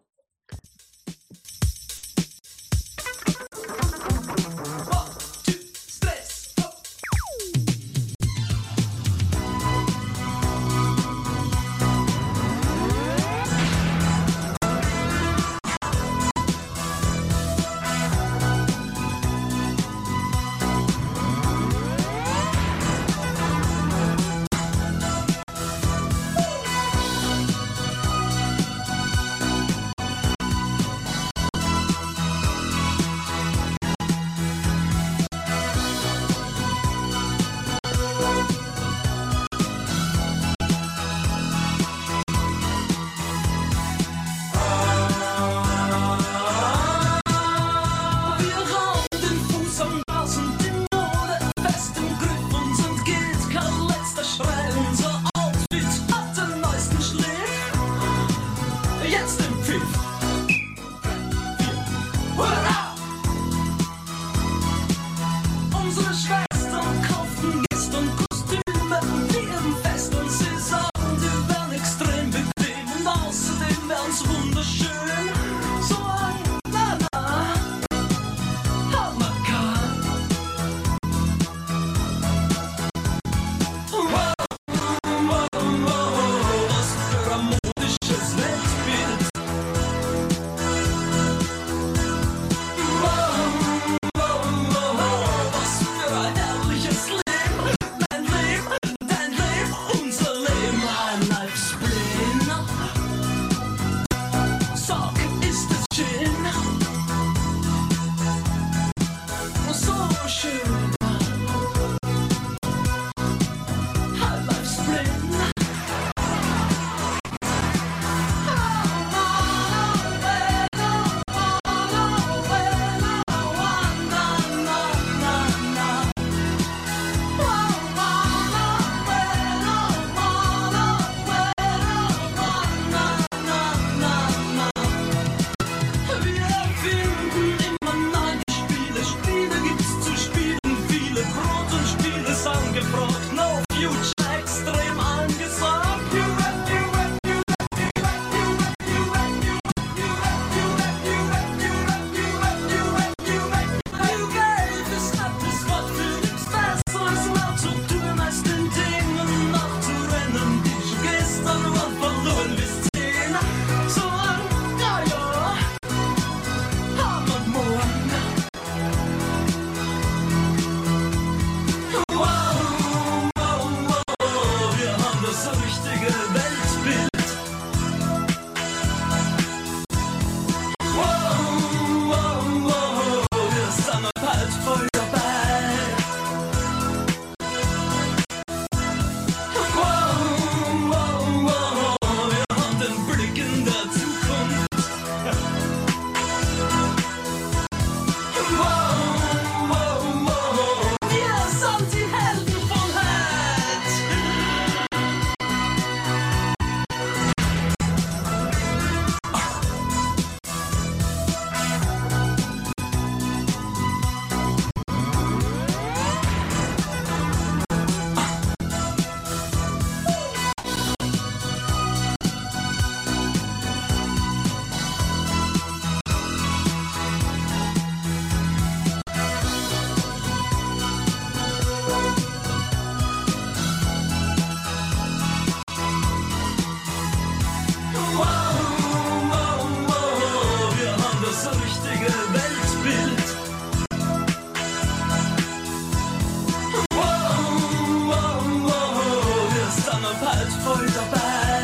waren wir bald voll dabei.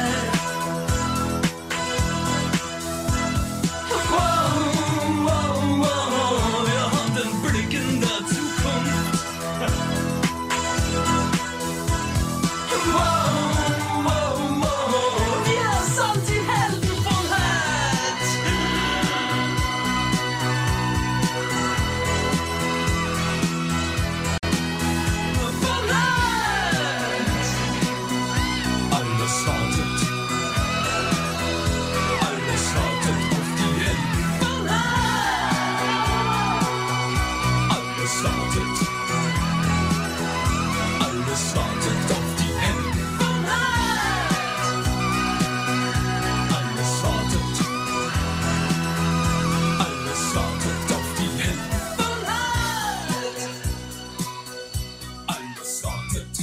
Wow, wow, wow, wir haben den Blick in der Zukunft. Wow, wow, wow, wir sind die Helden von heute. Von heute. Alles wartet. Alles wartet auf die Helden von heute. Alles wartet. Alles wartet auf die Helden von heute. Alles wartet. Alles wartet auf die Helden von heute. Alles wartet.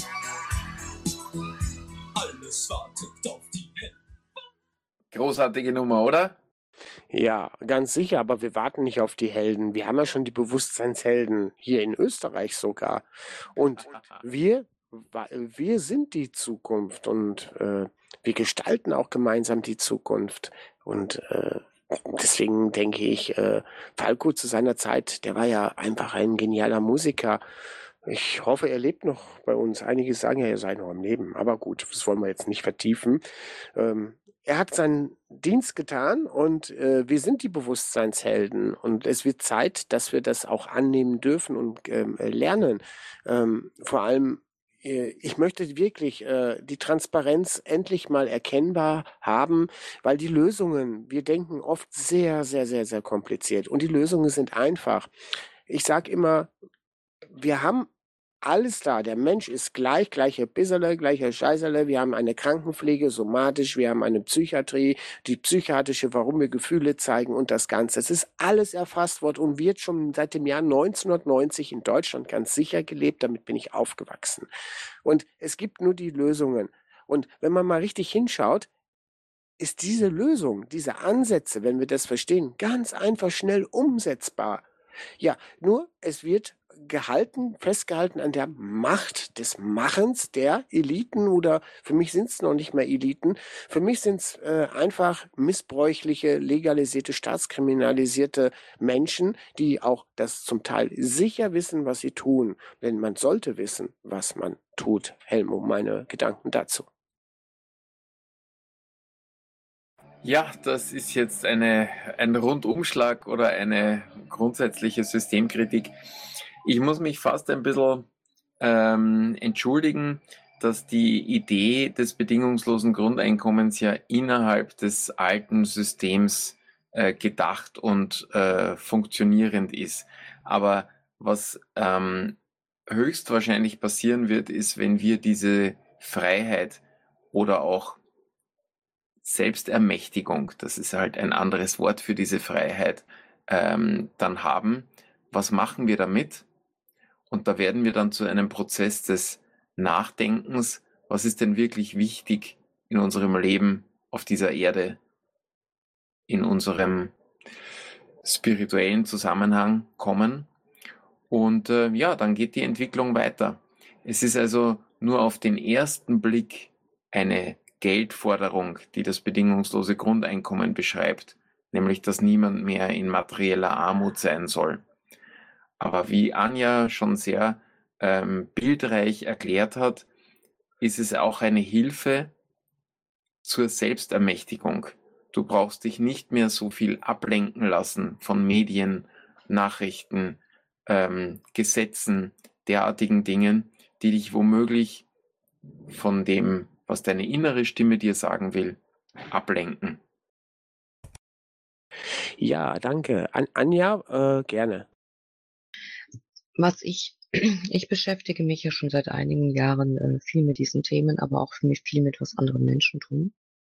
Alles wartet auf die Helden. Großartige Nummer, oder? Ja, ganz sicher, aber wir warten nicht auf die Helden. Wir haben ja schon die Bewusstseinshelden hier in Österreich sogar. Und wir, wa- wir sind die Zukunft und äh, wir gestalten auch gemeinsam die Zukunft. Und äh, deswegen denke ich, äh, Falco zu seiner Zeit, der war ja einfach ein genialer Musiker. Ich hoffe, er lebt noch bei uns. Einige sagen ja, er sei noch am Leben. Aber gut, das wollen wir jetzt nicht vertiefen. Ähm, er hat seinen Dienst getan und äh, wir sind die Bewusstseinshelden. Und es wird Zeit, dass wir das auch annehmen dürfen und ähm, äh, lernen. Ähm, vor allem, äh, ich möchte wirklich äh, die Transparenz endlich mal erkennbar haben, weil die Lösungen, wir denken oft sehr, sehr, sehr, sehr kompliziert. Und die Lösungen sind einfach. Ich sage immer, wir haben alles da. Der Mensch ist gleich, gleicher Bisserle, gleicher Scheißerle. Wir haben eine Krankenpflege, somatisch, wir haben eine Psychiatrie, die psychiatrische, warum wir Gefühle zeigen und das Ganze. Es ist alles erfasst worden und wird schon seit dem Jahr neunzehnhundertneunzig in Deutschland ganz sicher gelebt. Damit bin ich aufgewachsen. Und es gibt nur die Lösungen. Und wenn man mal richtig hinschaut, ist diese Lösung, diese Ansätze, wenn wir das verstehen, ganz einfach schnell umsetzbar. Ja, nur es wird gehalten, festgehalten an der Macht des Machens der Eliten oder für mich sind es noch nicht mehr Eliten, für mich sind es äh, einfach missbräuchliche, legalisierte, staatskriminalisierte Menschen, die auch das zum Teil sicher wissen, was sie tun. Denn man sollte wissen, was man tut. Helmo, meine Gedanken dazu. Ja, das ist jetzt eine, ein Rundumschlag oder eine grundsätzliche Systemkritik. Ich muss mich fast ein bisschen ähm, entschuldigen, dass die Idee des bedingungslosen Grundeinkommens ja innerhalb des alten Systems äh, gedacht und äh, funktionierend ist. Aber was ähm, höchstwahrscheinlich passieren wird, ist, wenn wir diese Freiheit oder auch Selbstermächtigung, das ist halt ein anderes Wort für diese Freiheit, ähm, dann haben. Was machen wir damit? Und da werden wir dann zu einem Prozess des Nachdenkens, was ist denn wirklich wichtig in unserem Leben auf dieser Erde, in unserem spirituellen Zusammenhang kommen. Und äh, ja, dann geht die Entwicklung weiter. Es ist also nur auf den ersten Blick eine Geldforderung, die das bedingungslose Grundeinkommen beschreibt, nämlich dass niemand mehr in materieller Armut sein soll. Aber wie Anja schon sehr ähm, bildreich erklärt hat, ist es auch eine Hilfe zur Selbstermächtigung. Du brauchst dich nicht mehr so viel ablenken lassen von Medien, Nachrichten, ähm, Gesetzen, derartigen Dingen, die dich womöglich von dem, was deine innere Stimme dir sagen will, ablenken. Ja, danke. An Anja, äh, gerne. Was ich, ich beschäftige mich ja schon seit einigen Jahren äh, viel mit diesen Themen, aber auch für mich viel mit was anderen Menschen tun.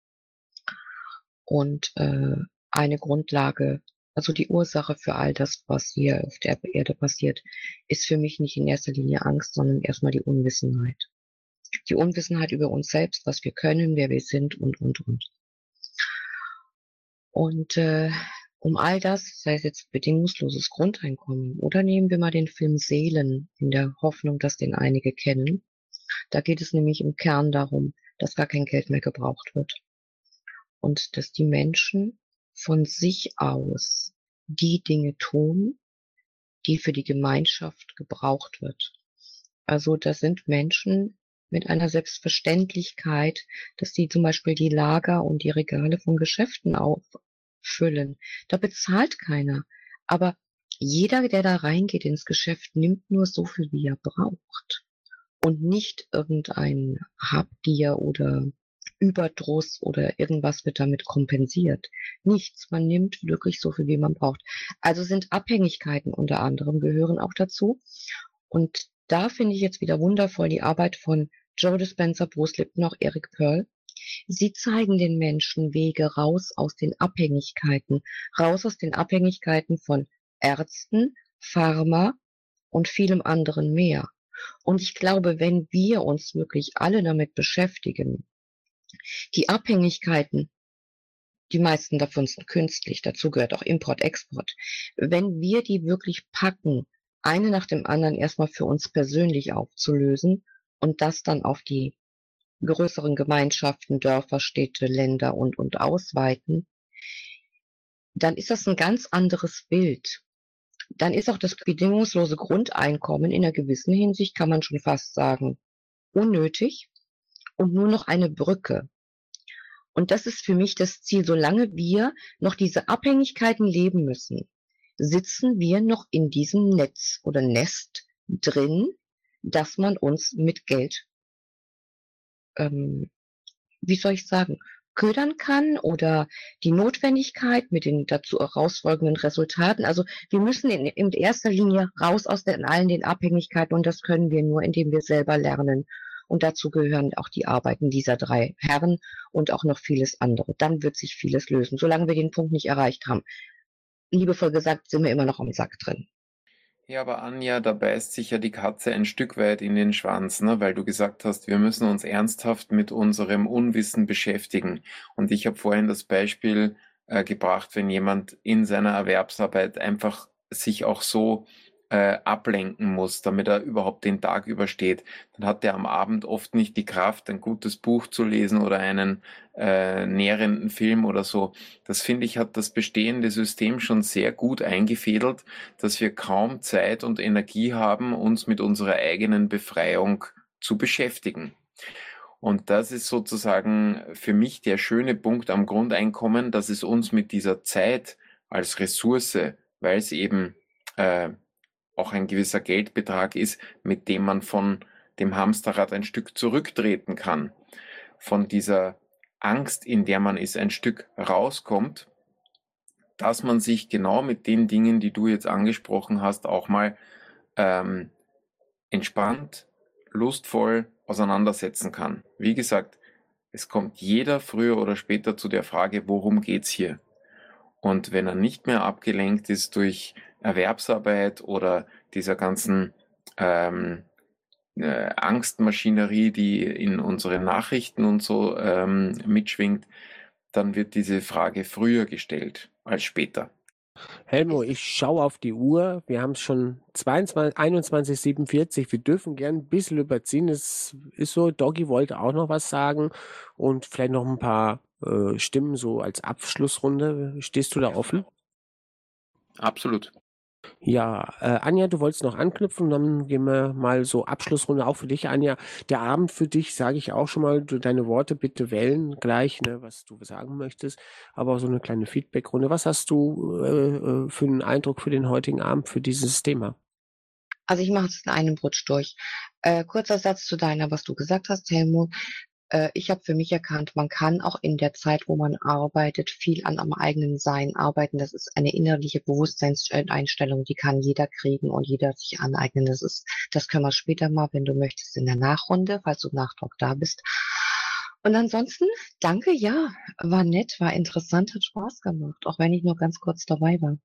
Und äh, eine Grundlage, also die Ursache für all das, was hier auf der Erde passiert, ist für mich nicht in erster Linie Angst, sondern erstmal die Unwissenheit. Die Unwissenheit über uns selbst, was wir können, wer wir sind und, und, und. Und äh, um all das, sei es jetzt bedingungsloses Grundeinkommen oder nehmen wir mal den Film Seelen, in der Hoffnung, dass den einige kennen, Da geht es nämlich im Kern darum, dass gar kein Geld mehr gebraucht wird und dass die Menschen von sich aus die Dinge tun, die für die Gemeinschaft gebraucht wird. Also das sind Menschen mit einer Selbstverständlichkeit, dass die zum Beispiel die Lager und die Regale von Geschäften auffüllen. Da bezahlt keiner. Aber jeder, der da reingeht ins Geschäft, nimmt nur so viel, wie er braucht. Und nicht irgendein Habgier oder Überdruss oder irgendwas wird damit kompensiert. Nichts. Man nimmt wirklich so viel, wie man braucht. Also sind Abhängigkeiten unter anderem gehören auch dazu. Und da finde ich jetzt wieder wundervoll die Arbeit von Joe Dispenza, Bruce Lipton, auch Eric Pearl. Sie zeigen den Menschen Wege raus aus den Abhängigkeiten, raus aus den Abhängigkeiten von Ärzten, Pharma und vielem anderen mehr. Und ich glaube, wenn wir uns wirklich alle damit beschäftigen, die Abhängigkeiten, die meisten davon sind künstlich, dazu gehört auch Import, Export, wenn wir die wirklich packen, eine nach dem anderen erstmal für uns persönlich aufzulösen und das dann auf die größeren Gemeinschaften, Dörfer, Städte, Länder und, und ausweiten, dann ist das ein ganz anderes Bild. Dann ist auch das bedingungslose Grundeinkommen in einer gewissen Hinsicht, kann man schon fast sagen, unnötig und nur noch eine Brücke. Und das ist für mich das Ziel. Solange wir noch diese Abhängigkeiten leben müssen, sitzen wir noch in diesem Netz oder Nest drin, dass man uns mit Geld, ähm, wie soll ich sagen, ködern kann oder die Notwendigkeit mit den dazu herausfolgenden Resultaten. Also wir müssen in, in erster Linie raus aus den, allen den Abhängigkeiten und das können wir nur, indem wir selber lernen. Und dazu gehören auch die Arbeiten dieser drei Herren und auch noch vieles andere. Dann wird sich vieles lösen. Solange wir den Punkt nicht erreicht haben, liebevoll gesagt, sind wir immer noch am Sack drin. Ja, aber Anja, da beißt sich ja die Katze ein Stück weit in den Schwanz, ne? Weil du gesagt hast, wir müssen uns ernsthaft mit unserem Unwissen beschäftigen. Und ich habe vorhin das Beispiel äh, gebracht, wenn jemand in seiner Erwerbsarbeit einfach sich auch so äh, ablenken muss, damit er überhaupt den Tag übersteht, dann hat er am Abend oft nicht die Kraft, ein gutes Buch zu lesen oder einen äh, nährenden Film oder so. Das finde ich, hat das bestehende System schon sehr gut eingefädelt, dass wir kaum Zeit und Energie haben, uns mit unserer eigenen Befreiung zu beschäftigen. Und das ist sozusagen für mich der schöne Punkt am Grundeinkommen, dass es uns mit dieser Zeit als Ressource, weil es eben äh, auch ein gewisser Geldbetrag ist, mit dem man von dem Hamsterrad ein Stück zurücktreten kann, von dieser Angst, in der man ist, ein Stück rauskommt, dass man sich genau mit den Dingen, die du jetzt angesprochen hast, auch mal ähm, entspannt, lustvoll auseinandersetzen kann. Wie gesagt, es kommt jeder früher oder später zu der Frage, worum geht's hier? Und wenn er nicht mehr abgelenkt ist durch Erwerbsarbeit oder dieser ganzen ähm, äh, Angstmaschinerie, die in unseren Nachrichten und so ähm, mitschwingt, dann wird diese Frage früher gestellt als später. Helmo, ich schaue auf die Uhr. Wir haben es schon zweiundzwanzig, einundzwanzig Uhr siebenundvierzig. Wir dürfen gern ein bisschen überziehen. Es ist so, Doggy wollte auch noch was sagen und vielleicht noch ein paar äh, Stimmen so als Abschlussrunde. Stehst du da offen? Absolut. Ja, äh, Anja, du wolltest noch anknüpfen, und dann gehen wir mal so Abschlussrunde auch für dich, Anja. Der Abend für dich, sage ich auch schon mal, du, deine Worte bitte wählen gleich, ne, was du sagen möchtest, aber auch so eine kleine Feedbackrunde. Was hast du äh, für einen Eindruck für den heutigen Abend, für dieses Thema? Also ich mache es in einem Rutsch durch. Äh, kurzer Satz zu deiner, was du gesagt hast, Helmut. Äh, ich habe für mich erkannt, man kann auch in der Zeit, wo man arbeitet, viel an am eigenen Sein arbeiten. Das ist eine innerliche Bewusstseinseinstellung, die kann jeder kriegen und jeder sich aneignen. Das ist, das können wir später mal, wenn du möchtest, in der Nachrunde, falls du Nachtrag da bist. Und ansonsten, danke, ja, war nett, war interessant, hat Spaß gemacht, auch wenn ich nur ganz kurz dabei war.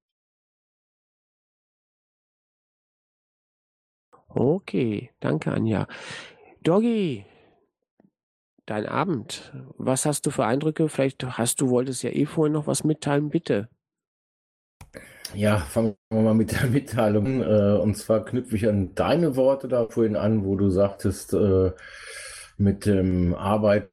Okay, danke, Anja. Doggy, dein Abend. Was hast du für Eindrücke? Vielleicht hast du, wolltest ja eh vorhin noch was mitteilen, bitte. Ja, fangen wir mal mit der Mitteilung. Äh, und zwar knüpfe ich an deine Worte da vorhin an, wo du sagtest, äh, mit dem Arbeiten,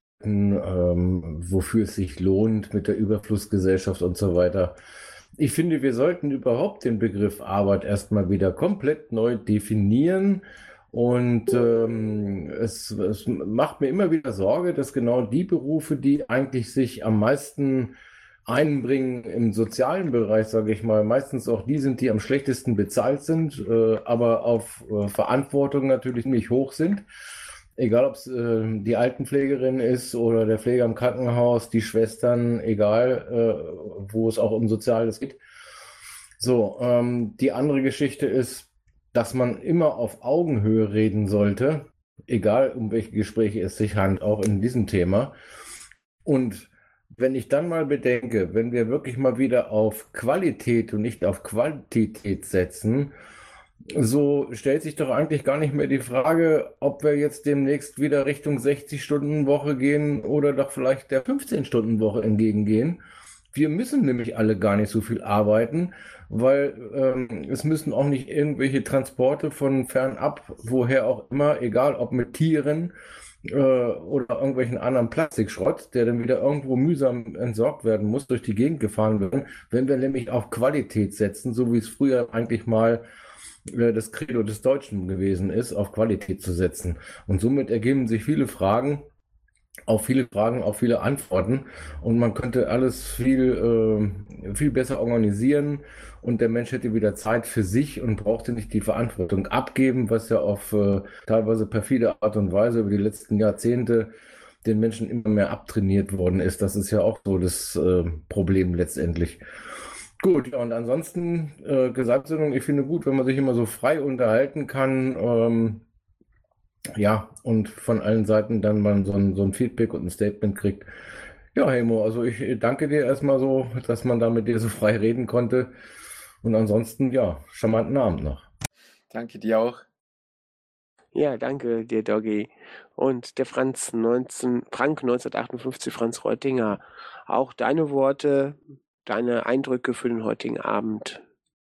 ähm, wofür es sich lohnt, mit der Überflussgesellschaft und so weiter. Ich finde, wir sollten überhaupt den Begriff Arbeit erstmal wieder komplett neu definieren. Und ähm, es, es macht mir immer wieder Sorge, dass genau die Berufe, die eigentlich sich am meisten einbringen im sozialen Bereich, sage ich mal, meistens auch die sind, die am schlechtesten bezahlt sind, äh, aber auf äh, Verantwortung natürlich nicht hoch sind. Egal, ob es äh, die Altenpflegerin ist oder der Pfleger im Krankenhaus, die Schwestern, egal, äh, wo es auch um Soziales geht. So, ähm, die andere Geschichte ist, dass man immer auf Augenhöhe reden sollte, egal um welche Gespräche es sich handelt, auch in diesem Thema. Und wenn ich dann mal bedenke, wenn wir wirklich mal wieder auf Qualität und nicht auf Quantität setzen, so stellt sich doch eigentlich gar nicht mehr die Frage, ob wir jetzt demnächst wieder Richtung sechzig-Stunden-Woche gehen oder doch vielleicht der fünfzehn-Stunden-Woche entgegengehen. Wir müssen nämlich alle gar nicht so viel arbeiten, weil ähm, es müssen auch nicht irgendwelche Transporte von fernab, woher auch immer, egal ob mit Tieren äh, oder irgendwelchen anderen Plastikschrott, der dann wieder irgendwo mühsam entsorgt werden muss, durch die Gegend gefahren werden, wenn wir nämlich auf Qualität setzen, so wie es früher eigentlich mal äh, das Credo des Deutschen gewesen ist, auf Qualität zu setzen. Und somit ergeben sich viele Fragen, auf viele Fragen, auf viele Antworten, und man könnte alles viel, äh, viel besser organisieren, und der Mensch hätte wieder Zeit für sich und brauchte nicht die Verantwortung abgeben, was ja auf äh, teilweise perfide Art und Weise über die letzten Jahrzehnte den Menschen immer mehr abtrainiert worden ist. Das ist ja auch so das äh, Problem letztendlich. Gut, ja, und ansonsten äh, Gesamtsendung, ich finde gut, wenn man sich immer so frei unterhalten kann, ähm, ja, und von allen Seiten dann mal so ein, so ein Feedback und ein Statement kriegt. Ja, Helmo, also ich danke dir erstmal so, dass man da mit dir so frei reden konnte. Und ansonsten, ja, charmanten Abend noch. Danke dir auch. Ja, danke dir, Doggy. Und der Franz neunzehn, Frank neunzehnhundertachtundfünfzig, Franz Reutinger, auch deine Worte, deine Eindrücke für den heutigen Abend.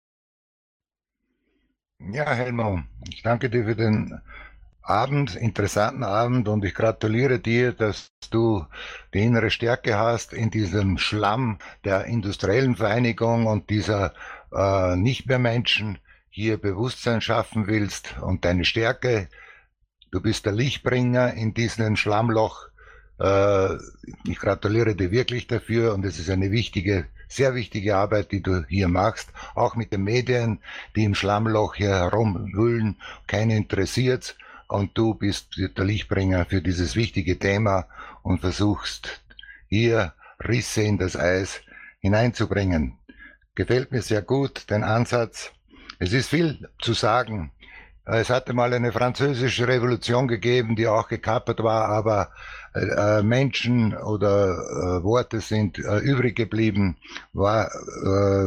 Ja, Helmo, ich danke dir für den Abend, interessanten Abend, und ich gratuliere dir, dass du die innere Stärke hast, in diesem Schlamm der industriellen Vereinigung und dieser äh, Nicht-mehr-Menschen hier Bewusstsein schaffen willst, und deine Stärke, du bist der Lichtbringer in diesem Schlammloch. Äh, ich gratuliere dir wirklich dafür, und es ist eine wichtige, sehr wichtige Arbeit, die du hier machst, auch mit den Medien, die im Schlammloch hier herumwühlen, keinen interessiert. Und du bist der Lichtbringer für dieses wichtige Thema und versuchst hier Risse in das Eis hineinzubringen. Gefällt mir sehr gut, dein Ansatz. Es ist viel zu sagen. Es hatte mal eine französische Revolution gegeben, die auch gekapert war, aber äh, Menschen oder äh, Worte sind äh, übrig geblieben, war äh,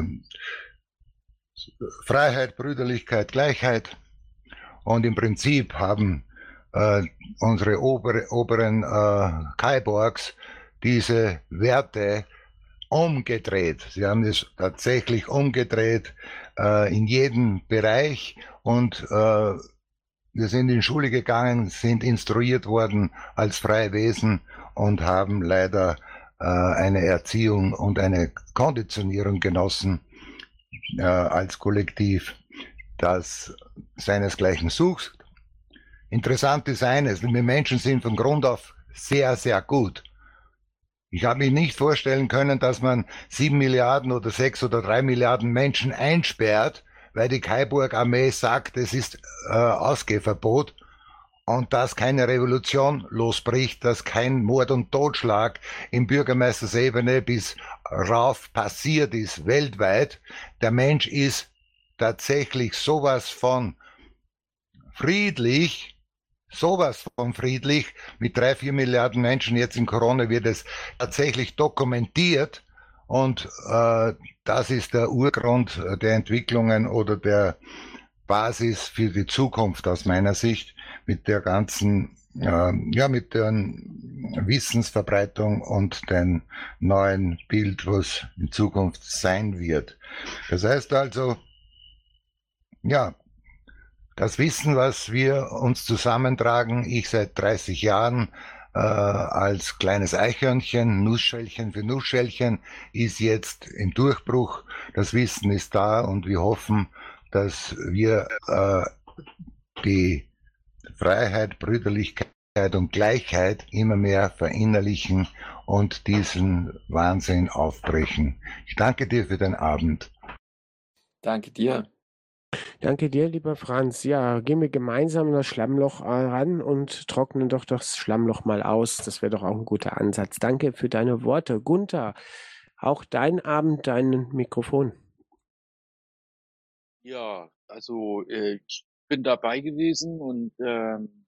Freiheit, Brüderlichkeit, Gleichheit. Und im Prinzip haben äh, unsere obere, oberen äh, Kaiborgs diese Werte umgedreht. Sie haben es tatsächlich umgedreht äh, in jedem Bereich, und äh, wir sind in die Schule gegangen, sind instruiert worden als freie Wesen und haben leider äh, eine Erziehung und eine Konditionierung genossen äh, als Kollektiv, das seinesgleichen sucht. Interessant ist eines, wir Menschen sind von Grund auf sehr, sehr gut. Ich habe mir nicht vorstellen können, dass man sieben Milliarden oder sechs oder drei Milliarden Menschen einsperrt, weil die Kaiburg-Armee sagt, es ist äh, Ausgehverbot, und dass keine Revolution losbricht, dass kein Mord und Totschlag in Bürgermeistersebene bis rauf passiert ist, weltweit. Der Mensch ist tatsächlich sowas von friedlich, sowas von friedlich, mit drei, vier Milliarden Menschen, jetzt in Corona wird es tatsächlich dokumentiert, und äh, das ist der Urgrund der Entwicklungen oder der Basis für die Zukunft aus meiner Sicht, mit der ganzen äh, ja, mit der Wissensverbreitung und dem neuen Bild, was in Zukunft sein wird. Das heißt also, ja, das Wissen, was wir uns zusammentragen, ich seit dreißig Jahren äh, als kleines Eichhörnchen, Nussschellchen für Nussschellchen, ist jetzt im Durchbruch. Das Wissen ist da und wir hoffen, dass wir äh, die Freiheit, Brüderlichkeit und Gleichheit immer mehr verinnerlichen und diesen Wahnsinn aufbrechen. Ich danke dir für den Abend. Danke dir. Danke dir, lieber Franz. Ja, gehen wir gemeinsam das Schlammloch äh, ran und trocknen doch das Schlammloch mal aus. Das wäre doch auch ein guter Ansatz. Danke für deine Worte. Gunther, auch dein Abend, dein Mikrofon. Ja, also äh, ich bin dabei gewesen und ähm,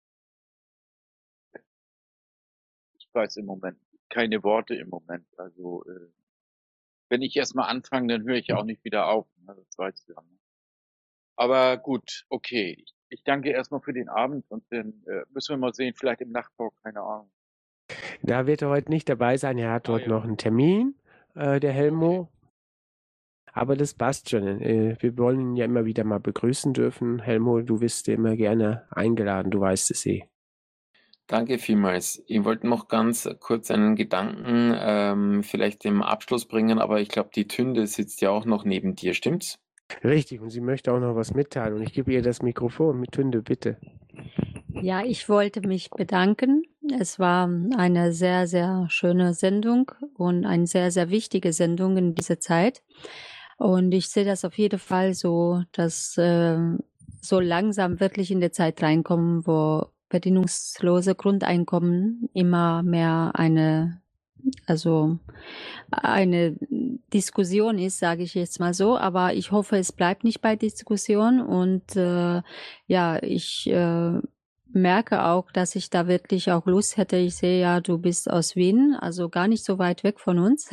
ich weiß im Moment keine Worte im Moment. Also äh, wenn ich erstmal anfange, dann höre ich ja auch nicht wieder auf. Ne? Das weißt du ja. Ne? Aber gut, okay. Ich, ich danke erstmal für den Abend und dann äh, müssen wir mal sehen, vielleicht im Nachttalk, keine Ahnung. Da wird er heute nicht dabei sein. Er hat Ah, dort ja. noch einen Termin, äh, der Helmo. Okay. Aber das passt schon. Äh, wir wollen ihn ja immer wieder mal begrüßen dürfen. Helmo, du bist immer gerne eingeladen, du weißt es eh. Danke vielmals. Ich wollte noch ganz kurz einen Gedanken ähm, vielleicht im Abschluss bringen, aber ich glaube, die Tünde sitzt ja auch noch neben dir, stimmt's? Richtig, und sie möchte auch noch was mitteilen. Und ich gebe ihr das Mikrofon. Mit Tünde, bitte. Ja, ich wollte mich bedanken. Es war eine sehr, sehr schöne Sendung und eine sehr, sehr wichtige Sendung in dieser Zeit. Und ich sehe das auf jeden Fall so, dass äh, so langsam wirklich in die Zeit reinkommen, wo bedingungslose Grundeinkommen immer mehr eine, also eine Diskussion ist, sage ich jetzt mal so. Aber ich hoffe, es bleibt nicht bei Diskussion. Und äh, ja, ich äh, merke auch, dass ich da wirklich auch Lust hätte. Ich sehe ja, du bist aus Wien, also gar nicht so weit weg von uns.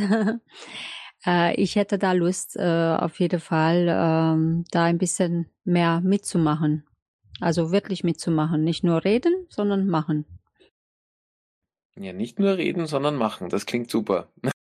äh, ich hätte da Lust, äh, auf jeden Fall ähm, da ein bisschen mehr mitzumachen. Also wirklich mitzumachen. Nicht nur reden, sondern machen. Ja, nicht nur reden, sondern machen. Das klingt super.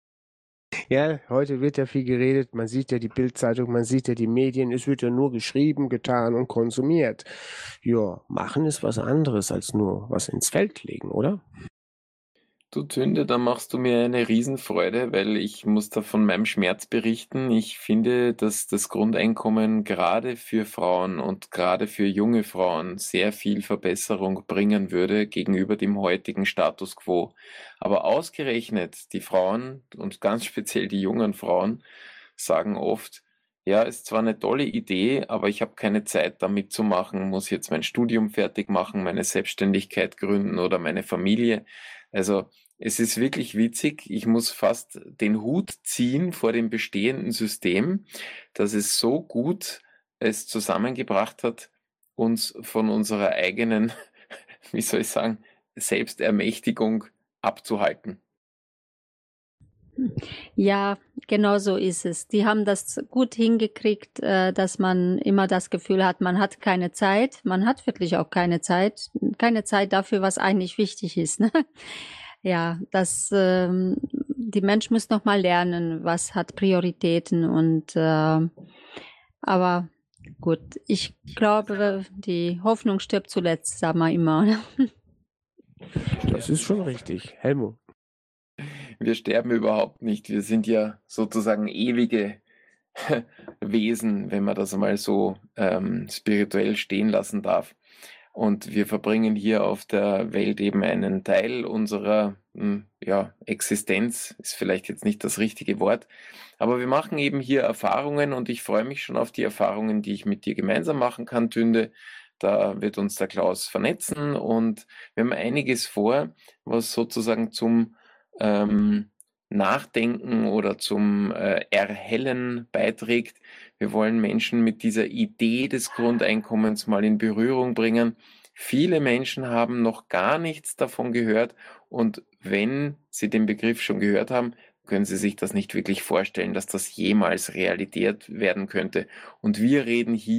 Ja, heute wird ja viel geredet. Man sieht ja die Bildzeitung, man sieht ja die Medien. Es wird ja nur geschrieben, getan und konsumiert. Ja, machen ist was anderes als nur was ins Feld legen, oder? Du Tünde, da machst du mir eine Riesenfreude, weil ich muss da von meinem Schmerz berichten. Ich finde, dass das Grundeinkommen gerade für Frauen und gerade für junge Frauen sehr viel Verbesserung bringen würde gegenüber dem heutigen Status quo. Aber ausgerechnet die Frauen und ganz speziell die jungen Frauen sagen oft, ja, ist zwar eine tolle Idee, aber ich habe keine Zeit damit zu machen, muss jetzt mein Studium fertig machen, meine Selbstständigkeit gründen oder meine Familie. Also es ist wirklich witzig. Ich muss fast den Hut ziehen vor dem bestehenden System, dass es so gut es zusammengebracht hat, uns von unserer eigenen, wie soll ich sagen, Selbstermächtigung abzuhalten. Ja, genau so ist es. Die haben das gut hingekriegt, äh, dass man immer das Gefühl hat, man hat keine Zeit. Man hat wirklich auch keine Zeit. Keine Zeit dafür, was eigentlich wichtig ist. Ne? Ja, das, ähm, die Mensch muss noch mal lernen, was hat Prioritäten und, äh, aber gut, ich glaube, die Hoffnung stirbt zuletzt, sagen wir immer. Das ist schon richtig. Helmut. Wir sterben überhaupt nicht. Wir sind ja sozusagen ewige Wesen, wenn man das mal so ähm, spirituell stehen lassen darf. Und wir verbringen hier auf der Welt eben einen Teil unserer mh, ja, Existenz, ist vielleicht jetzt nicht das richtige Wort, aber wir machen eben hier Erfahrungen und ich freue mich schon auf die Erfahrungen, die ich mit dir gemeinsam machen kann, Tünde. Da wird uns der Klaus vernetzen und wir haben einiges vor, was sozusagen zum ähm, Nachdenken oder zum äh, Erhellen beiträgt. Wir wollen Menschen mit dieser Idee des Grundeinkommens mal in Berührung bringen. Viele Menschen haben noch gar nichts davon gehört und wenn sie den Begriff schon gehört haben, können sie sich das nicht wirklich vorstellen, dass das jemals Realität werden könnte. Und wir reden hier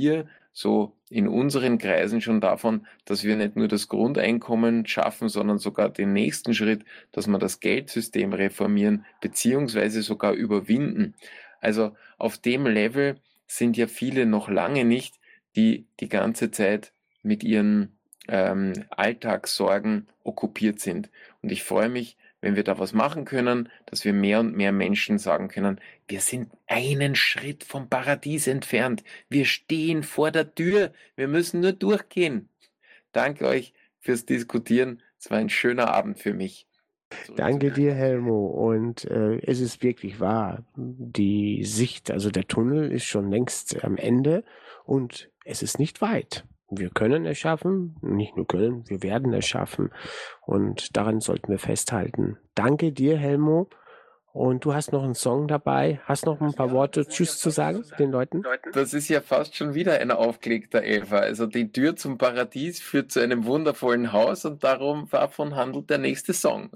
so in unseren Kreisen schon davon, dass wir nicht nur das Grundeinkommen schaffen, sondern sogar den nächsten Schritt, dass wir das Geldsystem reformieren beziehungsweise sogar überwinden. Also auf dem Level sind ja viele noch lange nicht, die die ganze Zeit mit ihren ähm, Alltagssorgen okkupiert sind. Und ich freue mich, wenn wir da was machen können, dass wir mehr und mehr Menschen sagen können, wir sind einen Schritt vom Paradies entfernt. Wir stehen vor der Tür. Wir müssen nur durchgehen. Danke euch fürs Diskutieren. Es war ein schöner Abend für mich. Danke dir, Helmo. Und äh, es ist wirklich wahr. Die Sicht, also der Tunnel ist schon längst am Ende und es ist nicht weit. Wir können es schaffen, nicht nur können, wir werden es schaffen und daran sollten wir festhalten. Danke dir, Helmo. Und du hast noch einen Song dabei. Hast noch ein paar Worte Tschüss zu sagen den Leuten? Das ist ja fast schon wieder ein aufgelegter Elfer. Also die Tür zum Paradies führt zu einem wundervollen Haus und darum davon handelt der nächste Song.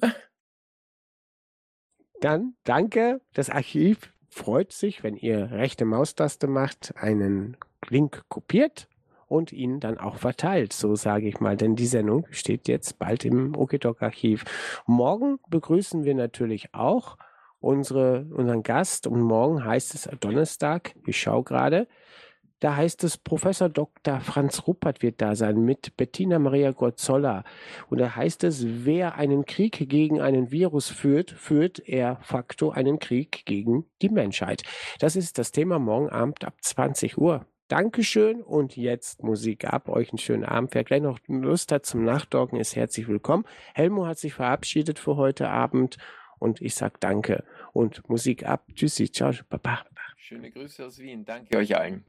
Dann danke. Das Archiv freut sich, wenn ihr rechte Maustaste macht, einen Link kopiert und ihn dann auch verteilt, so sage ich mal, denn die Sendung steht jetzt bald im Okidoc-Archiv. Morgen begrüßen wir natürlich auch unsere, unseren Gast und morgen heißt es Donnerstag, ich schaue gerade, da heißt es, Professor Doktor Franz Ruppert wird da sein mit Bettina Maria Gozzolla. Und da heißt es, wer einen Krieg gegen einen Virus führt, führt er facto einen Krieg gegen die Menschheit. Das ist das Thema morgen Abend ab zwanzig Uhr. Dankeschön und jetzt Musik ab. Euch einen schönen Abend. Wer gleich noch Lust hat zum Nachdoggen, ist herzlich willkommen. Helmo hat sich verabschiedet für heute Abend und ich sage danke und Musik ab. Tschüssi, ciao, baba. Schöne Grüße aus Wien. Danke euch allen.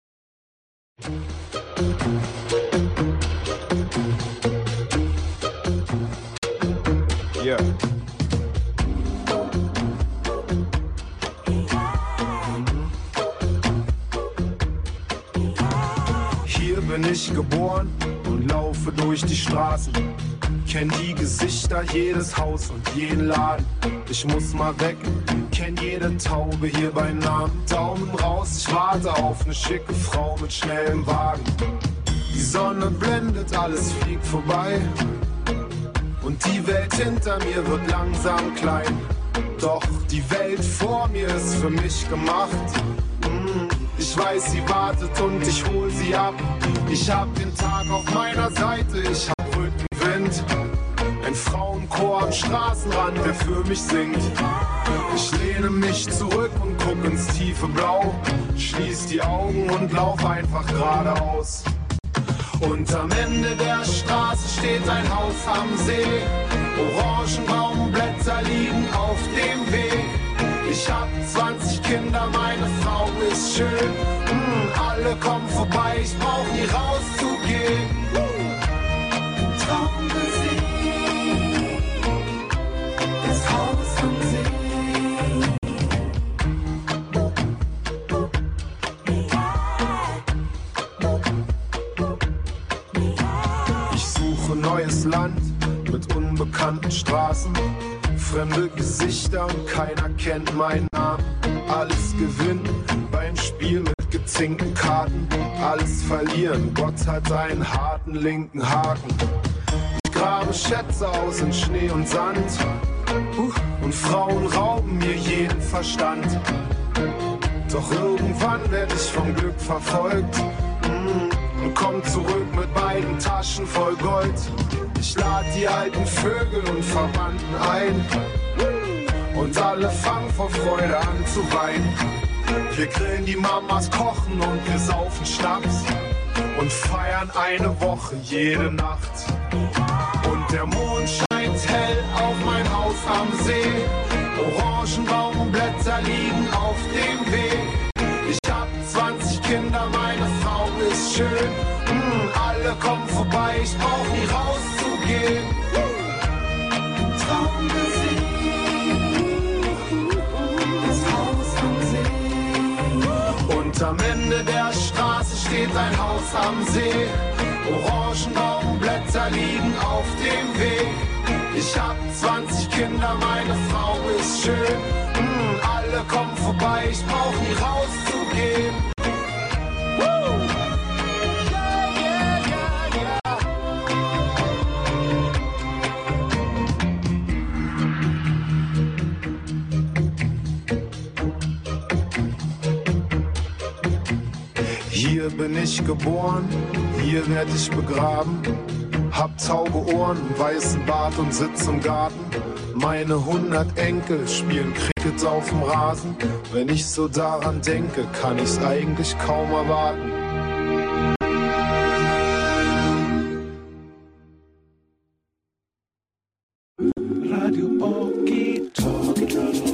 Yeah. Hier bin ich geboren und laufe durch die Straßen. Kenn die Gesichter, jedes Haus und jeden Laden. Ich muss mal weg, kenn jede Taube hier bei Namen. Daumen raus, ich warte auf eine schicke Frau mit schnellem Wagen. Die Sonne blendet, alles fliegt vorbei. Und die Welt hinter mir wird langsam klein. Doch die Welt vor mir ist für mich gemacht. Mm, ich weiß, sie wartet und ich hol sie ab. Ich hab den Tag auf meiner Seite, ich hab Rückenwind. Ein Frauenchor am Straßenrand, der für mich singt. Ich lehne mich zurück und guck ins tiefe Blau. Schließ die Augen und lauf einfach geradeaus. Und am Ende der Straße steht ein Haus am See. Orangenbaumblätter liegen auf dem Weg. Ich hab zwanzig Kinder, meine Frau ist schön. Mm, alle kommen vorbei, ich brauch nie rauszugehen. Traummusik, das Haus am See. Ich suche neues Land mit unbekannten Straßen. Fremde Gesichter und keiner kennt meinen Namen. Alles gewinnen beim Spiel mit gezinkten Karten. Alles verlieren, Gott hat einen harten linken Haken. Ich grabe Schätze aus in Schnee und Sand. Und Frauen rauben mir jeden Verstand. Doch irgendwann werde ich vom Glück verfolgt. Und komm zurück mit beiden Taschen voll Gold. Ich lade die alten Vögel und Verwandten ein. Und alle fangen vor Freude an zu weinen. Wir grillen, die Mamas kochen und wir saufen Schnaps. Und feiern eine Woche jede Nacht. Und der Mond scheint hell auf mein Haus am See. Orangenbaumblätter liegen auf dem Weg. Ich hab zwanzig Kinder, meine Frau ist schön. Mm, alle kommen vorbei, ich brauch nie rauszugehen. Traummusik, das Haus am See. Und am Ende der Straße steht ein Haus am See. Orangenbaumblätter liegen auf dem Weg. Ich hab zwanzig Kinder, meine Frau ist schön. Mm, alle kommen vorbei, ich brauch nie rauszugehen. Hier bin ich geboren, hier werd ich begraben. Hab tauge Ohren, weißen Bart und sitz im Garten. Meine hundert Enkel spielen Cricket auf dem Rasen. Wenn ich so daran denke, kann ich's eigentlich kaum erwarten. Radio Okie Talkie.